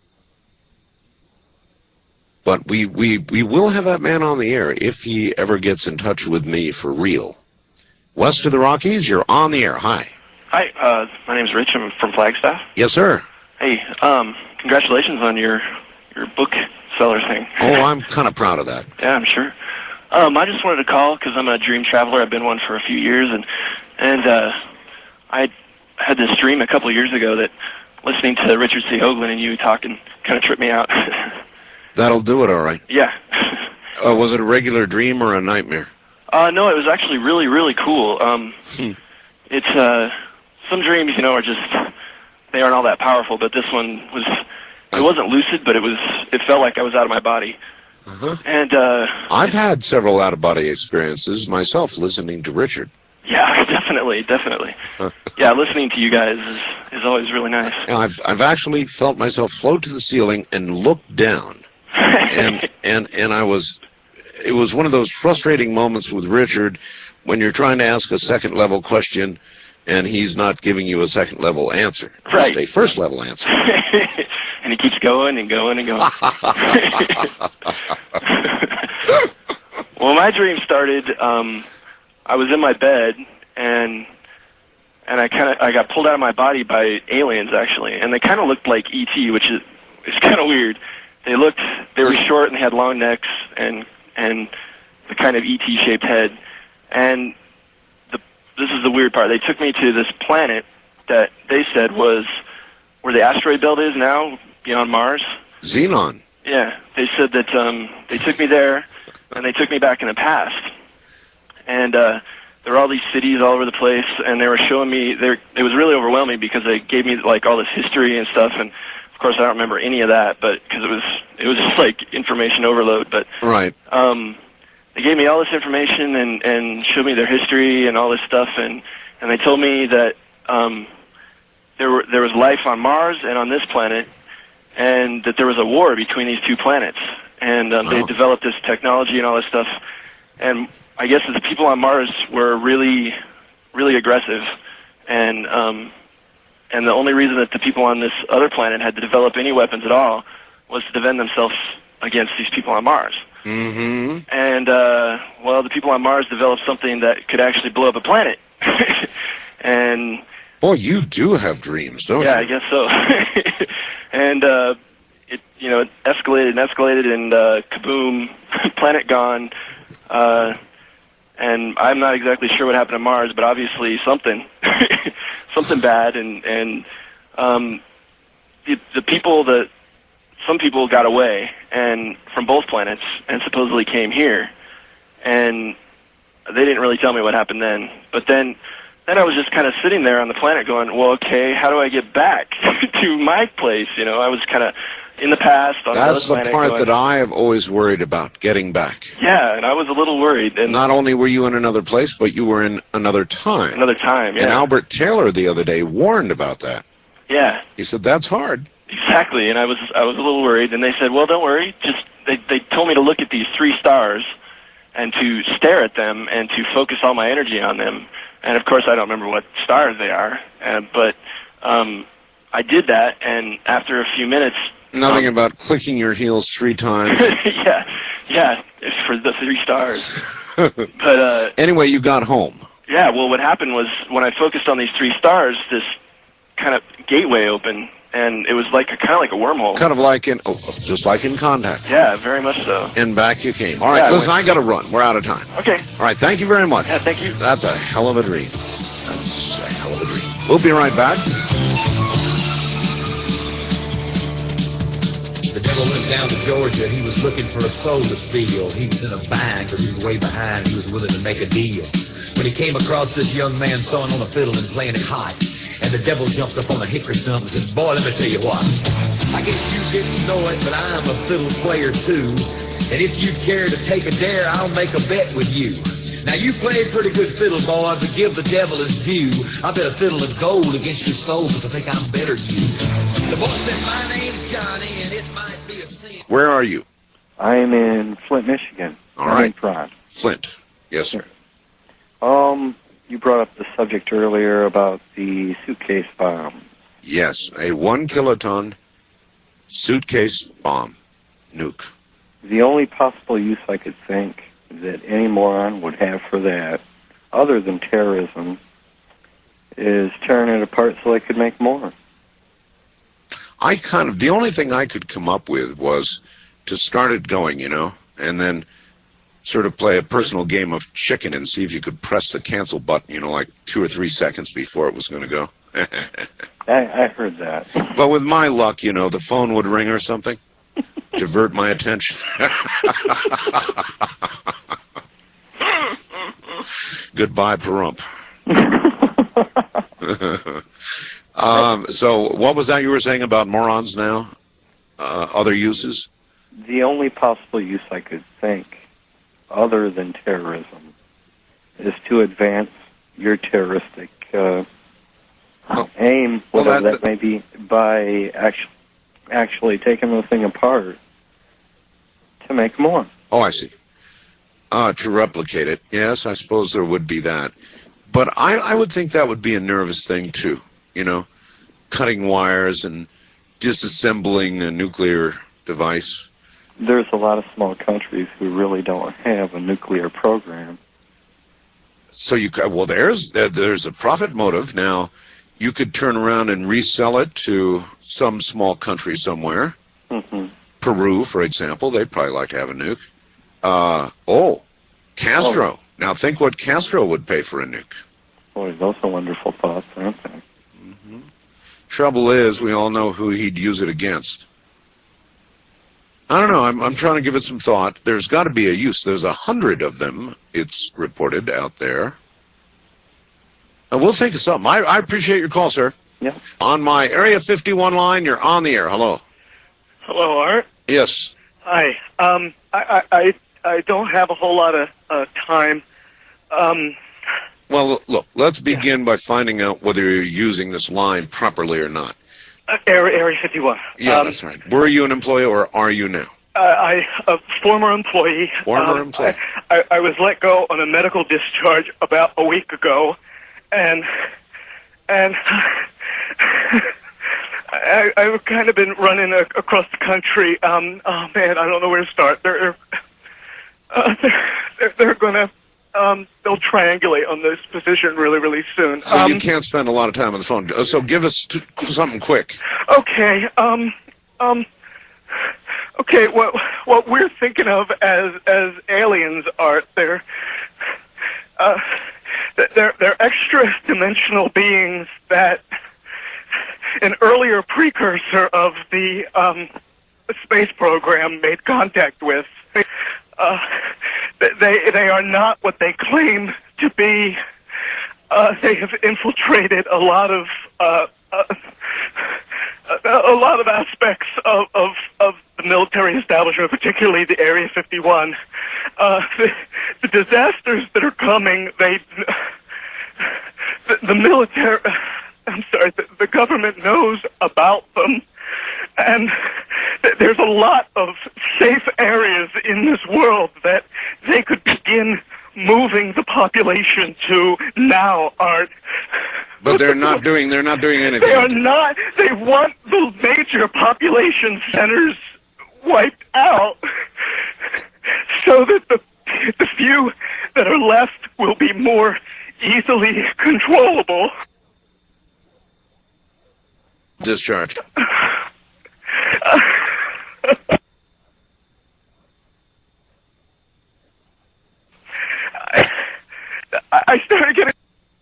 But we, we, we will have that man on the air if he ever gets in touch with me for real. West of the Rockies, you're on the air. Hi. Hi, uh, my name's Rich. I'm from Flagstaff. Yes, sir. Hey, um, congratulations on your your book seller thing. Oh, I'm kind of proud of that. Yeah, I'm sure. Um, I just wanted to call because I'm a dream traveler. I've been one for a few years, and and uh, I had this dream a couple of years ago that listening to Richard C. Hoagland and you talking kind of tripped me out. That'll do it, all right. Yeah. Uh, was it a regular dream or a nightmare? Uh, no, it was actually really, really cool. Um, it's uh, some dreams, you know, are just they aren't all that powerful, but this one was. It wasn't lucid, but it was. It felt like I was out of my body. Uh-huh. And uh, I've had several out-of-body experiences myself listening to Richard. yeah, definitely, definitely. Yeah, listening to you guys is is always really nice. And I've I've actually felt myself float to the ceiling and look down, and and and I was, it was one of those frustrating moments with Richard when you're trying to ask a second-level question, and he's not giving you a second-level answer, Right. just a first-level answer. And he keeps going and going and going. Well, my dream started. Um, I was in my bed and and I kind of I got pulled out of my body by aliens actually, and they kind of looked like E T, which is is kind of weird. They looked they were short and they had long necks and and the kind of E T shaped head. And the this is the weird part. They took me to this planet that they said was where the asteroid belt is now, beyond Mars. Xenon. Yeah, they said that um, they took me there, and they took me back in the past. And uh, there were all these cities all over the place, and they were showing me. They it was really overwhelming because they gave me like all this history and stuff, and of course I don't remember any of that, but because it was it was just like information overload. But Right. um, they gave me all this information and and showed me their history and all this stuff, and and they told me that. Um, There were there was life on Mars and on this planet, and that there was a war between these two planets, and um, they developed this technology and all this stuff. And I guess the people on Mars were really, really aggressive, and um, and the only reason that the people on this other planet had to develop any weapons at all was to defend themselves against these people on Mars. Mm-hmm. And uh, well, the people on Mars developed something that could actually blow up a planet, and. Boy, you do have dreams, don't Yeah, you? I guess so. And uh, it, you know, it escalated and escalated, and uh, kaboom, planet gone. Uh, and I'm not exactly sure what happened to Mars, but obviously something, something bad. And and um, the the people that some people got away and from both planets and supposedly came here, and they didn't really tell me what happened then. But then. Then I was just kind of sitting there on the planet going, well, okay, how do I get back to my place? You know, I was kind of in the past on That's another the planet. part going, that I have always worried about, getting back. Yeah, and I was a little worried. And Not only were you in another place, but you were in another time. Another time, yeah. And Albert Taylor the other day warned about that. Yeah, He said, that's hard. exactly. And I was I was a little worried. And they said, well, don't worry. Just they they told me to look at these three stars and to stare at them and to focus all my energy on them. And, of course, I don't remember what stars they are, uh, but um, I did that, and after a few minutes... Nothing um, about clicking your heels three times. yeah, yeah, it's for the three stars. But, uh, Anyway, you got home. yeah, well, what happened was when I focused on these three stars, this kind of gateway opened, and it was like a, kind of like a wormhole. Kind of like in, oh, just like in Contact. Yeah, very much so. And back you came. All right, Yeah, I listen, went- I got to run. We're out of time. Okay. All right, thank you very much. Yeah, thank you. That's a hell of a dream. That's a hell of a dream. We'll be right back. The devil went down to Georgia. He was looking for a soul to steal. He was in a bind because he was way behind. He was willing to make a deal. When he came across this young man sawing on a fiddle and playing it hot, and the devil jumped up on a hickory stump and said, boy, let me tell you what. I guess you didn't know it, but I'm a fiddle player too. And if you care to take a dare, I'll make a bet with you. Now, you played pretty good fiddle, boy, but give the devil his due. I bet a fiddle of gold against your soul because I think I'm better than you. The boy said, my name's Johnny, and it might be a sin. Where are you? I am in Flint, Michigan. All I'm right. in Prague. Flint. Yes, sir. Um, you brought up the subject earlier about the suitcase bomb. Yes, a one kiloton suitcase bomb nuke. The only possible use I could think that any moron would have for that, other than terrorism, is tearing it apart so they could make more. I kind of, the only thing I could come up with was to start it going, you know, and then sort of play a personal game of chicken and see if you could press the cancel button, you know, like two or three seconds before it was going to go. I, I heard that. But with my luck, you know, the phone would ring or something, divert my attention. Goodbye, Perump. um, so what was that you were saying about morons now? Uh, other uses? The only possible use I could think, other than terrorism, is to advance your terroristic uh, oh. aim, whatever well, that, that may be, by actually, actually taking the thing apart to make more. Oh, I see. Uh, to replicate it. Yes, I suppose there would be that. But I, I would think that would be a nervous thing, too. You know, cutting wires and disassembling a nuclear device. There's a lot of small countries who really don't have a nuclear program. So you well, there's there's a profit motive. Now, you could turn around and resell it to some small country somewhere. Mm-hmm. Peru, for example, they'd probably like to have a nuke. Uh, oh, Castro. Oh. Now think what Castro would pay for a nuke. Boy, those are wonderful thoughts, aren't they? Mm-hmm. Trouble is, we all know who he'd use it against. I don't know. I'm, I'm trying to give it some thought. There's got to be a use. There's a hundred of them, it's reported, out there. Uh, we'll think of something. I, I appreciate your call, sir. Yeah. On my Area fifty-one line, you're on the air. Hello. Hello, Art. Yes. Hi. Um, I, I, I, I don't have a whole lot of uh, time. Um, well, look, let's begin yeah. by finding out whether you're using this line properly or not. Uh, Area, Area fifty-one. Yeah, um, that's right. Were you an employee or are you now? Uh, I, a former employee. Former um, employee. I, I, I was let go on a medical discharge about a week ago, and and I, I've kind of been running a, across the country. Um, oh man, I don't know where to start. They're uh, they're, they're, they're gonna. Um, they'll triangulate on this position really, really soon. So um, you can't spend a lot of time on the phone. So give us t- something quick. Okay. Um. Um. Okay. What what we're thinking of as as aliens are they're uh they're they're extra dimensional beings that an earlier precursor of the um space program made contact with. Uh, they they are not what they claim to be. Uh, they have infiltrated a lot of uh, uh, a lot of aspects of, of of the military establishment, particularly the Area fifty-one. Uh, the, the disasters that are coming, they the, the military. I'm sorry, the, the government knows about them. And th- there's a lot of safe areas in this world that they could begin moving the population to now, Art. But they're not doing. They're not doing anything. They are not. They want the major population centers wiped out, so that the the few that are left will be more easily controllable. Discharged. I, I started getting...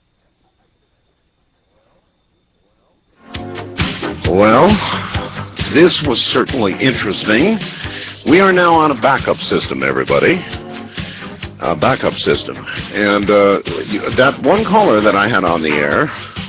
Well, this was certainly interesting. We are now on a backup system, everybody. A backup system. And uh, that one caller that I had on the air...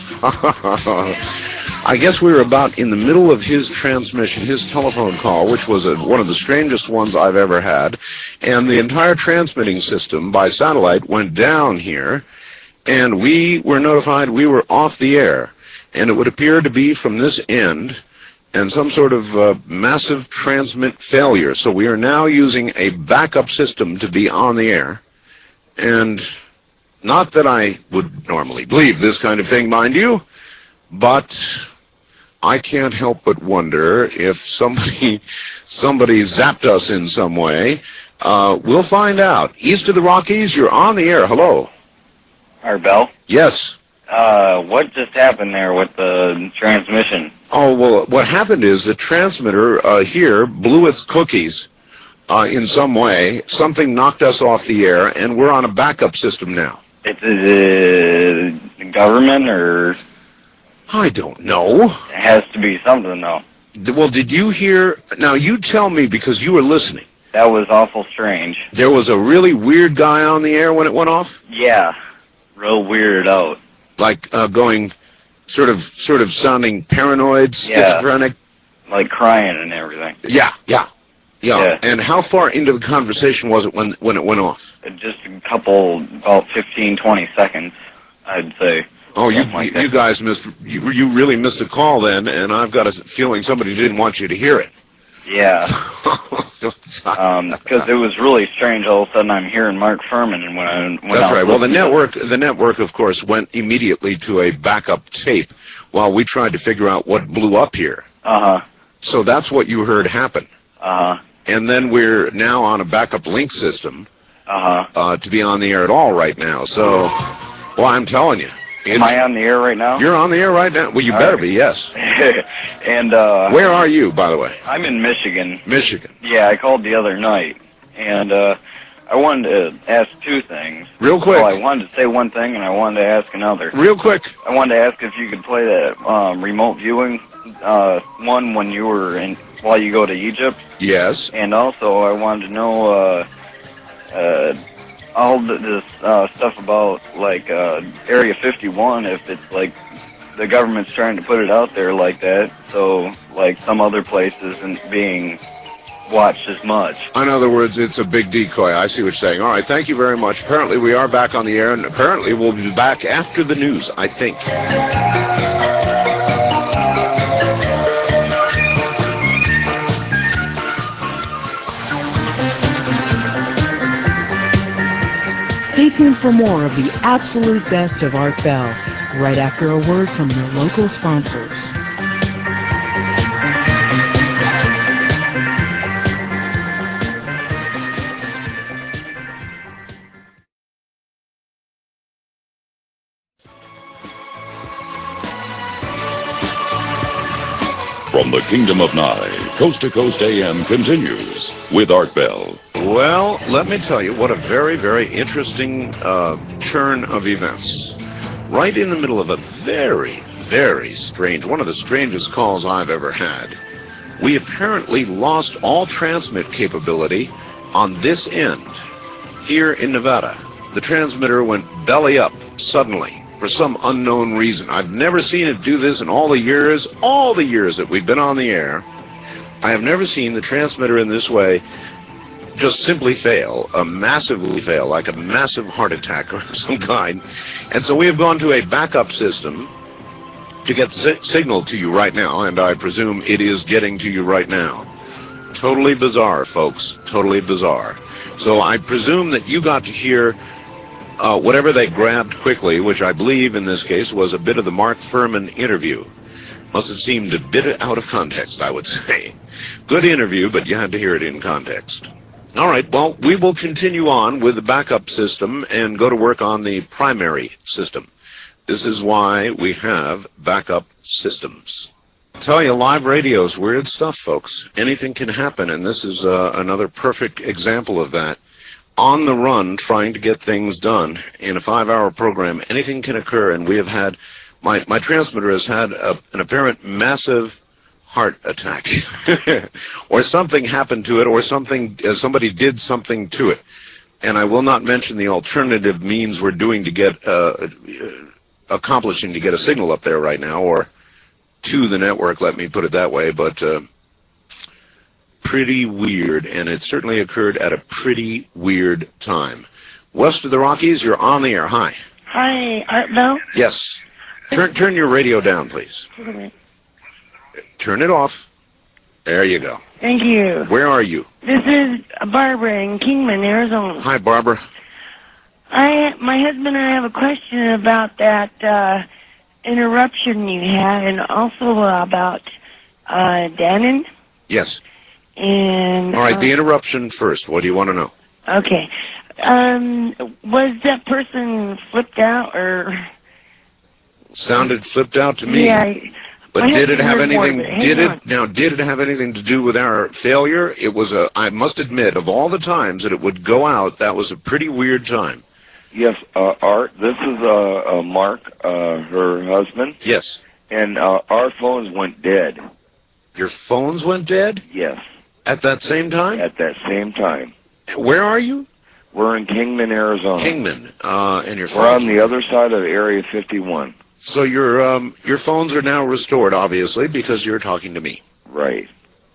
I guess we were about in the middle of his transmission, his telephone call, which was a, one of the strangest ones I've ever had, and the entire transmitting system by satellite went down here, and we were notified we were off the air, and it would appear to be from this end, and some sort of uh, massive transmit failure. So we are now using a backup system to be on the air, and not that I would normally believe this kind of thing, mind you, but I can't help but wonder if somebody somebody zapped us in some way. Uh, we'll find out. East of the Rockies, you're on the air. Hello. Art Bell? Yes. Uh, what just happened there with the transmission? Oh, well, what happened is the transmitter uh, here blew its cookies uh, in some way. Something knocked us off the air, and we're on a backup system now. It's the uh, government, or? I don't know. It has to be something, though. Well, did you hear? Now, you tell me, because you were listening. That was awful strange. There was a really weird guy on the air when it went off? Yeah, real weirded out. Like uh, going, sort of, sort of sounding paranoid, schizophrenic. Yeah, like crying and everything. Yeah, yeah, yeah, yeah. And how far into the conversation was it when when it went off? Just a couple, about fifteen, twenty seconds, I'd say. Oh, you like you, you guys missed. You you really missed a call then, and I've got a feeling somebody didn't want you to hear it. Yeah. um, because it was really strange. All of a sudden, I'm hearing Mark Furman, and when I when That's I was right. Well, the listening to- network, the network, of course, went immediately to a backup tape while we tried to figure out what blew up here. Uh-huh. So that's what you heard happen. Uh-huh. And then we're now on a backup link system Uh-huh. uh, to be on the air at all right now. So, well, I'm telling you. Am I on the air right now? You're on the air right now? Well, you All better right. be, yes. And, uh... Where are you, by the way? I'm in Michigan. Michigan. Yeah, I called the other night, and, uh, I wanted to ask two things. Real quick. Well, I wanted to say one thing, and I wanted to ask another. Real quick. I wanted to ask if you could play that, um, remote viewing, uh, one when you were in, while you go to Egypt. Yes. And also, I wanted to know, uh, uh, all th- this uh, stuff about, like, uh, Area fifty-one, if it's, like, the government's trying to put it out there like that, so, like, some other places isn't being watched as much. In other words, it's a big decoy. I see what you're saying. All right, thank you very much. Apparently, we are back on the air, and apparently we'll be back after the news, I think. Stay tuned for more of the absolute best of Art Bell, right after a word from your local sponsors. From the Kingdom of Nye, Coast to Coast A M continues with Art Bell. Well, let me tell you what a very, very interesting uh, turn of events. Right in the middle of a very, very strange, one of the strangest calls I've ever had, we apparently lost all transmit capability on this end here in Nevada. The transmitter went belly up suddenly for some unknown reason. I've never seen it do this in all the years, all the years that we've been on the air. I have never seen the transmitter in this way just simply fail, uh, massively fail, like a massive heart attack of some kind. And so we have gone to a backup system to get the signal to you right now, and I presume it is getting to you right now. Totally bizarre, folks. Totally bizarre. So I presume that you got to hear uh, whatever they grabbed quickly, which I believe in this case was a bit of the Mark Furman interview. Must have seemed a bit out of context, I would say. Good interview, but you had to hear it in context. All right, well, we will continue on with the backup system and go to work on the primary system. This is why we have backup systems. I tell you, live radio is weird stuff, folks. Anything can happen, and this is uh, another perfect example of that. On the run, trying to get things done in a five-hour program, anything can occur, and we have had, my, my transmitter has had a, an apparent massive heart attack, or something happened to it, or something, uh, somebody did something to it. And I will not mention the alternative means we're doing to get, uh, accomplishing to get a signal up there right now, or to the network, let me put it that way, but uh, pretty weird, and it certainly occurred at a pretty weird time. West of the Rockies, you're on the air. Hi. Hi, Art Bell. Yes. Turn, turn your radio down, please. Turn it off. There you go. Thank you. Where are you? This is Barbara in Kingman, Arizona. Hi, Barbara. I, my husband and I have a question about that uh, interruption you had, and also about uh, Dannon. Yes. And All right, uh, the interruption first. What do you want to know? okay, um, was that person flipped out, or Sounded flipped out to me. Yeah. I, But I did it haven't have heard more anything? of it. Hang Did on. it now? Did it have anything to do with our failure? It was a. I must admit, of all the times that it would go out, that was a pretty weird time. Yes, uh, Art, this is uh, uh, Mark, uh, her husband. Yes. And uh, our phones went dead. Your phones went dead? Yes. At that same time? At that same time. Where are you? We're in Kingman, Arizona. Kingman, uh, and your We're phones. on the other side of Area fifty-one. So your um your phones are now restored, obviously, because you're talking to me. Right.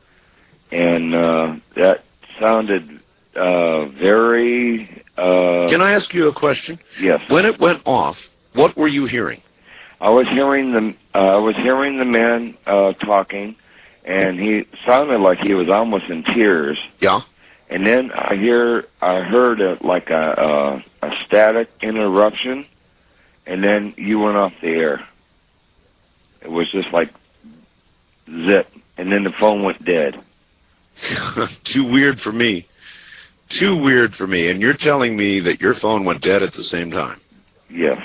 And uh, that sounded uh, very... Uh, Can I ask you a question? Yes. When it went off, what were you hearing? I was hearing the uh, I was hearing the man uh, talking, and he sounded like he was almost in tears. Yeah. And then I hear I heard a, like a, a a static interruption, and then you went off the air. It was just like zip, and then the phone went dead. Too weird for me. Too weird for me. And you're telling me that your phone went dead at the same time? Yes.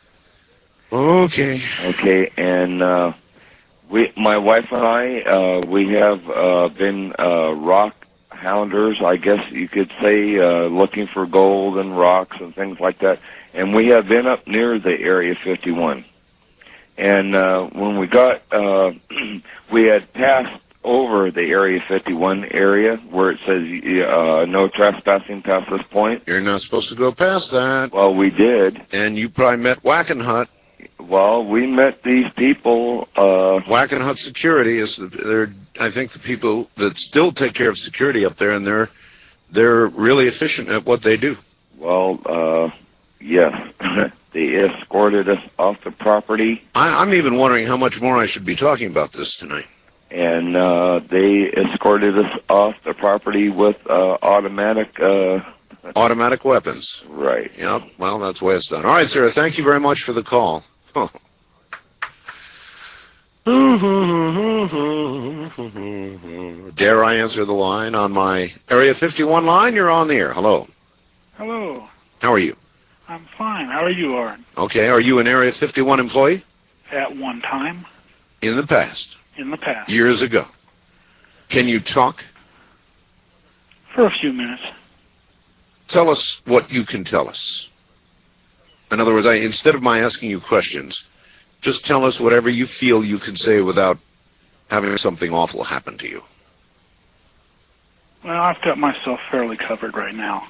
Okay. Okay, and uh, we, my wife and I, uh, we have uh, been uh, rock hounders, I guess you could say, uh, looking for gold and rocks and things like that. And we have been up near the Area fifty-one. And uh, when we got, uh, we had passed over the Area fifty-one area where it says uh, no trespassing past this point. You're not supposed to go past that. Well, we did. And you probably met Wackenhut. Well, we met these people. Uh, Wackenhut Security is the, they're I think the people that still take care of security up there, and they're they're really efficient at what they do. Well, uh, yes, they escorted us off the property, I, I'm even wondering how much more I should be talking about this tonight. and uh, they escorted us off the property with uh, automatic. Uh, Automatic weapons. Right. Yep. Well, that's the way it's done. All right, sir. Thank you very much for the call. Oh. Dare I answer the line on my Area fifty-one line? You're on the air. Hello. Hello. How are you? I'm fine. How are you, Art? Okay. Are you an Area fifty-one employee? At one time, In the past. in the past. Years ago. Can you talk? For a few minutes. Tell us what you can tell us. In other words, I, instead of my asking you questions, just tell us whatever you feel you can say without having something awful happen to you. Well, I've got myself fairly covered right now.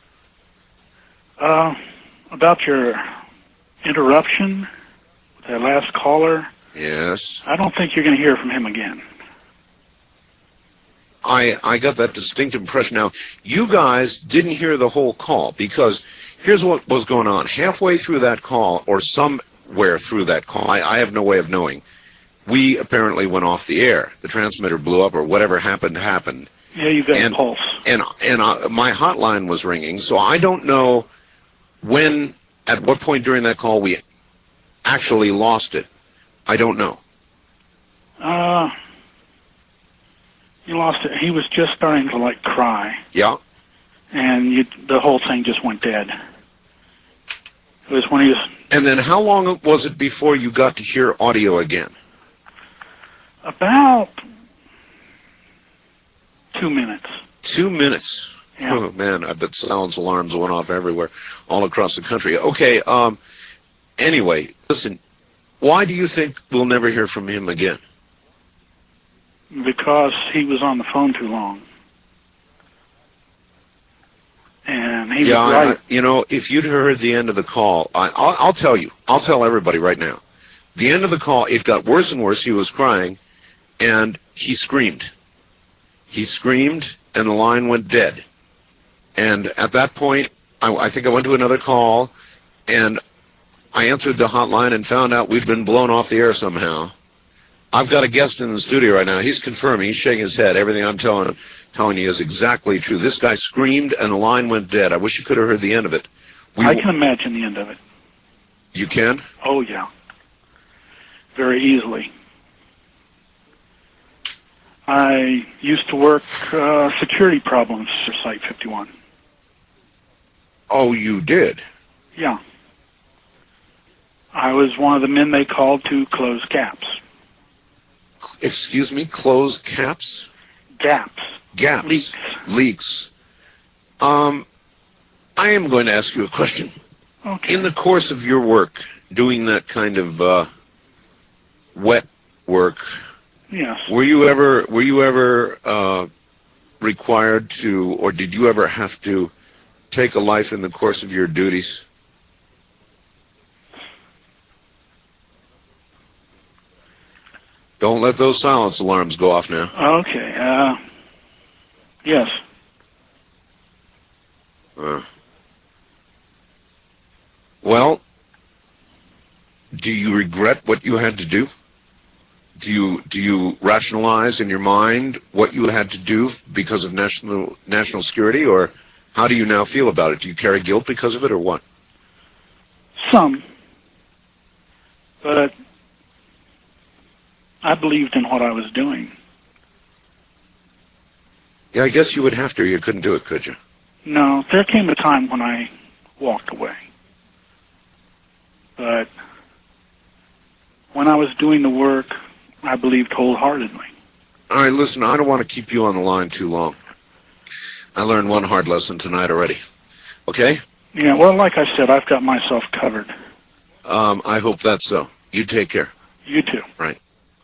Uh, about your interruption with that last caller, Yes. I don't think you're going to hear from him again. I, I got that distinct impression. Now, you guys didn't hear the whole call, because here's what was going on. Halfway through that call, or somewhere through that call, I, I have no way of knowing, we apparently went off the air. The transmitter blew up, or whatever happened happened. Yeah, you've got and, a pulse. And, and uh, my hotline was ringing, so I don't know when, at what point during that call we actually lost it. I don't know. Uh, you lost it. He was just starting to, like, cry. Yeah. And you, the whole thing just went dead. It was when he was And then how long was it before you got to hear audio again? about two minutes. Two minutes. Yeah. Oh, man, I bet silence alarms went off everywhere, all across the country. Okay, um, anyway, listen, why do you think we'll never hear from him again? Because he was on the phone too long. And he yeah, was I, right. you know, if you'd heard the end of the call, I, I'll, I'll tell you, I'll tell everybody right now. The end of the call, it got worse and worse. He was crying, and he screamed. He screamed, and the line went dead. And at that point, I, I think I went to another call, and I answered the hotline and found out we'd been blown off the air somehow. I've got a guest in the studio right now. He's confirming. He's shaking his head. Everything I'm telling him, telling you is exactly true. This guy screamed, and the line went dead. I wish you could have heard the end of it. We, I can imagine the end of it. You can? Oh, yeah. Very easily. I used to work uh, security problems for Site fifty-one. Oh, you did? Yeah. I was one of the men they called to close gaps. Excuse me, close caps? Gaps. Gaps. Leaks. Leaks. Um, I am going to ask you a question. Okay. In the course of your work, doing that kind of uh, wet work, Yes. were you ever were you ever uh, required to, or did you ever have to take a life in the course of your duties? Don't let those silence alarms go off now. Okay. Uh, yes. Uh, well, do you regret what you had to do? Do you do you rationalize in your mind what you had to do because of national national security, or how do you now feel about it? Do you carry guilt because of it, or what? Some. But I believed in what I was doing. Yeah, I guess you would have to. You couldn't do it, could you? No, there came a time when I walked away. But when I was doing the work, I believed wholeheartedly. All right, listen, I don't want to keep you on the line too long. I learned one hard lesson tonight already. Okay? Yeah, well, like I said, I've got myself covered. Um, I hope that's so. You take care. You too. Right.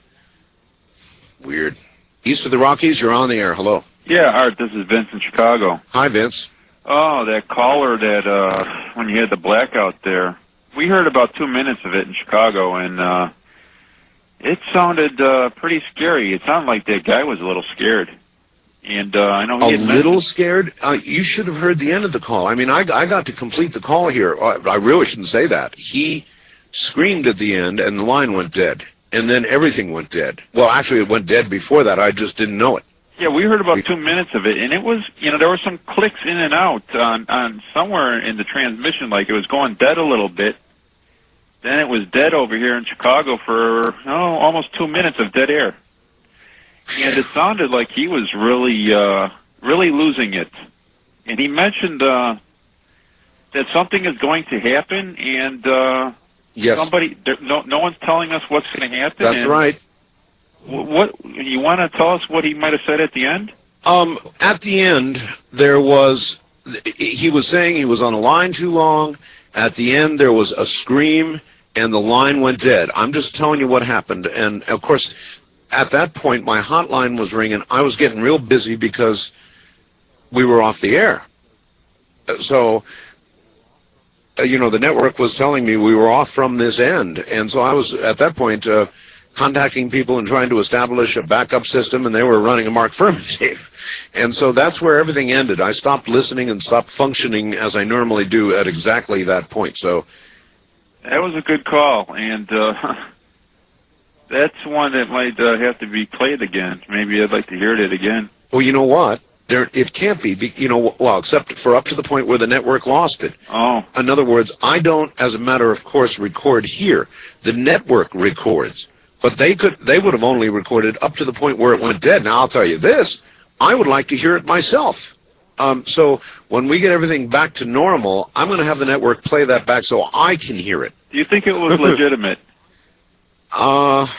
Weird. East of the Rockies, you're on the air. Hello. Yeah, Art, this is Vince in Chicago. Hi, Vince. Oh, that caller that, uh, when you had the blackout there, we heard about two minutes of it in Chicago, and uh, it sounded uh, pretty scary. It sounded like that guy was a little scared. And uh, I know he A had little mentioned- scared? Uh, you should have heard the end of the call. I mean, I, I got to complete the call here. I, I really shouldn't say that. He screamed at the end, and the line went dead. And then everything went dead. Well, actually, it went dead before that. I just didn't know it. Yeah, we heard about two minutes of it, and it was, you know, there were some clicks in and out on, on somewhere in the transmission, like it was going dead a little bit. Then it was dead over here in Chicago for, oh, almost two minutes of dead air. And it sounded like he was really, uh, really losing it. And he mentioned uh, that something is going to happen, and uh, Yes. somebody, there, no, no one's telling us what's going to happen. That's and right. wh- What you want to tell us what he might have said at the end? Um, at the end, there was, he was saying he was on the line too long. At the end, there was a scream, and the line went dead. I'm just telling you what happened. And, of course, at that point, my hotline was ringing. I was getting real busy because we were off the air. So, uh, you know, the network was telling me we were off from this end. And so I was, at that point, uh, contacting people and trying to establish a backup system, and they were running a Mark Furman tape. And so that's where everything ended. I stopped listening and stopped functioning as I normally do at exactly that point. So That was a good call, and uh, that's one that might uh, have to be played again. Maybe I'd like to hear it again. well, you know what? There, it can't be, be, you know, well, except for up to the point where the network lost it. Oh. In other words, I don't, as a matter of course, record here. The network records. But they could, they would have only recorded up to the point where it went dead. Now, I'll tell you this, I would like to hear it myself. Um, so when we get everything back to normal, I'm going to have the network play that back so I can hear it. Do you think it was legitimate? Uh,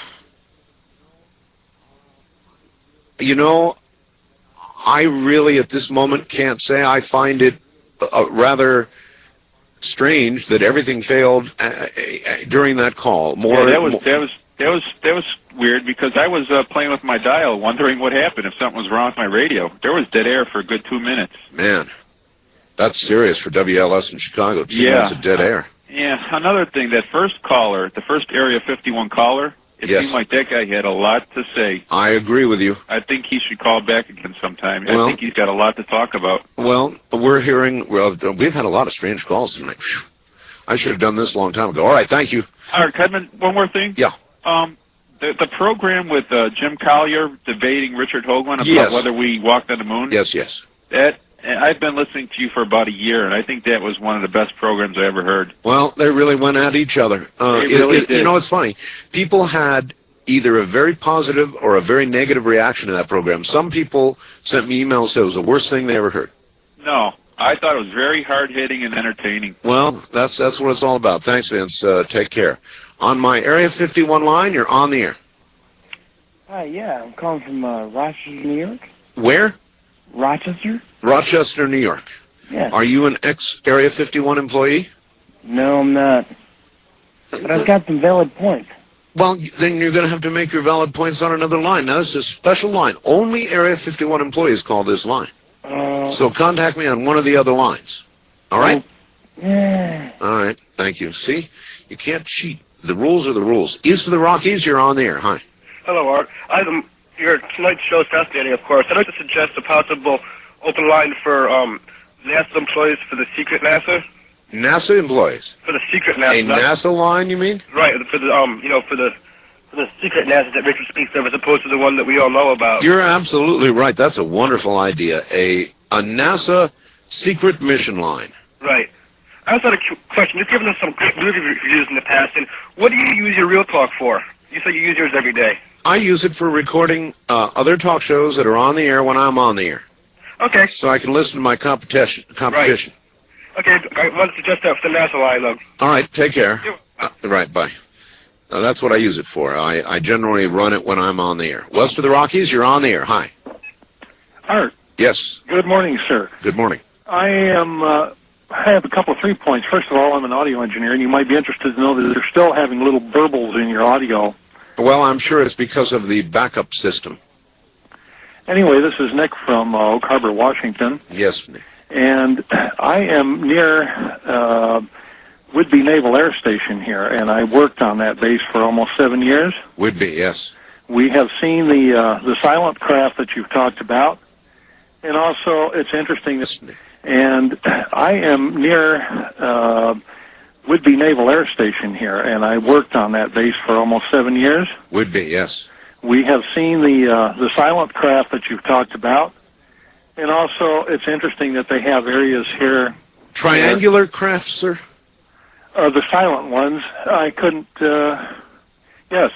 you know, I really at this moment can't say. I find it uh, rather strange that everything failed uh, uh, during that call. More, yeah, that was mo- that was that was that was weird because I was uh, playing with my dial, wondering what happened if something was wrong with my radio. There was dead air for a good two minutes. Man, that's serious for W L S in Chicago. Two Yeah. minutes of dead air. Yeah, another thing, that first caller, the first Area fifty-one caller, it Yes. seemed like that guy had a lot to say. I agree with you. I think he should call back again sometime. Well- I think he's got a lot to talk about. Well, we're hearing, well, we've had a lot of strange calls tonight. Phew. I should have done this a long time ago. All right, thank you. All right, Kevin, one more thing. Yeah. Um, the, the program with uh, Jim Collier debating Richard Hoagland about Yes. whether we walked on the moon. Yes, yes. That I've been listening to you for about a year, and I think that was one of the best programs I ever heard. Well, they really went at each other. Uh, They it- really it- did. You know, it's funny. People had either a very positive or a very negative reaction to that program. Some people sent me emails that it was the worst thing they ever heard. No, I thought it was very hard-hitting and entertaining. Well, that's that's what it's all about. Thanks, Vince. Uh, take care. On my Area fifty-one line, you're on the air. Hi, yeah, I'm calling from uh, Rochester, New York. Where? Rochester? Rochester, New York. Yeah. Are you an ex-Area fifty-one employee? No, I'm not. But I've got some valid points. Well, then you're going to have to make your valid points on another line. Now, this is a special line. Only Area fifty-one employees call this line. Uh, so contact me on one of the other lines. All right? Yeah. All right. Thank you. See? You can't cheat. The rules are the rules. East of the Rockies, you're on the air. Hi. Hello, Art. I, um, your tonight's show is fascinating, of course. I'd like to suggest a possible open line for um, NASA employees for the secret NASA. NASA employees? For the secret NASA. A NASA line, you mean? Right, for the, um, you know, for the, for the secret NASA that Richard speaks of as opposed to the one that we all know about. You're absolutely right. That's a wonderful idea. A, a NASA secret mission line. Right. I also had a question. You've given us some great movie reviews in the past, and what do you use your Real Talk for? You say you use yours every day. I use it for recording uh, other talk shows that are on the air when I'm on the air. Okay. So I can listen to my competition. competition. Right. Okay, I want to suggest that for the NASA line, though. All right, take care. Uh, right, bye. Uh, that's what I use it for. I, I generally run it when I'm on the air. West of the Rockies, you're on the air. Hi. Art. Yes. Good morning, sir. Good morning. I am. Uh, I have a couple of three points. First of all, I'm an audio engineer, and you might be interested to know that they're still having little burbles in your audio. Well, I'm sure it's because of the backup system. Anyway, this is Nick from uh, Oak Harbor, Washington. Yes. And I am near uh, Whidbey Naval Air Station here, and I worked on that base for almost seven years. Whidbey, yes. We have seen the uh, the silent craft that you've talked about, and also it's interesting that, and I am near uh, Whidbey Naval Air Station here, and I worked on that base for almost seven years. Whidbey, yes. We have seen the uh, the silent craft that you've talked about, and also it's interesting that they have areas here. Triangular craft, sir? Uh, the silent ones. I couldn't. Uh, yes.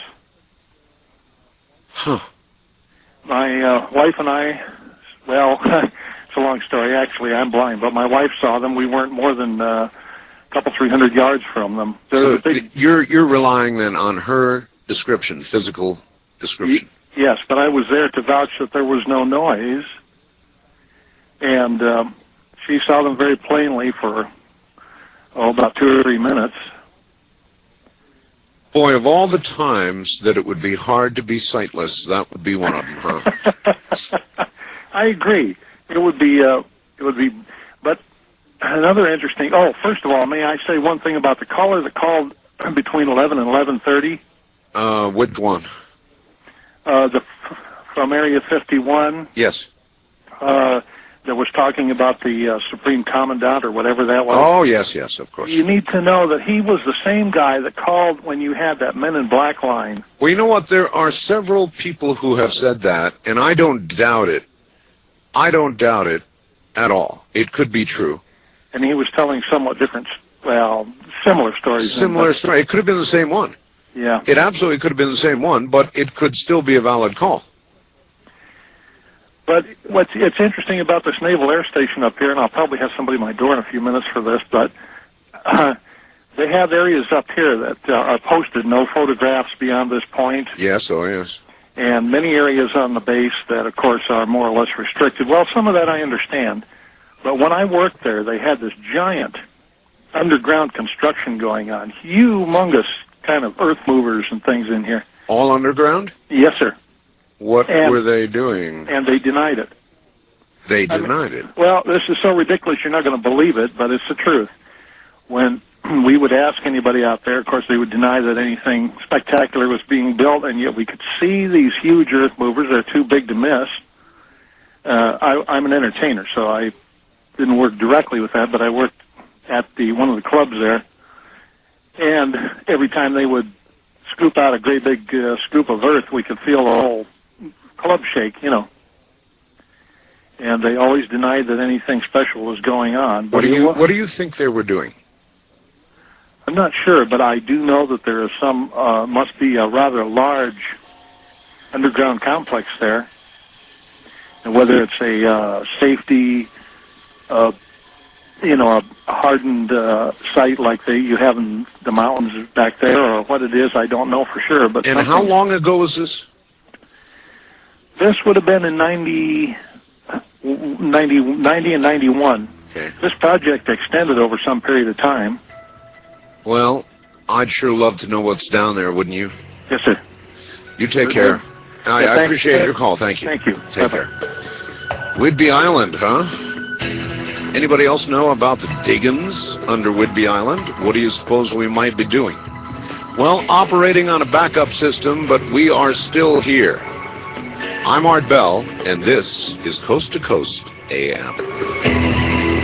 Huh. My uh, wife and I. Well, it's a long story. Actually, I'm blind, but my wife saw them. We weren't more than uh, a couple, three hundred yards from them. They're So the big, th- you're you're relying then on her description, physical description. yes, but I was there to vouch that there was no noise, and um, she saw them very plainly for oh about two or three minutes. Boy, of all the times that it would be hard to be sightless, that would be one of them, huh? I agree. It would be. Uh, it would be. But another interesting. Oh, first of all, may I say one thing about the caller that called between eleven and eleven thirty? Uh, which one? Uh, the from Area fifty-one. Yes. Uh, that was talking about the uh, Supreme Commandant or whatever that was. Oh, yes, yes, of course. You need to know that he was the same guy that called when you had that Men in Black line. Well, you know what? There are several people who have said that, and I don't doubt it. I don't doubt it at all. It could be true. And he was telling somewhat different, well, similar stories. Similar story. It could have been the same one. Yeah. It absolutely could have been the same one, but it could still be a valid call. But what's it's interesting about this naval air station up here, and I'll probably have somebody at my door in a few minutes for this, but uh, they have areas up here that uh, are posted, no photographs beyond this point, Yes, oh yes. and many areas on the base that, of course, are more or less restricted. Well, some of that I understand, but when I worked there, they had this giant underground construction going on, humongous kind of earth movers and things in here. All underground? Yes, sir. What And- were they doing? And they denied it. They I mean- denied it. Well, this is so ridiculous you're not going to believe it, but it's the truth. When we would ask anybody out there, of course, they would deny that anything spectacular was being built, and yet we could see these huge earth movers. They're too big to miss. Uh, I, I'm an entertainer, so I didn't work directly with that, but I worked at the one of the clubs there. And every time they would scoop out a great big uh, scoop of earth, we could feel the whole club shake, you know. And they always denied that anything special was going on. What do you What do you think they were doing? I'm not sure, but I do know that there is some, uh, must be a rather large underground complex there. And whether it's a uh, safety uh, you know, a hardened uh, site like the, you have in the mountains back there, or what it is, I don't know for sure. But And how long ago was this? This would have been in ninety, ninety, ninety and ninety-one. Okay. This project extended over some period of time. Well, I'd sure love to know what's down there, wouldn't you? Yes, sir. You take Good. care. I, Yeah, I thanks. appreciate your call. Thank you. Thank you. Take Bye-bye. care. Whidbey Island, huh? Anybody else know about the Diggins under Whidbey Island? What do you suppose we might be doing? Well, operating on a backup system, but we are still here. I'm Art Bell, and this is Coast to Coast A M.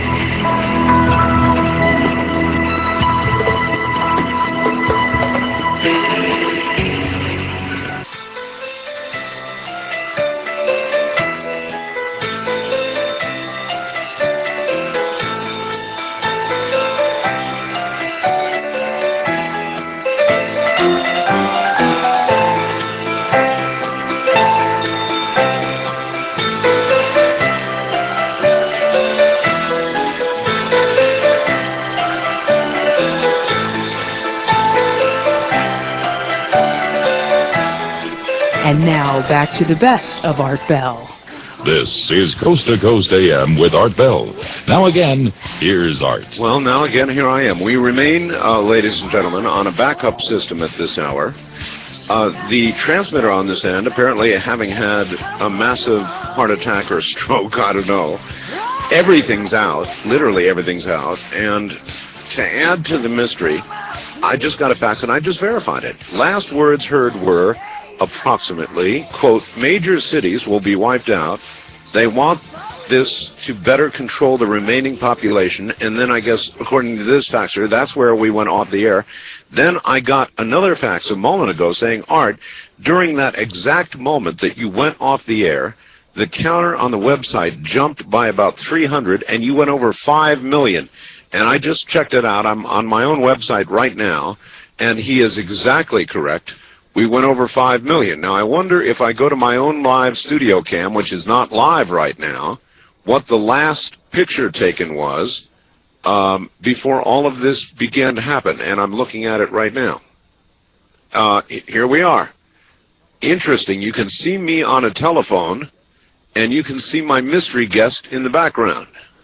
And now back to the best of Art Bell. This is Coast to Coast A M with Art Bell. Now again, here's Art. Well, now again, here I am. We remain, uh, ladies and gentlemen, on a backup system at this hour. Uh, the transmitter on this end, apparently having had a massive heart attack or stroke, I don't know. Everything's out. Literally everything's out. And to add to the mystery, I just got a fax and I just verified it. Last words heard were, approximately, quote, major cities will be wiped out. They want this to better control the remaining population. And then I guess, according to this faxer, that's where we went off the air. Then I got another fax a moment ago saying, Art, during that exact moment that you went off the air, the counter on the website jumped by about three hundred and you went over five million. And I just checked it out. I'm on my own website right now, and he is exactly correct. We went over five million. Now, I wonder if I go to my own live studio cam, which is not live right now, what the last picture taken was um, before all of this began to happen. And I'm looking at it right now. Uh, here we are. Interesting. You can see me on a telephone, and you can see my mystery guest in the background.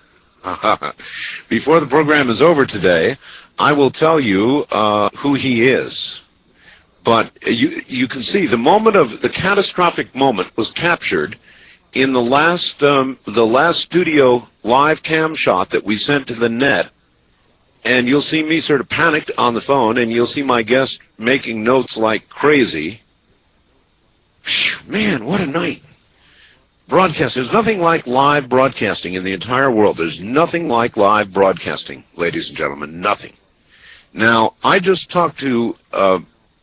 Before the program is over today, I will tell you uh, who he is. But you you can see the moment of the catastrophic moment was captured in the last um, the last studio live cam shot that we sent to the net, and you'll see me sort of panicked on the phone, and you'll see my guest making notes like crazy. Phew, man, what a night! Broadcast. There's nothing like live broadcasting in the entire world. There's nothing like live broadcasting, ladies and gentlemen. Nothing. Now, I just talked to Uh,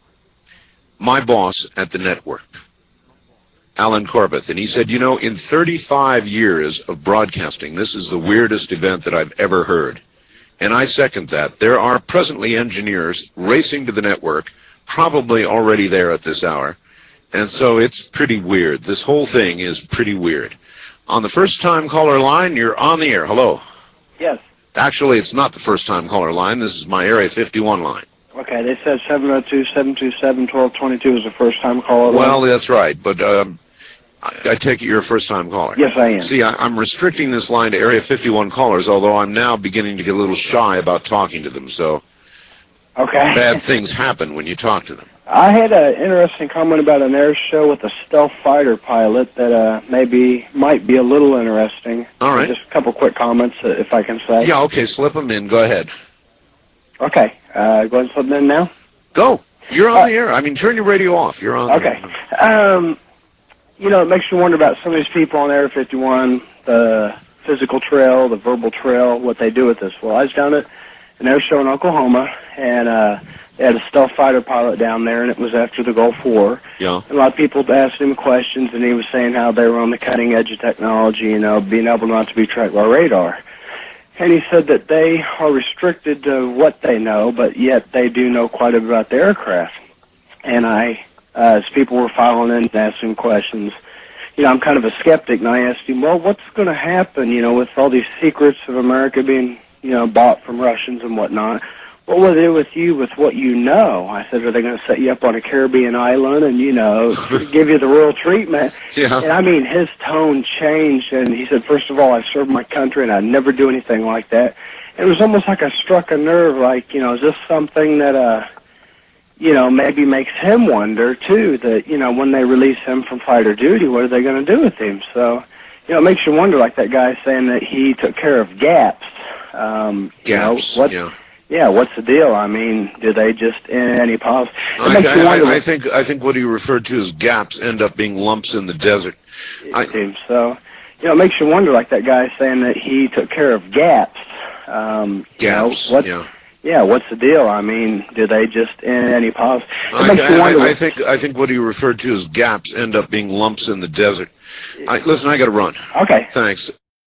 my boss at the network, Alan Corbett, and he said, you know, in thirty-five years of broadcasting, this is the weirdest event that I've ever heard. And I second that. There are presently engineers racing to the network, probably already there at this hour, and so it's pretty weird. This whole thing is pretty weird. On the first-time caller line, you're on the air. Hello. Yes. Actually, it's not the first-time caller line. This is my Area fifty-one line. Okay, they said seven oh two, seven two seven, one two two two was the first time caller. Well, that's right, but um, I, I take it you're a first-time caller. Yes, I am. See, I, I'm restricting this line to Area fifty-one callers, although I'm now beginning to get a little shy about talking to them, so Okay. bad things happen when you talk to them. I had an interesting comment about an air show with a stealth fighter pilot that uh, maybe might be a little interesting. All right. Just a couple quick comments, uh, if I can say. Yeah, okay, slip them in. Go ahead. Okay. Uh, go ahead and slip them in now. Go. You're on the air. I mean, turn your radio off. You're on the Okay. Um, you know, it makes you wonder about some of these people on Area fifty-one, the physical trail, the verbal trail, what they do with this. Well, I was down at an air show in Oklahoma, and uh, they had a stealth fighter pilot down there, and it was after the Gulf War. Yeah. And a lot of people asked him questions, and he was saying how they were on the cutting edge of technology, you know, being able not to be tracked by radar. And he said that they are restricted to what they know, but yet they do know quite a bit about the aircraft. And I, uh, as people were filing in and asking questions, you know, I'm kind of a skeptic, and I asked him, well, what's going to happen, you know, with all these secrets of America being you know, bought from Russians and whatnot. What will they do with you with what you know? I said, are they going to set you up on a Caribbean island and, you know, give you the real treatment? Yeah. And I mean, his tone changed, and he said, first of all, I served my country, and I'd never do anything like that. It was almost like I struck a nerve, like, you know, is this something that, uh, you know, maybe makes him wonder, too, that, you know, when they release him from fighter duty, what are they going to do with him? So, you know, it makes you wonder, like that guy saying that he took care of gaps. Um, Gaps, you know, what, yeah. Yeah, what's the deal? I mean, do they just in any pause? I, I, I think I think what he referred to as gaps end up being lumps in the desert. It seems so. You know, it makes you wonder, like that guy saying that he took care of gaps. Um, Gaps, you know, what, yeah. Yeah, what's the deal? I mean, do they just in any pause? It I, makes you wonder. I, I think I think what he referred to as gaps end up being lumps in the desert. I, listen, I got to run. Okay. Thanks.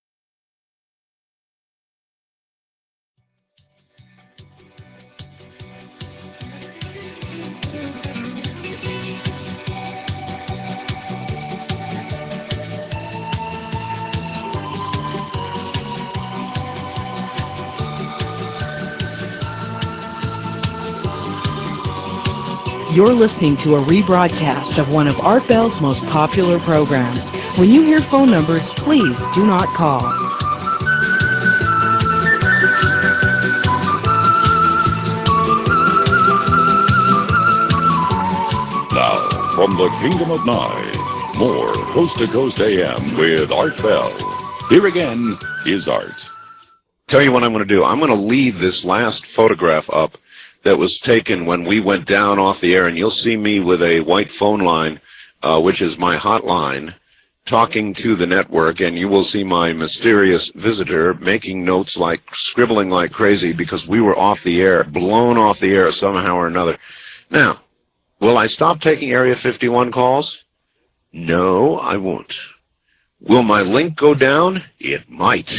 You're listening to a rebroadcast of one of Art Bell's most popular programs. When you hear phone numbers, please do not call. Now, from the Kingdom of Nye, more Coast to Coast A M with Art Bell. Here again is Art. Tell you what I'm going to do. I'm going to leave this last photograph up that was taken when we went down off the air, and you'll see me with a white phone line, uh, which is my hotline, talking to the network, and you will see my mysterious visitor making notes, like scribbling like crazy, because we were off the air, blown off the air somehow or another. Now, will I stop taking Area fifty-one calls? No, I won't. Will my link go down? It might.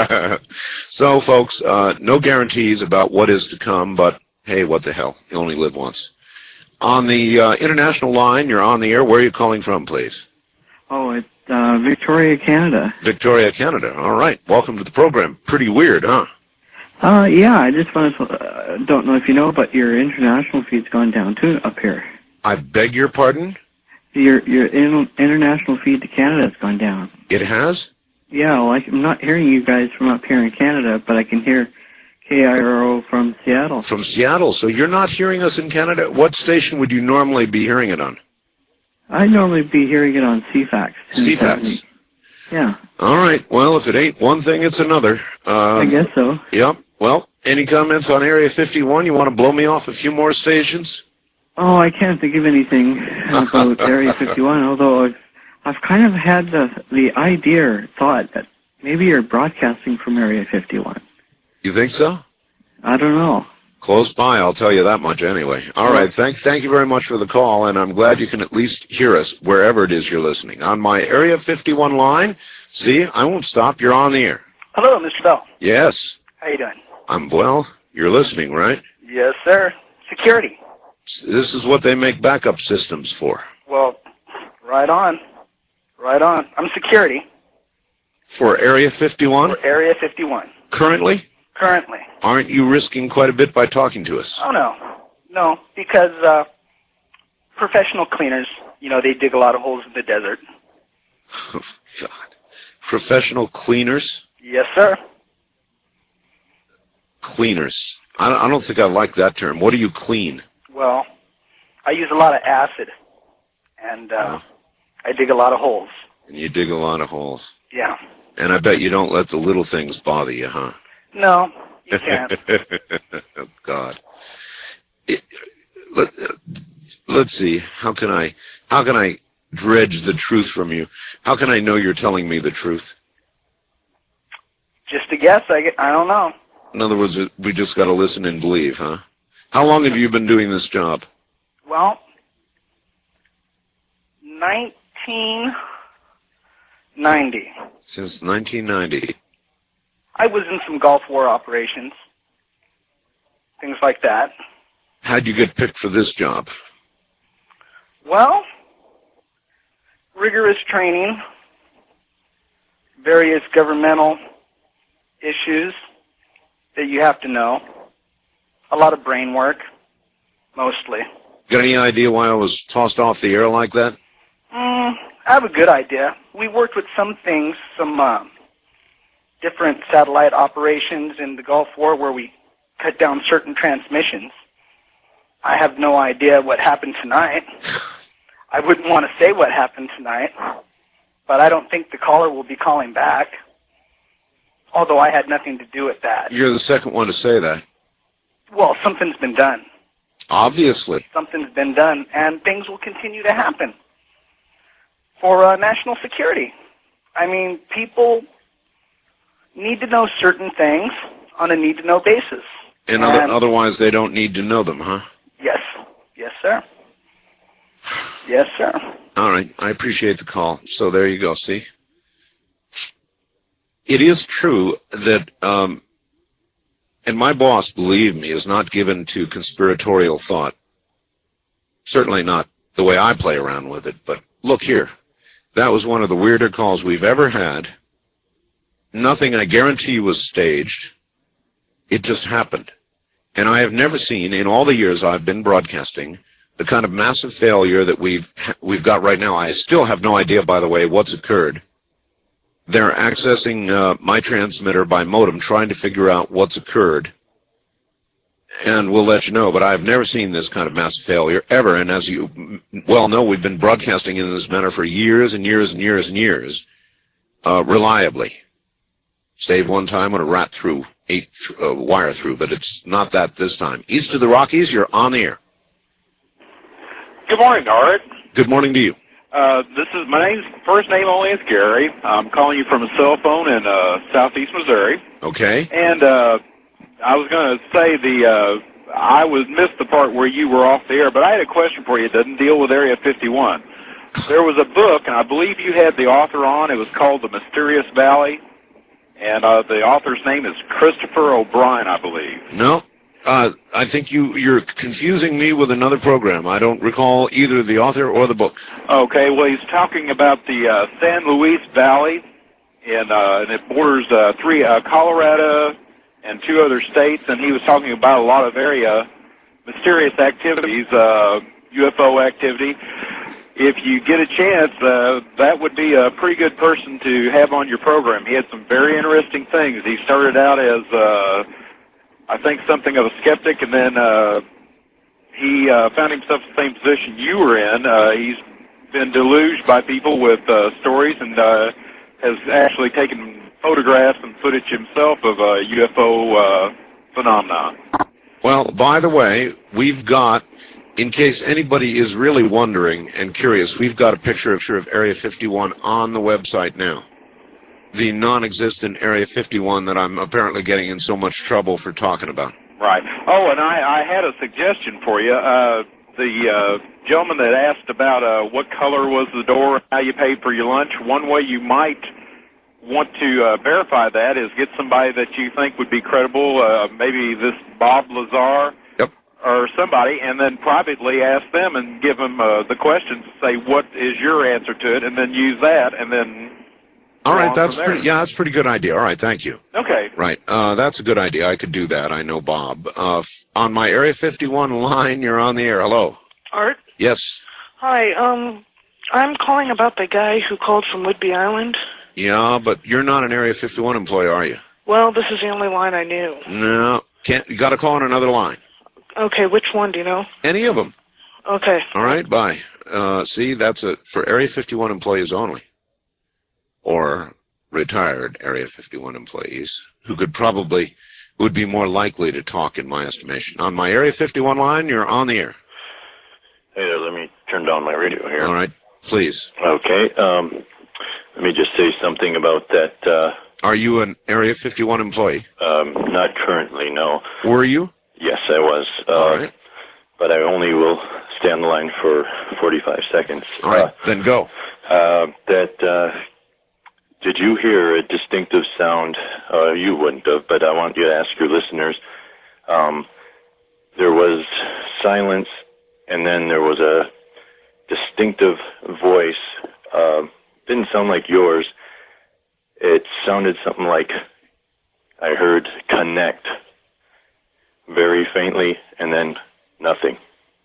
So, folks, uh, no guarantees about what is to come, but hey, what the hell? You only live once. On the uh, international line, you're on the air. Where are you calling from, please? Oh, it's uh, Victoria, Canada. Victoria, Canada. All right. Welcome to the program. Pretty weird, huh? Uh, yeah, I just want to, uh, don't know if you know, but your international feed's gone down too up here. I beg your pardon? Your your in, international feed to Canada has gone down. It has? Yeah, well, I, I'm not hearing you guys from up here in Canada, but I can hear K I R O from Seattle. From Seattle. So you're not hearing us in Canada? What station would you normally be hearing it on? I'd normally be hearing it on C FAX. C FAX. Yeah. All right. Well, if it ain't one thing, it's another. Uh, I guess so. Yep. Well, any comments on Area fifty-one? You want to blow me off a few more stations? Oh, I can't think of anything about Area fifty-one, although I've, I've kind of had the, the idea or thought that maybe you're broadcasting from Area fifty-one. You think so? I don't know. Close by, I'll tell you that much anyway. All right, thank, thank you very much for the call, and I'm glad you can at least hear us wherever it is you're listening. On my Area fifty-one line, see, I won't stop, you're on the air. Hello, Mister Bell. Yes. How you doing? I'm well. You're listening, right? Yes, sir. Security. This is what they make backup systems for. Well, right on. Right on. I'm security. For Area fifty-one? For Area fifty-one. Currently? Currently. Aren't you risking quite a bit by talking to us? Oh, no. No, because uh, professional cleaners, you know, they dig a lot of holes in the desert. Oh, God. Professional cleaners? Yes, sir. Cleaners. I don't, I don't think I like that term. What do you clean? Well, I use a lot of acid, and uh, Oh. I dig a lot of holes. And you dig a lot of holes. Yeah. And I bet you don't let the little things bother you, huh? No, you can't. Oh, God. It, let, let's see. How can I how can I dredge the truth from you? How can I know you're telling me the truth? Just a guess. I, get- I don't know. In other words, we just got to listen and believe, huh? How long have you been doing this job? Well, nineteen ninety. Since nineteen ninety. I was in some Gulf War operations, things like that. How'd you get picked for this job? Well, rigorous training, various governmental issues, that you have to know. A lot of brain work, mostly. Got any idea why I was tossed off the air like that? Mm, I have a good idea. We worked with some things, some uh, different satellite operations in the Gulf War where we cut down certain transmissions. I have no idea what happened tonight. I wouldn't want to say what happened tonight, but I don't think the caller will be calling back, although I had nothing to do with that. You're the second one to say that. Well, something's been done. Obviously. Something's been done, and things will continue to happen for uh, national security. I mean, people need to know certain things on a need-to-know basis. And, other, otherwise they don't need to know them, huh? Yes. Yes, sir. Yes, sir. All right. I appreciate the call. So there you go. See? It is true that, um, and my boss, believe me, is not given to conspiratorial thought. Certainly not the way I play around with it. But look here. That was one of the weirder calls we've ever had. Nothing, I guarantee you, was staged. It just happened. And I have never seen, in all the years I've been broadcasting, the kind of massive failure that we've we've got right now. I still have no idea, by the way, what's occurred. They're accessing uh, my transmitter by modem, trying to figure out what's occurred. And we'll let you know, but I've never seen this kind of massive failure ever. And as you well know, we've been broadcasting in this manner for years and years and years and years, uh, reliably. Save one time when a rat threw eight uh, wire through, but it's not that this time. East of the Rockies, you're on the air. Good morning, Art. Good morning to you. Uh, this is my name's first name only is Gary. I'm calling you from a cell phone in uh, southeast Missouri. Okay. And uh, I was going to say the uh, I was missed the part where you were off the air, but I had a question for you. It doesn't deal with Area fifty-one. There was a book, and I believe you had the author on. It was called The Mysterious Valley, and uh, the author's name is Christopher O'Brien, I believe. No. Uh, I think you, you're confusing me with another program. I don't recall either the author or the book. Okay, well, he's talking about the uh, San Luis Valley, in, uh, and it borders uh, three, uh, Colorado and two other states, and he was talking about a lot of area mysterious activities, uh, U F O activity. If you get a chance, uh, that would be a pretty good person to have on your program. He had some very interesting things. He started out as... Uh, I think something of a skeptic, and then uh, he uh, found himself in the same position you were in. Uh, he's been deluged by people with uh, stories and uh, has actually taken photographs and footage himself of uh, U F O uh, phenomena. Well, by the way, we've got, in case anybody is really wondering and curious, we've got a picture of, sure, of Area fifty-one on the website now. The non-existent Area fifty-one that I'm apparently getting in so much trouble for talking about. Right. Oh, and I, I had a suggestion for you. Uh, the uh, gentleman that asked about uh, what color was the door and how you paid for your lunch, one way you might want to uh, verify that is get somebody that you think would be credible, uh, maybe this Bob Lazar yep. or somebody, and then privately ask them and give them uh, the questions, say what is your answer to it, and then use that, and then... All right, that's pretty, yeah, that's a pretty good idea. All right, thank you. Okay. Right, uh, that's a good idea. I could do that. I know Bob. Uh, f- on my Area fifty-one line, you're on the air. Hello. Art? Yes. Hi, um, I'm calling about the guy who called from Whidbey Island. Yeah, but you're not an Area fifty-one employee, are you? Well, this is the only line I knew. No, can't. You got to call on another line. Okay, which one, do you know? Any of them. Okay. All right, bye. Uh, see, that's a for Area fifty-one employees only. Or retired Area fifty-one employees who could probably, would be more likely to talk in my estimation. On my Area fifty-one line, you're on the air. Hey there, let me turn down my radio here. All right, please. Okay, um, let me just say something about that. Uh, Are you an Area fifty-one employee? Um, not currently, no. Were you? Yes, I was. Uh, All right. But I only will stay on the line for forty-five seconds. All right, uh, then go. Uh, that, uh, did you hear a distinctive sound? Uh, you wouldn't have, but I want you to ask your listeners. Um, there was silence, and then there was a distinctive voice. Uh, didn't sound like yours. It sounded something like I heard connect very faintly, and then nothing.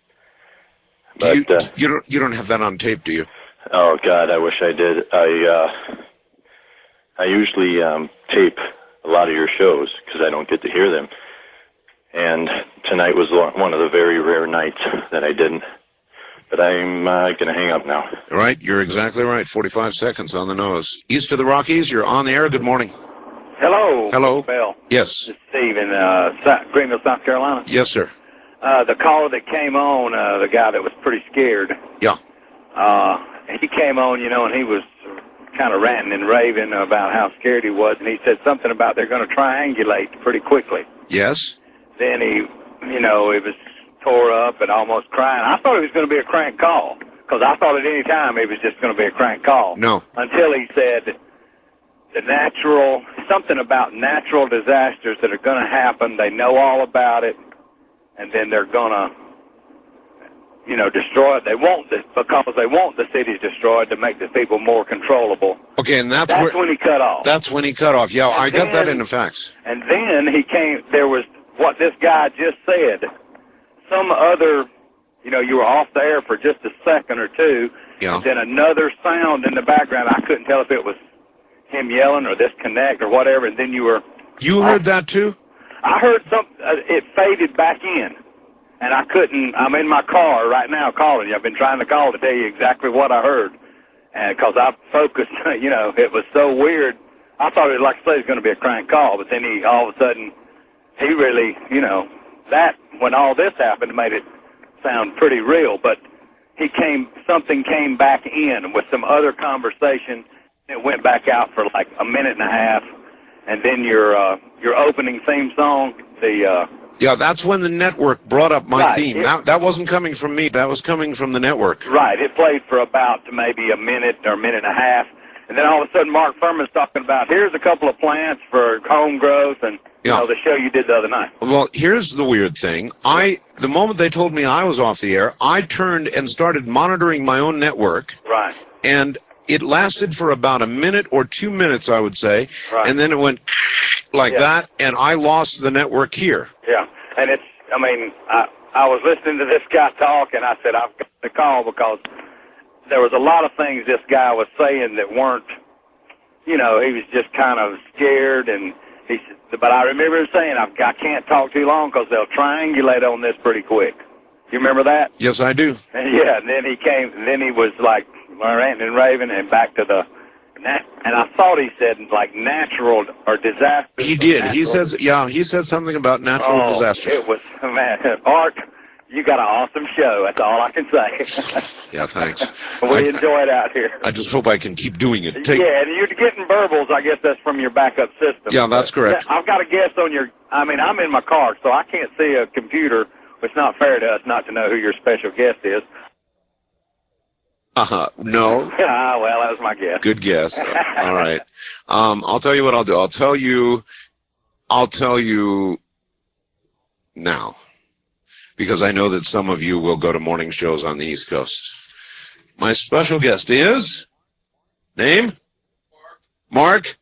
Do you, But uh, you don't you don't have that on tape, do you? oh God, I wish I did. I uh, I usually um, tape a lot of your shows because I don't get to hear them. And tonight was one of the very rare nights that I didn't. But I'm uh, going to hang up now. Right, you're exactly right. forty-five seconds on the nose. East of the Rockies, you're on the air. Good morning. Hello. Hello. Bill. Yes. This is Steve in uh, Sa- Greenville, South Carolina. Yes, sir. Uh, the caller that came on, uh, the guy that was pretty scared. Yeah. Uh, he came on, you know, and he was kind of ranting and raving about how scared he was, and he said something about they're going to triangulate pretty quickly. Yes. Then he, you know, it was tore up and almost crying. I thought it was going to be a crank call because I thought at any time it was just going to be a crank call. No. Until he said the natural, something about natural disasters that are going to happen. They know all about it, and then they're going to, you know, destroy it. They want this because they want the cities destroyed to make the people more controllable. Okay, and that's, That's where, when he cut off. That's when he cut off. Yeah, I got that then- in the facts. And then he came, there was what this guy just said. Some other, you know, you were off the air for just a second or two, Yeah. and then another sound in the background. I couldn't tell if it was him yelling or this connect or whatever, and then you were... You heard that too? I heard some, uh, it faded back in, and I couldn't, I'm in my car right now calling you. I've been trying to call to tell you exactly what I heard, and because I focused, you know, it was so weird. I thought it, like I say, it was going to be a crank call, but then he, all of a sudden, he really, you know, that, when all this happened, made it sound pretty real, but he came, something came back in with some other conversation. It went back out for like a minute and a half, and then your uh, your opening theme song, the uh, Yeah, that's when the network brought up my Right, theme. it- that, that wasn't coming from me. That was coming from the network. right, it played for about maybe a minute or a minute and a half, and then all of a sudden Mark Furman's talking about here's a couple of plants for home growth, and you Yeah. know the show you did the other night. Well, here's the weird thing. I, the moment they told me I was off the air, I turned and started monitoring my own network, Right. and it lasted for about a minute or two minutes, I would say, Right. and then it went like Yeah. that, and I lost the network here. Yeah, and it's, I mean, I, I was listening to this guy talk, and I said, I've got to call because there was a lot of things this guy was saying that weren't, you know, he was just kind of scared, and he said, but I remember him saying, I've, I can't talk too long because they'll triangulate on this pretty quick. You remember that? Yes, I do. And yeah, and then he came, and then he was like ranting and raving, and back to the, nat- and I thought he said like natural or disaster. He did. He says, yeah, he said something about natural Oh, disaster. It was, man, Art, you got an awesome show. That's all I can say. Yeah, thanks. we I, enjoy it out here. I just hope I can keep doing it. Take, yeah, and you're getting burbles. I guess that's from your backup system. Yeah, that's correct. I've got a guess on your, I mean, I'm in my car, so I can't see a computer. It's not fair to us not to know who your special guest is. Uh-huh. No. Ah, well, that was my guess. Good guess. All right. Um, I'll tell you what I'll do. I'll tell you, I'll tell you now, because I know that some of you will go to morning shows on the East Coast. My special guest is, name? Mark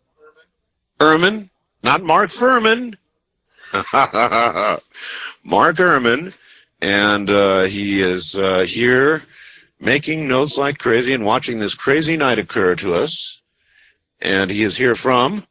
Ehrman, not Mark Furman. Mark Ehrman, and uh, he is uh, here making notes like crazy and watching this crazy night occur to us. And he is here from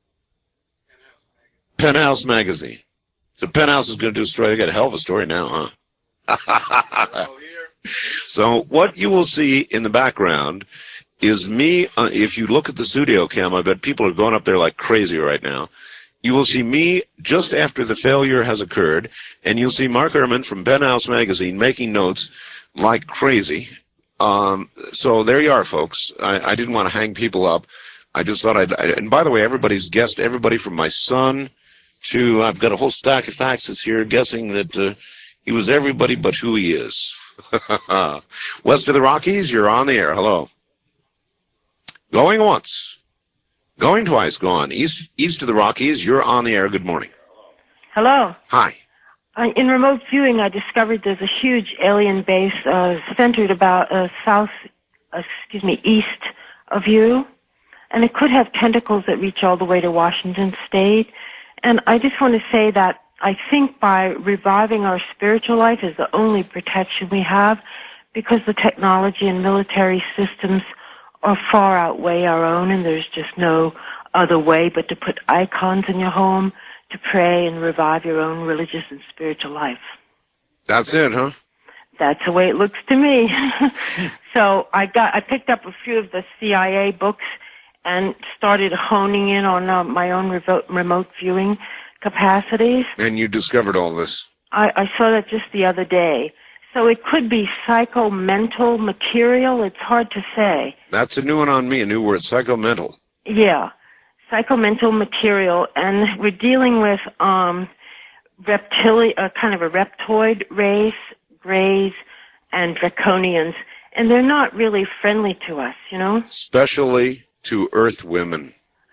Penthouse Magazine. So Penthouse is going to do a story. They got a hell of a story now, huh? So what you will see in the background is me. Uh, if you look at the studio cam, I bet people are going up there like crazy right now. You will see me just after the failure has occurred, and you'll see Mark Ehrman from Penthouse Magazine making notes like crazy. Um, so there you are, folks. I, I didn't want to hang people up. I just thought I'd, I, and by the way, everybody's guessed, everybody from my son to, I've got a whole stack of faxes here guessing that uh, he was everybody but who he is. West of the Rockies, you're on the air. Hello. Going once. Going twice, gone. East, east of the Rockies, you're on the air. Good morning. Hello. Hi. Uh, in remote viewing, I discovered there's a huge alien base uh, centered about uh, south, uh, excuse me, east of you, and it could have tentacles that reach all the way to Washington State. And I just want to say that I think by reviving our spiritual life is the only protection we have, because the technology and military systems are far outweigh our own, and there's just no other way but to put icons in your home to pray and revive your own religious and spiritual life. That's it, huh? That's the way it looks to me. So I got, I picked up a few of the C I A books and started honing in on uh, my own revo- remote viewing capacities. And you discovered all this. I, I saw that just the other day. So it could be psycho-mental material. It's hard to say. That's a new one on me, a new word, psychomental. Yeah, psycho-mental material. And we're dealing with um, reptili- uh, kind of a reptoid race, Greys, and Draconians. And they're not really friendly to us, you know? Especially to Earth women.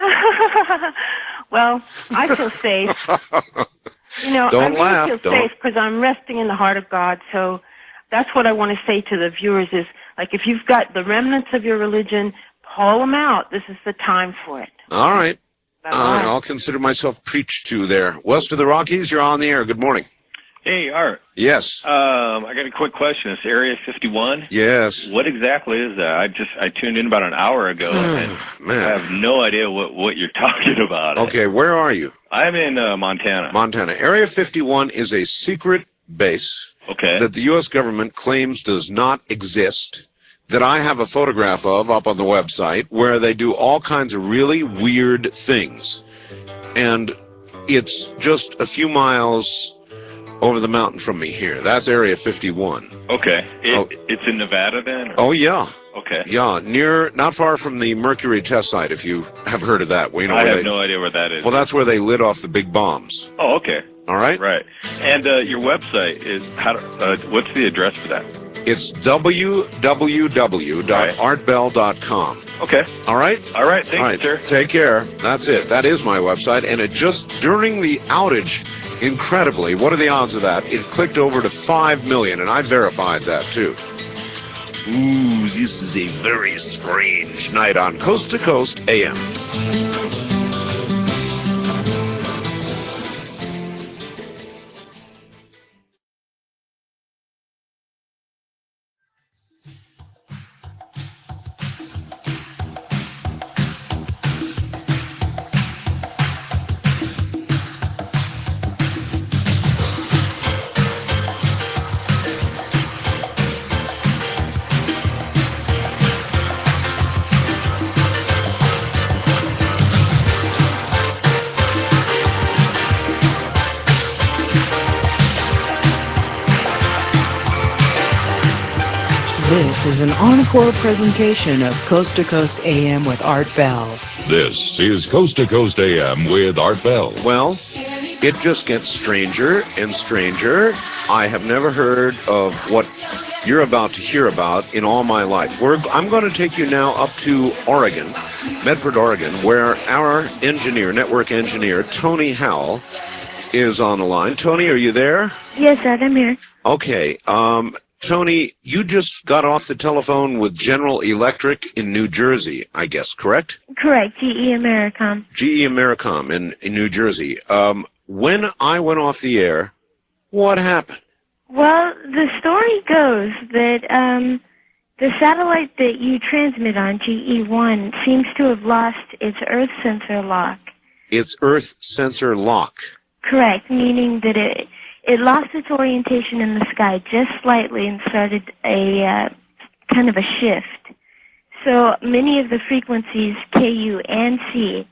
Well, I feel safe. You know, Don't I really laugh, feel don't. safe because I'm resting in the heart of God. So that's what I want to say to the viewers is, like, if you've got the remnants of your religion, call them out. This is the time for it. All right. Uh, Bye-bye. I'll consider myself preached to there. West of the Rockies, you're on the air. Good morning. Hey, Art. Yes. Um, I got a quick question. It's Area fifty-one. Yes. What exactly is that? I just I tuned in about an hour ago, and Man. I have no idea what, what you're talking about. Okay, where are you? I'm in uh, Montana. Montana. Area fifty-one is a secret base Okay. that the U S government claims does not exist, that I have a photograph of up on the website, where they do all kinds of really weird things. And it's just a few miles over the mountain from me here. That's Area fifty-one. Okay. It, Oh. It's in Nevada then? or- Oh, yeah. Okay. Yeah, near, not far from the Mercury test site, if you have heard of that. Well, you know, I where have they, no idea where that is. well, that's where they lit off the big bombs. Oh, okay. All right? Right. And uh, your website is how? To, uh, what's the address for that? It's w w w dot art bell dot com. Okay. All right? All right. Thank All you, right. sir. Take care. That's it. That is my website. And it just, during the outage, incredibly, what are the odds of that? It clicked over to five million, and I verified that, too. Ooh, this is a very strange night on Coast to Coast A M. This is an encore presentation of Coast to Coast A M with Art Bell. This is Coast to Coast A M with Art Bell. Well, it just gets stranger and stranger. I have never heard of what you're about to hear about in all my life. We're, I'm going to take you now up to Oregon, Medford, Oregon, where our engineer, network engineer, Tony Howell, is on the line. Tony, are you there? Yes, Ed, I'm here. Okay. Um, Tony, you just got off the telephone with General Electric in New Jersey, I guess, correct? Correct, G E Americom. G E Americom in, in New Jersey. Um, when I went off the air, what happened? Well, the story goes that um, the satellite that you transmit on, G E one, seems to have lost its Earth sensor lock. It's Earth sensor lock. Correct, meaning that it it lost its orientation in the sky just slightly and started a uh, kind of a shift. So many of the frequencies, K U and C,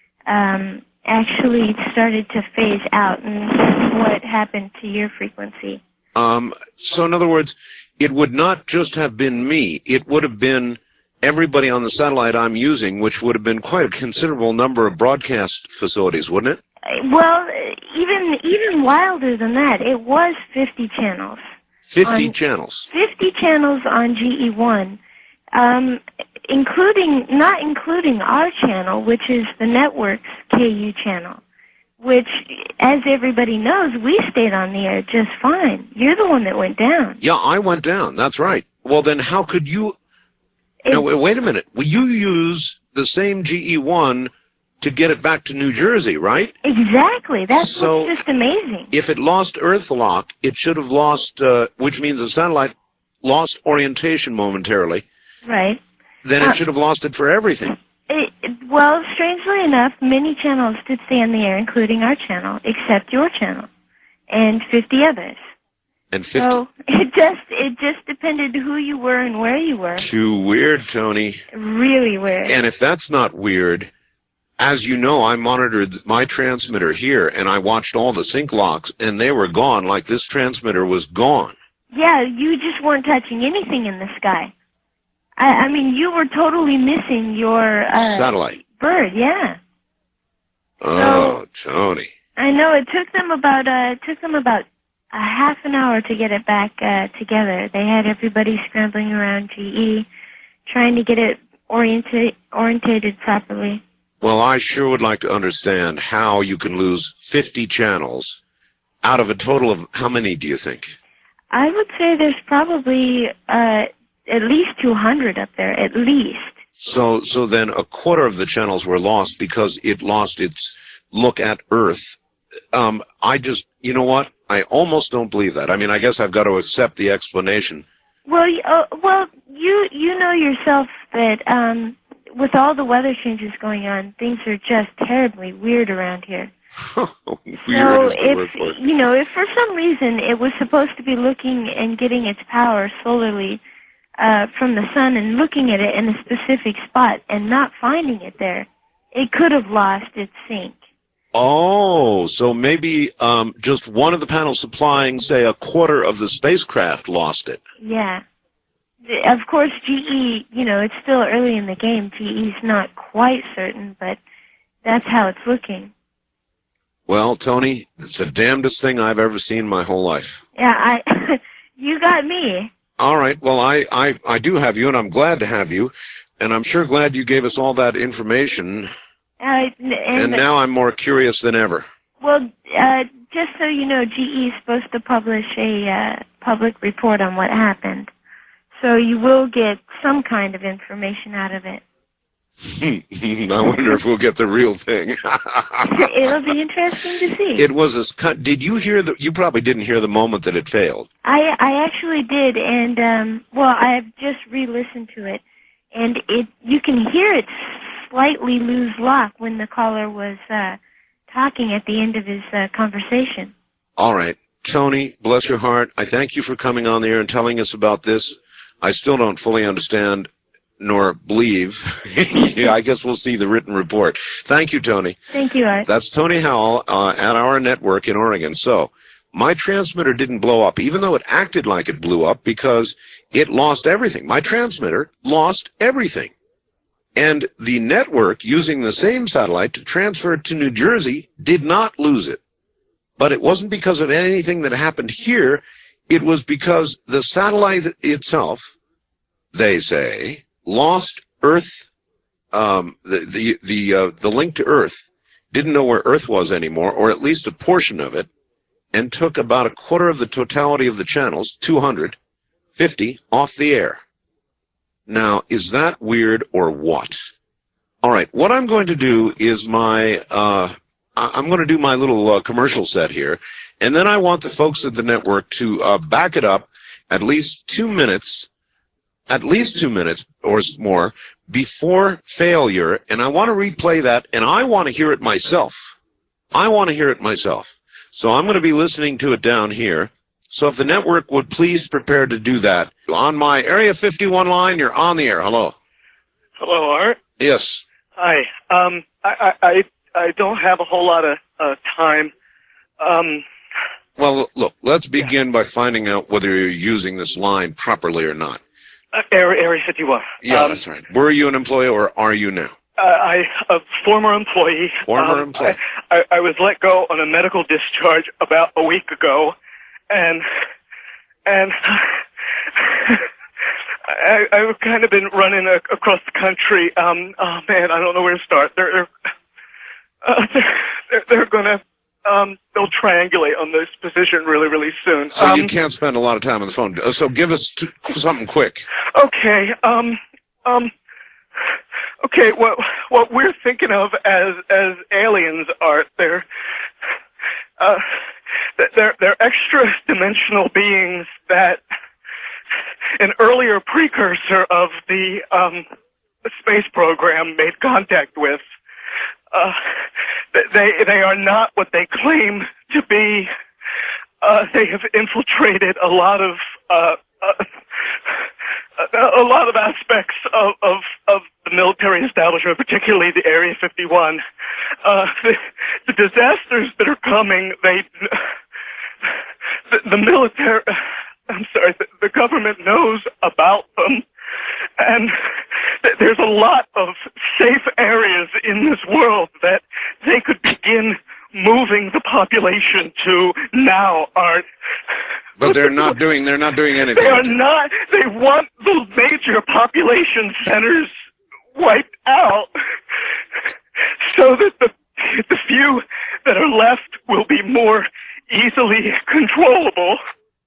um, actually started to phase out, and that's what happened to your frequency. Um, so in other words, it would not just have been me. It would have been everybody on the satellite I'm using, which would have been quite a considerable number of broadcast facilities, wouldn't it? Well, even even wilder than that, it was fifty channels. fifty On- channels. fifty channels on G E one, um, including, not including our channel, which is the network's K U channel, which, as everybody knows, we stayed on the air just fine. You're the one that went down. Yeah, I went down. That's right. Well, then how could you... No, wait, wait a minute. Will you use the same G E one to get it back to New Jersey, right? Exactly. That's So- what's just amazing. If it lost Earth lock, it should have lost, uh, which means the satellite lost orientation momentarily. Right. Then Uh, it should have lost it for everything. It, it- well, strangely enough, many channels did stay on the air, including our channel, except your channel, and fifty others. And fifty. So it just it just depended who you were and where you were. Too weird, Tony. Really weird. And if that's not weird, as you know, I monitored my transmitter here, and I watched all the sync locks, and they were gone, like this transmitter was gone. Yeah, you just weren't touching anything in the sky. I, I mean, you were totally missing your uh, Satellite. bird. Yeah, Oh, Tony. I know. It took them about uh, it took them about a half an hour to get it back uh, together. They had everybody scrambling around G E, trying to get it oriented orientated properly. Well, I sure would like to understand how you can lose fifty channels out of a total of how many do you think? I would say there's probably uh, at least two hundred up there, at least. So, so then a quarter of the channels were lost because it lost its look at Earth. Um, I just, you know what? I almost don't believe that. I mean, I guess I've got to accept the explanation. Well, y- uh, well, you you know yourself that um, with all the weather changes going on, things are just terribly weird around here. Weird So is the word if for it. you know, if for some reason it was supposed to be looking and getting its power solarly uh, from the sun and looking at it in a specific spot and not finding it there, it could have lost its sync. Oh, so maybe um, just one of the panels supplying, say, a quarter of the spacecraft lost it. Yeah. The- Of course, G E, you know, it's still early in the game. G E's not quite certain, but that's how it's looking. Well, Tony, it's the damnedest thing I've ever seen in my whole life. Yeah, I, you got me. All right, well, I, I, I do have you, and I'm glad to have you, and I'm sure glad you gave us all that information, Uh, and, and now I'm more curious than ever. well, uh, just so you know, G E is supposed to publish a uh, public report on what happened. So you will get some kind of information out of it. I wonder if we'll get the real thing. It'll be interesting to see. It was a sc- did you hear the you probably didn't hear the moment that it failed. I I actually did, and um, well, I've just re-listened to it, and it you can hear it slightly lose lock when the caller was uh, talking at the end of his uh, conversation. All right, Tony, bless your heart. I thank you for coming on the air and telling us about this. I still don't fully understand nor believe. Yeah, I guess we'll see the written report. Thank you, Tony. Thank you, Art. That's Tony Howell uh, at our network in Oregon. So my transmitter didn't blow up, even though it acted like it blew up, because it lost everything. My transmitter lost everything. And the network, using the same satellite to transfer it to New Jersey, did not lose it. But it wasn't because of anything that happened here. It was because the satellite itself, they say, lost Earth, um, the the the, uh, the link to Earth, didn't know where Earth was anymore, or at least a portion of it, and took about a quarter of the totality of the channels, two hundred fifty, off the air. Now, is that weird or what? All right, what I'm going to do is my, uh, I- I'm going to do my little uh, commercial set here, and then I want the folks at the network to uh, back it up at least two minutes, at least two minutes or s- more before failure, and I want to replay that, and I want to hear it myself. I want to hear it myself. So I'm going to be listening to it down here. So if the network would please prepare to do that. On my Area fifty-one line, you're on the air. Hello. Hello, Art. Yes. Hi. Um, I, I, I I don't have a whole lot of uh, time. Um, Well, look, let's begin by finding out whether you're using this line properly or not. uh, Area, Area fifty-one. Yeah, um, that's right. Were you an employee or are you now? Uh, I, a former employee. Former um, employee. I, I, I was let go on a medical discharge about a week ago, and and I, I've kind of been running a, across the country. Um, oh man, I don't know where to start. They're they're uh, they're, they're, they're gonna um, they'll triangulate on this position really really soon. So um, you can't spend a lot of time on the phone. Uh, So give us t- something quick. Okay. Um. Um. Okay, what what we're thinking of as as aliens are they're uh, they're they're extra dimensional beings that an earlier precursor of the um, space program made contact with. Uh, they they are not what they claim to be. Uh, they have infiltrated a lot of uh, uh, a, a lot of aspects of, of of the military establishment, particularly the Area fifty-one. Uh, the, the disasters that are coming, they the, the military. I'm sorry, the, the government knows about them, and th- there's a lot of safe areas in this world that they could begin moving the population to now, Art. But they're not doing. They're not doing anything. They are not. They want the major population centers wiped out, so that the the few that are left will be more easily controllable.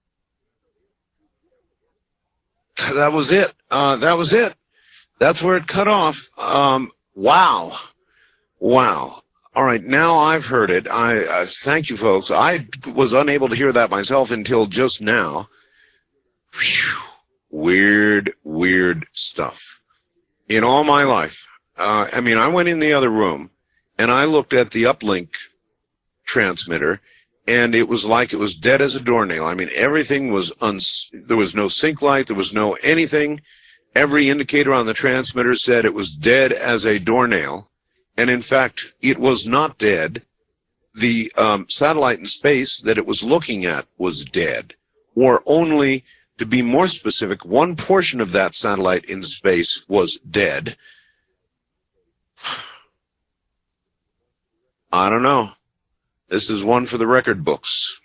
That was it. Uh, that was it. That's where it cut off. Um, wow. Wow. All right, now I've heard it. I uh, thank you, folks. I was unable to hear that myself until just now. Whew. Weird, weird stuff. In all my life, uh, I mean, I went in the other room, and I looked at the uplink transmitter, and it was like it was dead as a doornail. I mean, everything was, uns there was no sync light, there was no anything. Every indicator on the transmitter said it was dead as a doornail. And in fact, it was not dead. The um, satellite in space that it was looking at was dead. Or only, to be more specific, one portion of that satellite in space was dead. I don't know. This is one for the record books.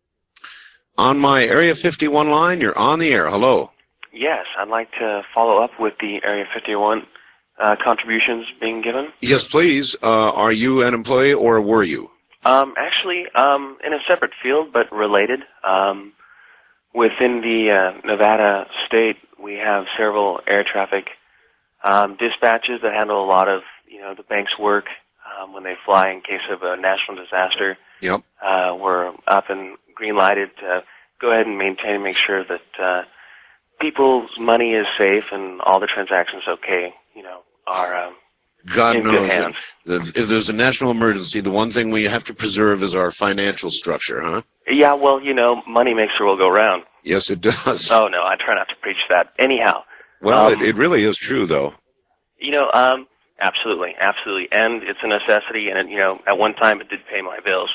On my Area fifty-one line, you're on the air. Hello. Yes, I'd like to follow up with the Area fifty-one uh, contributions being given. Yes, please. Uh, are you an employee or were you? Um, actually, um, in a separate field, but related. Um, within the uh, Nevada state, we have several air traffic um, dispatches that handle a lot of, you know, the bank's work um, when they fly in case of a national disaster. Yep. Uh, we're up and green lighted to go ahead and maintain and make sure that uh, people's money is safe and all the transactions, okay, you know, are um, God in knows good hands. that if there's a national emergency, the one thing we have to preserve is our financial structure, huh? Yeah, well, you know, money makes the world go round. Yes, it does. Oh, no, I try not to preach that. Anyhow. Well, um, it, it really is true, though. You know, um, absolutely, absolutely. And it's a necessity, and, it, you know, at one time it did pay my bills.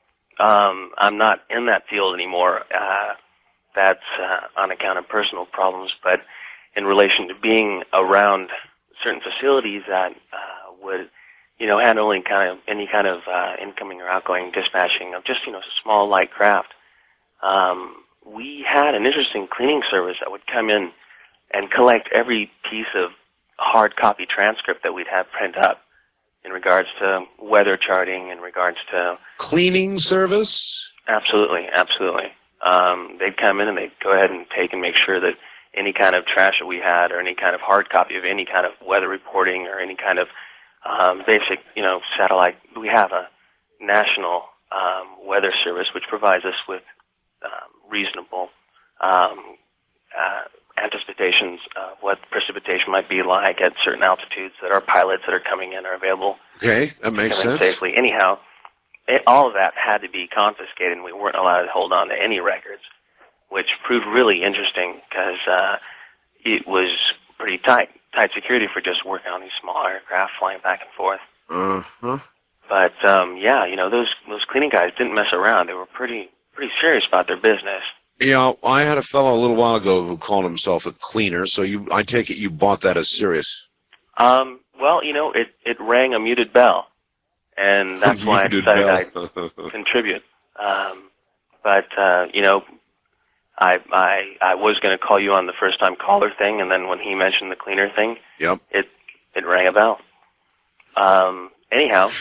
Um, I'm not in that field anymore. Uh, that's uh, on account of personal problems, but in relation to being around certain facilities that uh, would, you know, handle any kind of, any kind of uh, incoming or outgoing dispatching of just, you know, small light craft, um, we had an interesting cleaning service that would come in and collect every piece of hard copy transcript that we'd have print up in regards to weather charting, in regards to cleaning service. Absolutely, absolutely. Um, they'd come in and they'd go ahead and take and make sure that any kind of trash that we had, or any kind of hard copy of any kind of weather reporting, or any kind of um, basic, you know, satellite. We have a national um, weather service which provides us with um, reasonable um, uh, anticipations of what precipitation might be like at certain altitudes that our pilots that are coming in are available. Okay, that makes to come in sense. safely. Anyhow, it, all of that had to be confiscated, and we weren't allowed to hold on to any records, which proved really interesting because uh, it was pretty tight, tight security for just working on these small aircraft flying back and forth. Uh-huh. But um, yeah, you know, those those cleaning guys didn't mess around. They were pretty pretty serious about their business. You know, I had a fellow a little while ago who called himself a cleaner, so you, I take it you bought that as serious. Um, well, you know, it, it rang a muted bell, and that's why I Muted decided bell. I'd contribute. Um, but, uh, you know, I, I, I was going to call you on the first-time caller thing, and then when he mentioned the cleaner thing, Yep. it, it rang a bell. Um, anyhow.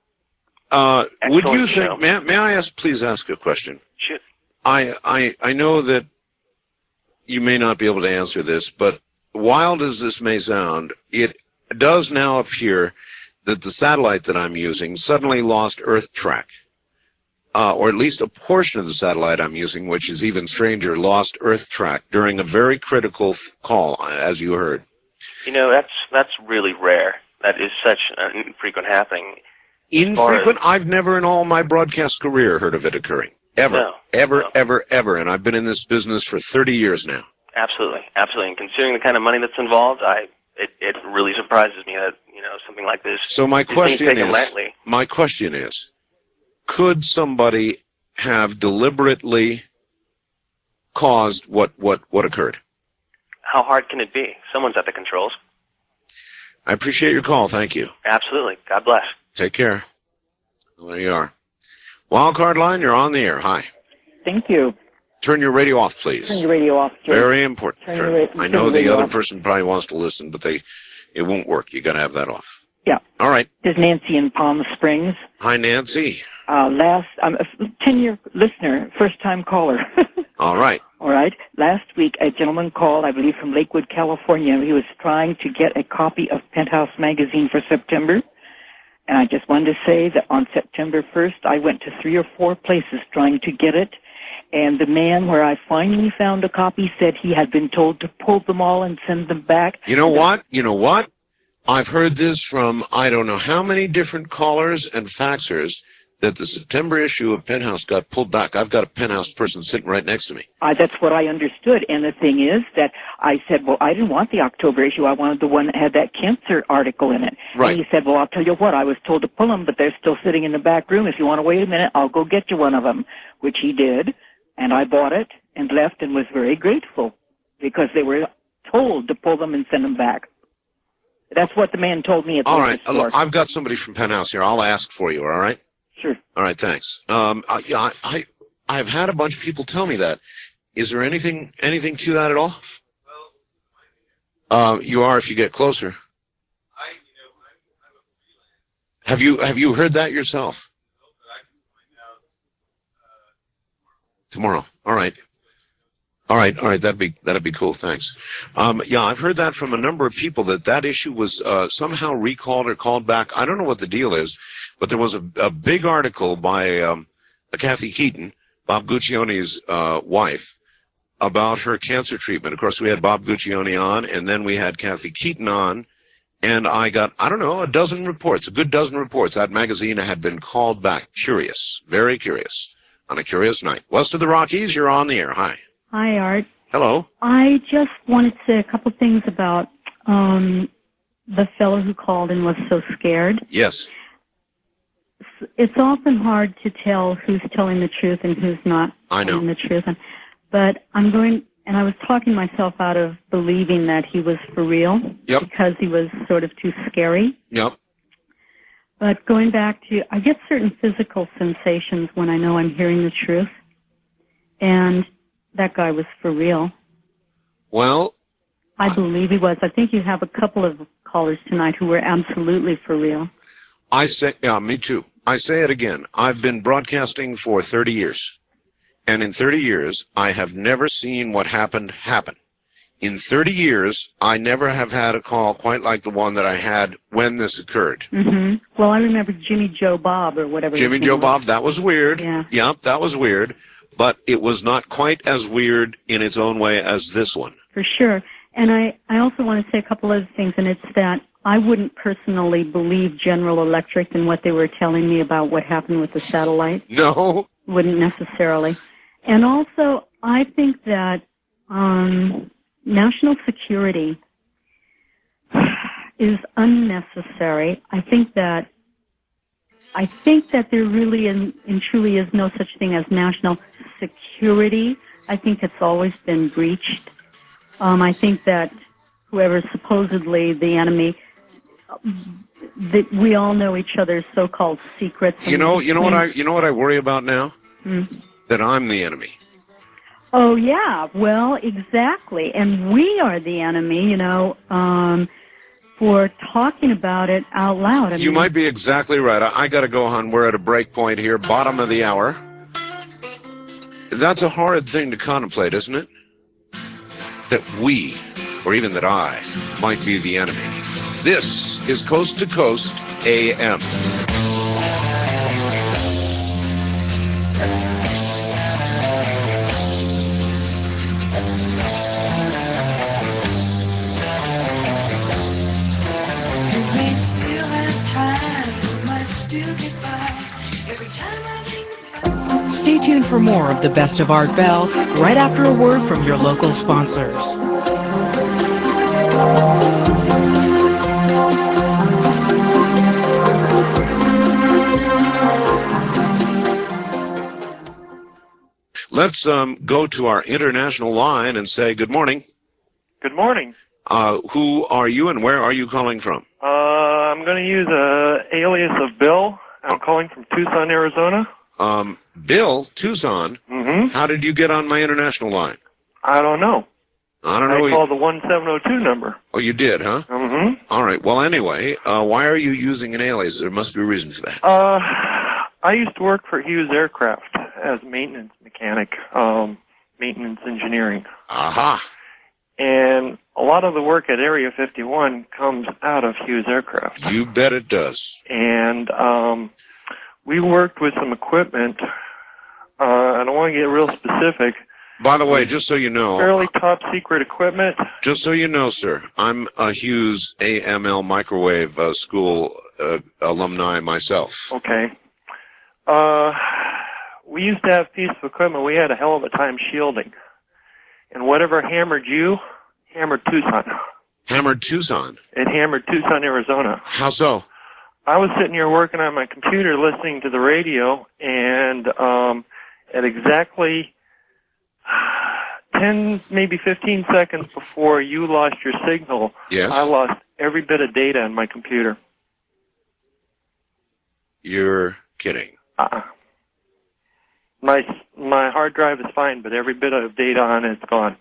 Uh, would you Excellent show. think, may, may I ask, please ask a question? Shoot. I, I, I know that you may not be able to answer this, but wild as this may sound, it does now appear that the satellite that I'm using suddenly lost Earth track. Uh, or at least a portion of the satellite I'm using, which is even stranger, lost Earth track during a very critical f- call, as you heard. You know, that's that's really rare. That is such an infrequent happening. Infrequent? I've never in all my broadcast career heard of it occurring. Ever. No, ever, no. ever, ever. And I've been in this business for thirty years now. Absolutely, absolutely. And considering the kind of money that's involved, I it, it really surprises me that, you know, something like this So my is being question taken is, lightly. my question is, could somebody have deliberately caused what, what, what occurred? How hard can it be? Someone's at the controls. I appreciate your call. Thank you. Absolutely. God bless. Take care. Well, there you are. Wildcard line, you're on the air. Hi. Thank you. Turn your radio off, please. Turn your radio off, Joe. Very important. Turn Turn- your ra- I turn know your the radio other off. person probably wants to listen, but they, it won't work. You got to have that off. Yeah. All right. This is Nancy in Palm Springs. Hi, Nancy. Uh, last, I'm a ten-year listener, first-time caller. All right. All right. Last week, a gentleman called, I believe, from Lakewood, California. He was trying to get a copy of Penthouse magazine for September. And I just wanted to say that on September first, I went to three or four places trying to get it. And the man where I finally found a copy said he had been told to pull them all and send them back. You know what? You know what? I've heard this from I don't know how many different callers and faxers that the September issue of Penthouse got pulled back. I've got a Penthouse person sitting right next to me. Uh, that's what I understood. And the thing is that I said, well, I didn't want the October issue. I wanted the one that had that cancer article in it. Right. And he said, well, I'll tell you what, I was told to pull them, but they're still sitting in the back room. If you want to wait a minute, I'll go get you one of them, which he did. And I bought it and left and was very grateful because they were told to pull them and send them back. That's what the man told me at the All liquor right. store. Look, I've got somebody from Penthouse here. I'll ask for you, all right? Sure. All right, thanks. Um, I, yeah, I, I, I've had a bunch of people tell me that. Is there anything anything to that at all? Uh, you are if you get closer. Have you have you heard that yourself? Tomorrow. All right. All right. All right. That'd be that'd be cool. Thanks. Um, yeah, I've heard that from a number of people that that issue was uh, somehow recalled or called back. I don't know what the deal is, but there was a, a big article by um, Kathy Keaton, Bob Guccione's uh, wife, about her cancer treatment. Of course, we had Bob Guccione on, and then we had Kathy Keaton on, and I got, I don't know, a dozen reports, a good dozen reports. That magazine had been called back. Curious, very curious, on a curious night. West of the Rockies, you're on the air. Hi. Hi, Art. Hello. I just wanted to say a couple things about um, the fellow who called and was so scared. Yes. It's often hard to tell who's telling the truth and who's not I know. telling the truth. And, but I'm going, and I was talking myself out of believing that he was for real Yep. because he was sort of too scary. Yep. But going back to, I get certain physical sensations when I know I'm hearing the truth. And that guy was for real. Well, I believe he was. I think you have a couple of callers tonight who were absolutely for real. I say, yeah, me too. I say it again. I've been broadcasting for thirty years. And in thirty years, I have never seen what happened happen. In thirty years, I never have had a call quite like the one that I had when this occurred. hmm Well, I remember Jimmy Joe Bob or whatever. his Jimmy name Joe was. Bob, that was weird. Yeah. Yep, that was weird. But it was not quite as weird in its own way as this one. For sure. And I, I also want to say a couple other things, and it's that I wouldn't personally believe General Electric and what they were telling me about what happened with the satellite. No. Wouldn't necessarily. And also, I think that um, national security is unnecessary. I think that I think that there really and, and truly is no such thing as national security. I think it's always been breached. Um, I think that whoever's supposedly the enemy, that we all know each other's so-called secrets. You know, you know what I, you know what I worry about now? Hmm. That I'm the enemy. Oh, yeah. Well, exactly. And we are the enemy, you know, um, for talking about it out loud. I You mean, might be exactly right. I, I got to go, hon. We're at a break point here, bottom of the hour. That's a hard thing to contemplate, isn't it? That we, or even that I, might be the enemy. This is Coast to Coast A M. Stay tuned for more of the best of Art Bell right after a word from your local sponsors. Let's um, go to our international line and say good morning. Good morning. Uh, who are you and where are you calling from? Uh, I'm going to use a alias of Bill. I'm calling from Tucson, Arizona. Um, Bill, Tucson. Mm-hmm. How did you get on my international line? I don't know. I don't know. I called the one seven oh two number. Oh, you did, huh? Mm-hmm. All right. Well, anyway, uh, why are you using an alias? There must be a reason for that. Uh, I used to work for Hughes Aircraft as maintenance mechanic, um, maintenance engineering. Aha. And a lot of the work at Area fifty-one comes out of Hughes Aircraft. You bet it does. And um, we worked with some equipment. Uh, I don't want to get real specific. By the way, just so you know, Fairly top secret equipment. just so you know, sir, I'm a Hughes A M L microwave uh, school uh, alumni myself. Okay. Uh, we used to have a piece of equipment we had a hell of a time shielding. And whatever hammered you, hammered Tucson. Hammered Tucson? It hammered Tucson, Arizona. How so? I was sitting here working on my computer listening to the radio, and um, at exactly ten, maybe fifteen seconds before you lost your signal, Yes? I lost every bit of data on my computer. You're kidding. Uh-uh. My my hard drive is fine, but every bit of data on it is gone.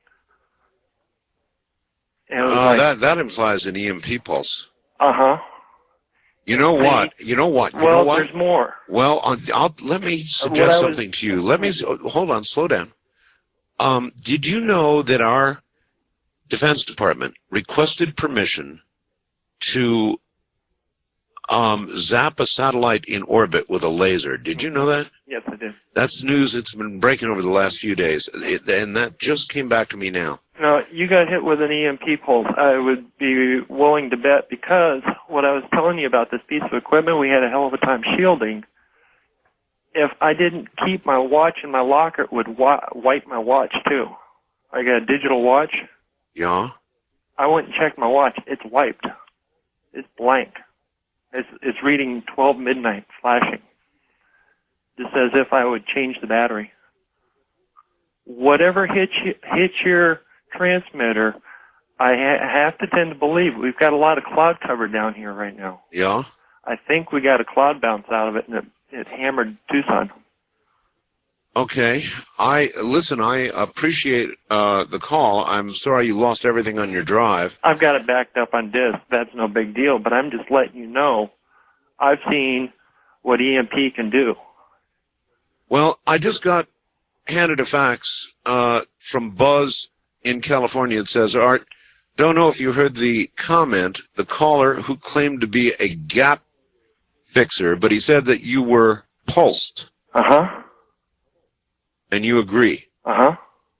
And it was Uh, like, that, that implies an E M P pulse. uh-huh. You know what? You know what? You Well, know what? there's more. Well, I'll, I'll, let me what suggest I was- something to you. Let me, s- hold on, slow down. Um, did you know that our Defense Department requested permission to um, zap a satellite in orbit with a laser? Did you know that? Yes, I did. That's news that's been breaking over the last few days, it, and that just came back to me now. No, you got hit with an E M P pulse. I would be willing to bet, because what I was telling you about this piece of equipment, we had a hell of a time shielding. If I didn't keep my watch in my locker, it would wa- wipe my watch too. I got a digital watch. Yeah? I went and checked my watch. It's wiped. It's blank. It's it's reading twelve midnight, flashing. Just as if I would change the battery. Whatever hits you, hits your transmitter, I ha- have to tend to believe. We've got a lot of cloud cover down here right now. Yeah? I think we got a cloud bounce out of it, and it, it hammered Tucson. Okay. I listen, I appreciate uh, the call. I'm sorry you lost everything on your drive. I've got it backed up on disk. That's no big deal, but I'm just letting you know I've seen what E M P can do. Well, I just got handed a fax uh, from Buzz in California. It says, Art, don't know if you heard the comment, the caller who claimed to be a gap fixer, but he said that you were pulsed. Uh-huh. And you agree. Uh-huh.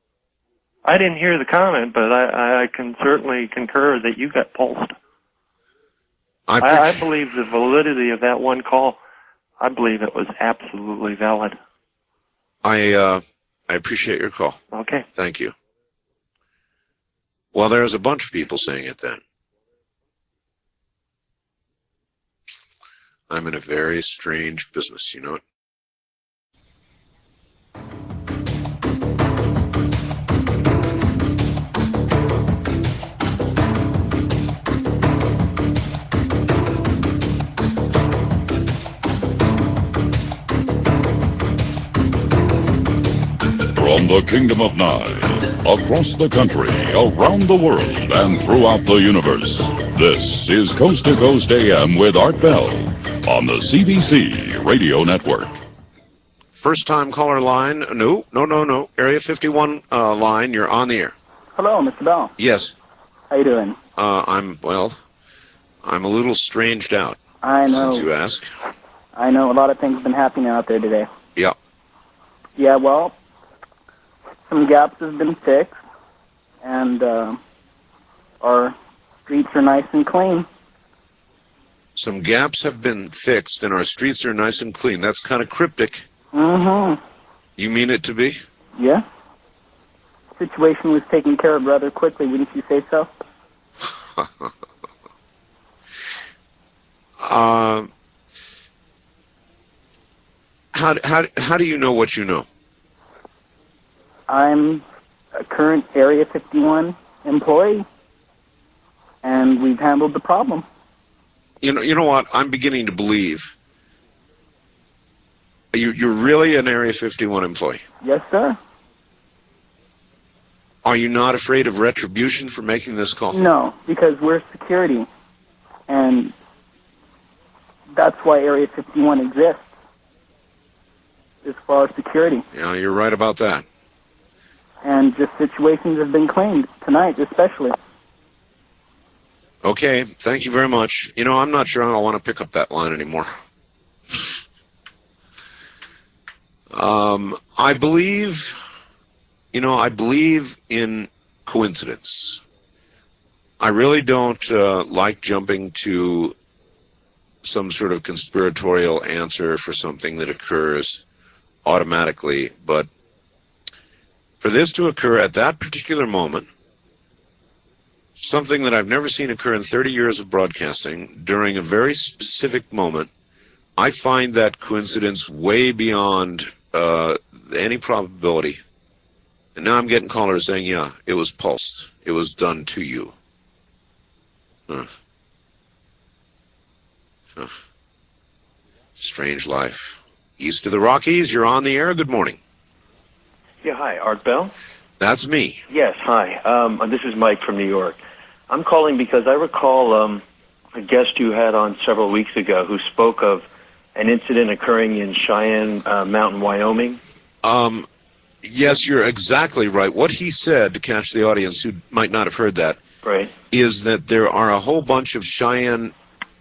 I didn't hear the comment, but I, I can certainly concur that you got pulsed. I, I, I believe the validity of that one call. I believe it was absolutely valid. I, uh, I appreciate your call. Okay. Thank you. Well, there's a bunch of people saying it then. I'm in a very strange business, you know it? From the Kingdom of Nye, across the country, around the world, and throughout the universe, this is Coast to Coast A M with Art Bell on the C B C Radio Network. First time caller line. No, no, no, no. Area fifty-one uh, line. You're on the air. Hello, Mister Bell. Yes. How you doing? Uh, I'm, well, I'm a little stranged out. I know. Since you ask. I know a lot of things have been happening out there today. Yeah. Yeah, well, some gaps have been fixed, and uh, our streets are nice and clean. Some gaps have been fixed, and our streets are nice and clean. That's kind of cryptic. Mm-hmm. You mean it to be? Yeah. Situation was taken care of rather quickly, wouldn't you say so? uh, how, how, how do you know what you know? I'm a current Area fifty-one employee, and we've handled the problem. You know, you know what? I'm beginning to believe you, you're really an Area fifty-one employee. Yes, sir. Are you not afraid of retribution for making this call? No, because we're security, and that's why Area fifty-one exists, is for our security. Yeah, you're right about that. And just situations have been claimed tonight, especially. Okay, thank you very much. You know, I'm not sure I want to pick up that line anymore. um, I believe, you know, I believe in coincidence. I really don't uh, like jumping to some sort of conspiratorial answer for something that occurs automatically, but for this to occur at that particular moment, something that I've never seen occur in thirty years of broadcasting, during a very specific moment, I find that coincidence way beyond uh, any probability. And now I'm getting callers saying, yeah, it was pulsed. It was done to you. Huh. Huh. Strange life. East of the Rockies, you're on the air. Good morning. Yeah, hi, Art Bell? That's me. Yes, hi. Um, this is Mike from New York. I'm calling because I recall um, a guest you had on several weeks ago who spoke of an incident occurring in Cheyenne uh, Mountain, Wyoming. Um, yes, you're exactly right. What he said, to catch the audience who might not have heard that, right, is that there are a whole bunch of Cheyenne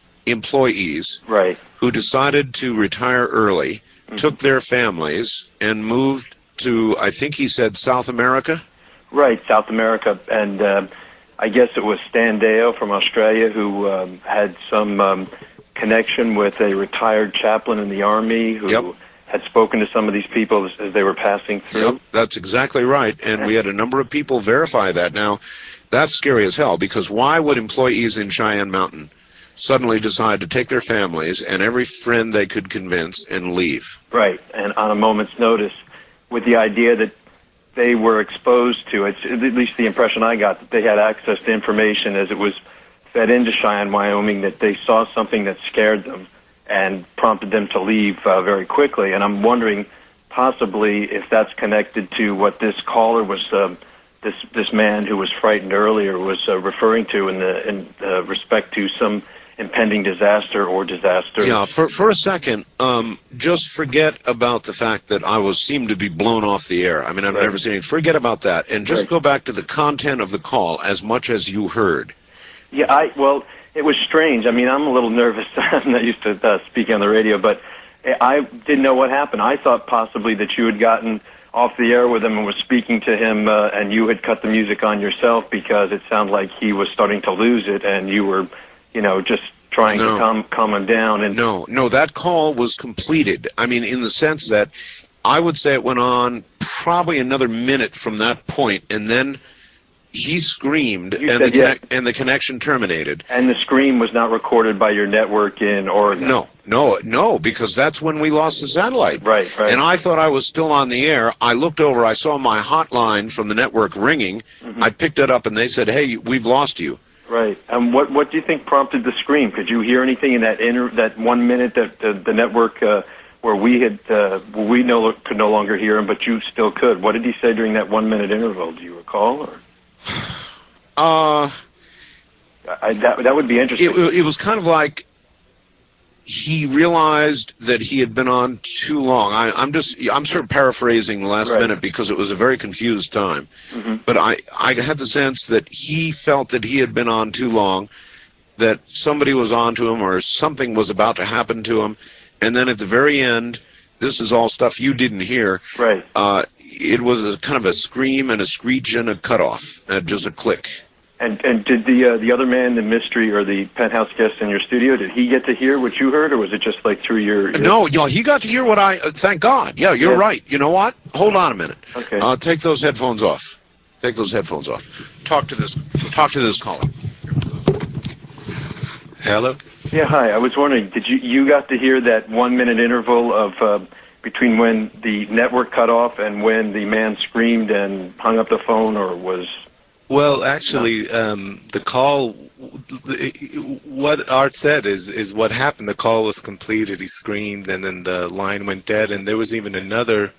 employees right, who decided to retire early, mm-hmm. took their families, and moved to, I think he said, South America? Right, South America. And uh, I guess it was Stan Deo from Australia who um, had some um, connection with a retired chaplain in the Army who yep. had spoken to some of these people as, as they were passing through. Yep, that's exactly right. And we had a number of people verify that. Now, that's scary as hell, because why would employees in Cheyenne Mountain suddenly decide to take their families and every friend they could convince and leave? Right, and on a moment's notice, with the idea that they were exposed to, it's at least the impression I got, that they had access to information as it was fed into Cheyenne, Wyoming, that they saw something that scared them and prompted them to leave uh, very quickly. And I'm wondering possibly if that's connected to what this caller was, uh, this this man who was frightened earlier was uh, referring to in the in uh, respect to some impending disaster or disaster. Yeah, for for a second, um, just forget about the fact that I was seemed to be blown off the air. I mean, I've right. never seen it. Forget about that, and just right. go back to the content of the call as much as you heard. Yeah, I well, it was strange. I mean, I'm a little nervous. I'm not used to uh, speaking on the radio, but I didn't know what happened. I thought possibly that you had gotten off the air with him and was speaking to him, uh, and you had cut the music on yourself because it sounded like he was starting to lose it, and you were, you know, just trying no. to calm, calm him down. And no, no, that call was completed. I mean, in the sense that I would say it went on probably another minute from that point, and then he screamed, you and said, the yeah. connect, and the connection terminated. And the scream was not recorded by your network in Oregon. No, no, no, because that's when we lost the satellite. Right, right. And I thought I was still on the air. I looked over, I saw my hotline from the network ringing. Mm-hmm. I picked it up, and they said, "Hey, we've lost you." Right. And what what do you think prompted the scream? Could you hear anything in that inter, that one minute that uh, the network uh, where we had uh, we no could no longer hear him, but you still could? What did he say during that one minute interval? Do you recall? Or? Uh, I, that that would be interesting. It, it was kind of like he realized that he had been on too long. I, I'm just I'm sort of paraphrasing the last right. minute because it was a very confused time. Mm-hmm. But I I had the sense that he felt that he had been on too long. that somebody was onto him or something was about to happen to him, and then at the very end, this is all stuff you didn't hear. Right. Uh, it was a, kind of a scream and a screech and a cutoff, uh, just a click. And and did the uh, the other man, the mystery or the penthouse guest in your studio, did he get to hear what you heard, or was it just like through your? your... No, you know, he got to hear what I. Uh, thank God. Yeah, you're Yeah. right. You know what? Hold on a minute. Okay. Uh, take those headphones off. Take those headphones off. Talk to this. Talk to this caller. Hello. Yeah, hi. I was wondering, did you you got to hear that one minute interval of uh, between when the network cut off and when the man screamed and hung up the phone, or was? Well, actually, um, the call, what Art said is is what happened. The call was completed. He screamed, and then the line went dead. And there was even another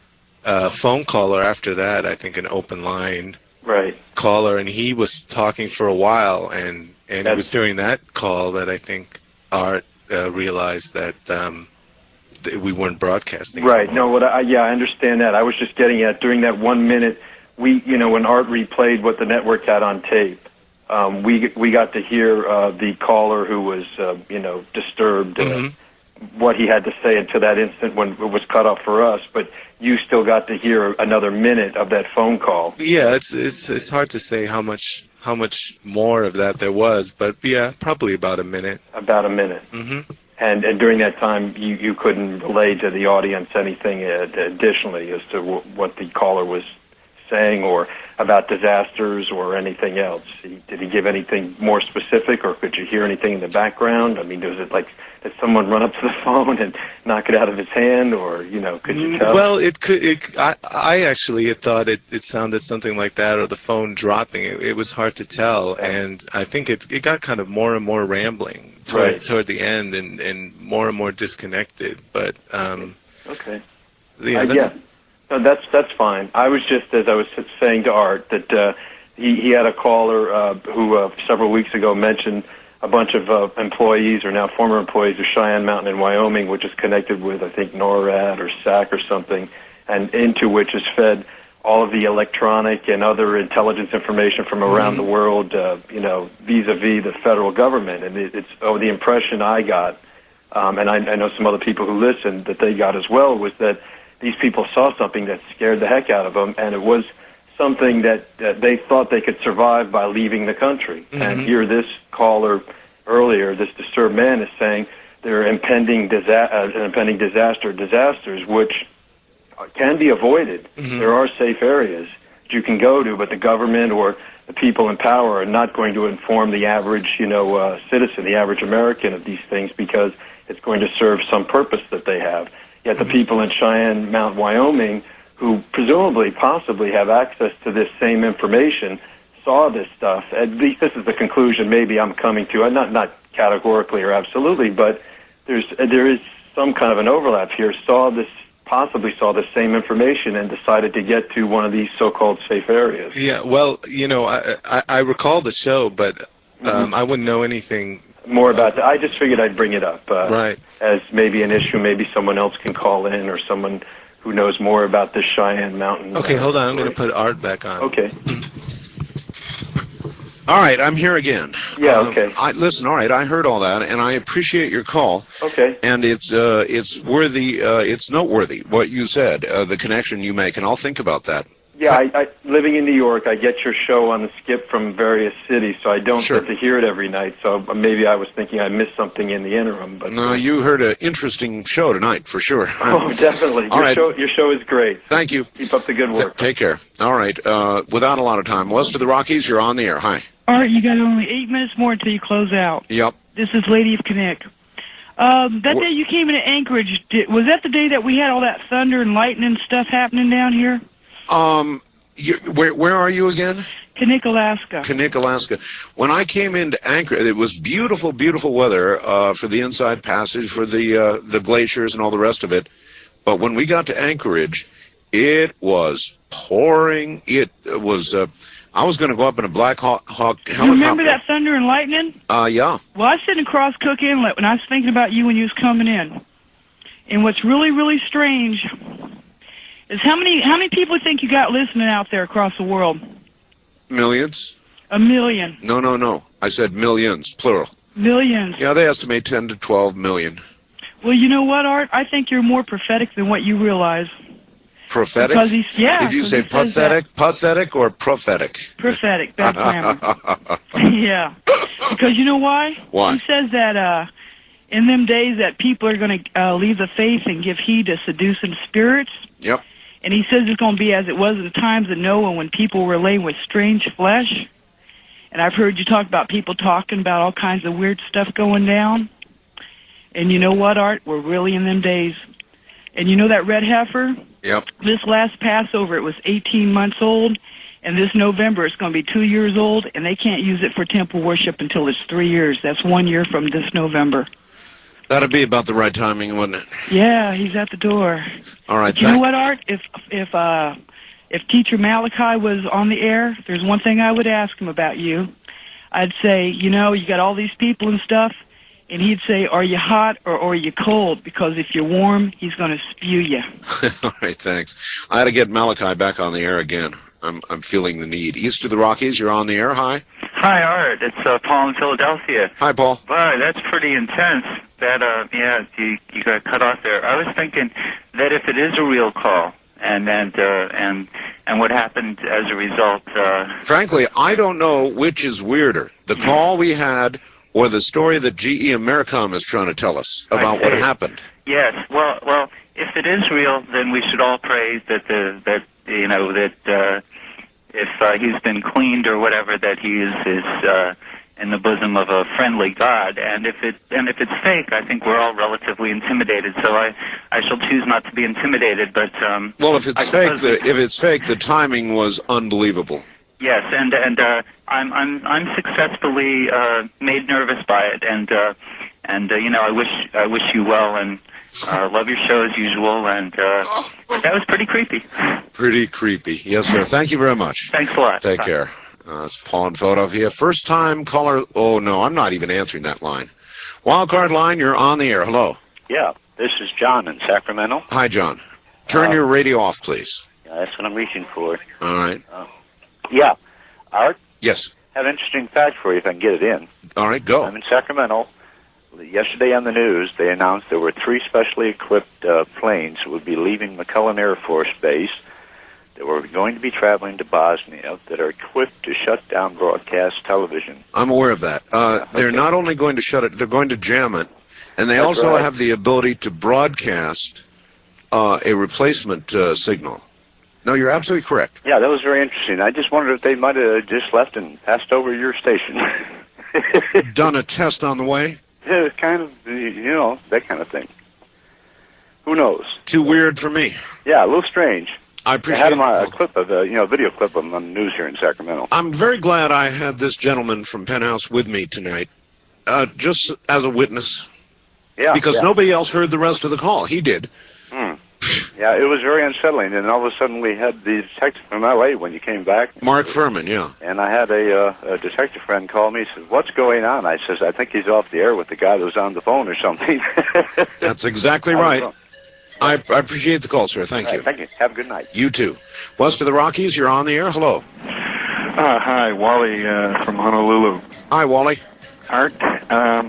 uh, phone caller after that. I think an open line Right. caller, and he was talking for a while. And and it was during that call that I think Art uh, realized that um, that we weren't broadcasting. Right. No, what I yeah, I understand that. I was just getting at during that one minute, we you know when Art replayed what the network had on tape, um, we we got to hear uh, the caller who was uh, you know disturbed, uh, Mm-hmm. what he had to say until that instant when it was cut off for us. But you still got to hear another minute of that phone call. Yeah, it's it's it's hard to say how much how much more of that there was, but yeah, probably about a minute. About a minute. hmm And and during that time, you, you couldn't relay to the audience anything uh, additionally as to w- what the caller was saying, or about disasters or anything else. He, did he give anything more specific, or could you hear anything in the background? I mean, was it like did someone run up to the phone and knock it out of his hand, or you know, could you tell? Well, it could. It, I I actually had thought it, it sounded something like that, or the phone dropping. It, it was hard to tell, and I think it it got kind of more and more rambling toward Right. toward the end, and, and more and more disconnected. But um, Okay. yeah, Uh, that's, yeah. No, that's that's fine. I was just, as I was saying to Art, that uh, he he had a caller uh, who uh, several weeks ago mentioned a bunch of uh, employees, or now former employees, of Cheyenne Mountain in Wyoming, which is connected with I think NORAD or S A C or something, and into which is fed all of the electronic and other intelligence information from around the world, uh, you know, vis-a-vis the federal government. And it, it's oh, the impression I got, um, and I, I know some other people who listened that they got as well, was that these people saw something that scared the heck out of them, and it was something that, that they thought they could survive by leaving the country. Mhm. And here this caller earlier, this disturbed man, is saying there are impending, disa- uh, impending disaster disasters, which can be avoided. Mhm. There are safe areas that you can go to, but the government or the people in power are not going to inform the average, you know, uh, citizen, the average American, of these things, because it's going to serve some purpose that they have. Yet the people in Cheyenne Mountain, Wyoming, who presumably, possibly have access to this same information, saw this stuff. At least this is the conclusion maybe I'm coming to. Not not categorically or absolutely, but there's there is some kind of an overlap here. Saw this, possibly saw the same information, and decided to get to one of these so-called safe areas. yeah. Well, you know, I I, I recall the show, but um, I wouldn't know anything. More about that. I just figured I'd bring it up uh, Right. as maybe an issue. Maybe someone else can call in, or someone who knows more about this Cheyenne Mountain. Okay, uh, hold on. I'm story. going to put Art back on. Okay. All right, I'm here again. Yeah, Um, okay. I, listen, all right, I heard all that, and I appreciate your call. Okay. And it's uh, it's worthy, uh, it's noteworthy what you said, uh, the connection you make, and I'll think about that. Yeah, I, I living in New York, I get your show on the skip from various cities, so I don't Sure. get to hear it every night. So maybe I was thinking I missed something in the interim. But No, you heard an interesting show tonight, for sure. oh, definitely. All Your right. show, your show is great. Thank you. Keep up the good work. Take care. All right, uh, without a lot of time, west of the Rockies, you're on the air. Hi. All right, you got only eight minutes more until you close out. Yep. This is Lady of Kinnick. Um, that day you came into Anchorage, did, was that the day that we had all that thunder and lightning stuff happening down here? Um, you, where where are you again? Kinnick, Alaska. Kinnick, Alaska. When I came into Anchorage, it was beautiful, beautiful weather uh, for the Inside Passage, for the uh, the glaciers and all the rest of it. But when we got to Anchorage, it was pouring. It was. Uh, I was going to go up in a Black Hawk, Hawk helicopter. You remember that thunder and lightning? Uh, yeah. Well, I was sitting across Cook Inlet when I was thinking about you when you was coming in. And what's really, really strange is how many how many people think you got listening out there across the world? Millions? A million. No, no, no. I said millions, plural. Millions. Yeah, they estimate ten to twelve million. Well, you know what, Art? I think you're more prophetic than what you realize. Prophetic? Because he's, yeah. Did you 'cause say he says pathetic, pathetic, or prophetic? Prophetic, bad grammar. Yeah. Because you know why? Why? He says that uh, in them days that people are going to uh, leave the faith and give heed to seducing spirits. Yep. And he says it's going to be as it was in the times of Noah when people were laying with strange flesh. And I've heard you talk about people talking about all kinds of weird stuff going down. And you know what, Art? We're really in them days. And you know that red heifer? Yep. This last Passover, it was eighteen months old. And this November, it's going to be two years old. And they can't use it for temple worship until it's three years. That's one year from this November. That'd be about the right timing, wouldn't it? Yeah, he's at the door. All right. But you know what, Art? If if uh, if Teacher Malachi was on the air, there's one thing I would ask him about you. I'd say, you know, you got all these people and stuff, and he'd say, are you hot or, or are you cold? Because if you're warm, he's going to spew you. All right, thanks. I had to get Malachi back on the air again. I'm I'm feeling the need. East of the Rockies, you're on the air. Hi. Hi, Art. It's uh, Paul in Philadelphia. Hi, Paul. Wow, that's pretty intense. That uh, yeah, you you got cut off there. I was thinking that if it is a real call, and and uh, and and what happened as a result. Uh, Frankly, I don't know which is weirder, the call we had or the story that G E Americom is trying to tell us about what happened. Yes. Well, well, if it is real, then we should all pray that the that you know that uh, if uh, he's been cleaned or whatever, that he is is uh, in the bosom of a friendly God. And if it and if it's fake, I think we're all relatively intimidated. So I I shall choose not to be intimidated. But um, Well, if it's I fake, suppose the, if it's fake, the timing was unbelievable. yes, and and uh, I'm I'm I'm successfully uh, made nervous by it, and uh, and uh, you know I wish I wish you well, and uh, love your show as usual, and uh, that was pretty creepy. Pretty creepy. Yes, sir. Thank you very much. Thanks a lot. Take Bye. care. Uh, it's Paul in Philadelphia. First time caller. Oh, no, I'm not even answering that line. Wildcard line, you're on the air. Hello. Yeah, this is John in Sacramento. Hi, John. Turn Uh, your radio off, please. Yeah, that's what I'm reaching for. All right. Uh, yeah, Art, Yes. have an interesting fact for you if I can get it in. All right, go. I'm in Sacramento. Yesterday on the news, they announced there were three specially equipped uh, planes that would be leaving McCullen Air Force Base that were going to be traveling to Bosnia that are equipped to shut down broadcast television. I'm aware of that. Uh, They're not only going to shut it, they're going to jam it, and they That's also right. have the ability to broadcast uh, a replacement uh, signal. No, you're absolutely correct. Yeah, that was very interesting. I just wondered if they might have just left and passed over your station. Done a test on the way? Yeah, kind of, you know, that kind of thing. Who knows? Too weird for me. Yeah, a little strange. I I appreciate had him, it. uh, a clip of, uh, you know, a video clip of him on the news here in Sacramento. I'm very glad I had this gentleman from Penthouse with me tonight, uh, just as a witness, Yeah, because yeah. nobody else heard the rest of the call. He did. Hmm. Yeah, it was very unsettling, and all of a sudden we had the detective from L A when you came back. Mark Furman, yeah. And I had a, uh, a detective friend call me. He says, "What's going on?" I says, "I think he's off the air with the guy that was on the phone or something." That's exactly I don't right. know. I, I appreciate the call, sir. Thank All you. right, thank you. Have a good night. You too. West of the Rockies, you're on the air. Hello. Uh, hi, Wally uh, from Honolulu. Hi, Wally. Art, um,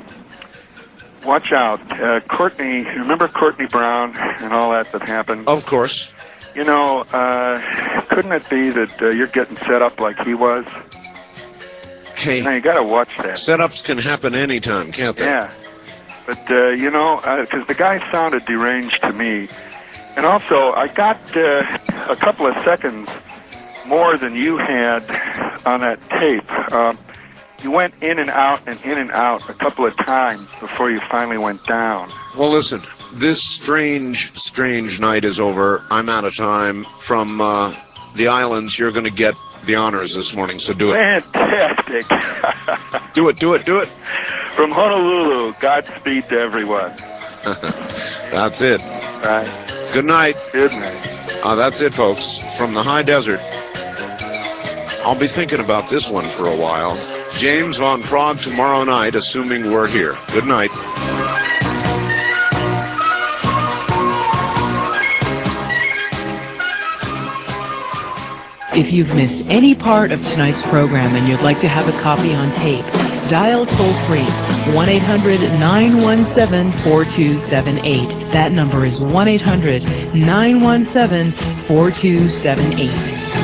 watch out. Uh, Courtney, remember Courtney Brown and all that that happened? Of course. You know, uh, couldn't it be that uh, you're getting set up like he was? Hey, Now, you got to watch that. setups can happen anytime, can't they? Yeah. But, uh, you know, because the guy sounded deranged to me. And also, I got uh, a couple of seconds more than you had on that tape. Um, you went in and out and in and out a couple of times before you finally went down. Well, listen, this strange, strange night is over. I'm out of time. From uh, the islands, you're going to get the honors this morning, so do it. Fantastic. Do it, do it, do it. From Honolulu, Godspeed to everyone. That's it. Right. Good night. Good night. Uh, that's it, folks. From the high desert. I'll be thinking about this one for a while. James Von Prague tomorrow night, assuming we're here. Good night. If you've missed any part of tonight's program and you'd like to have a copy on tape, dial toll-free one eight hundred nine one seven four two seven eight. That number is one eight hundred nine one seven four two seven eight.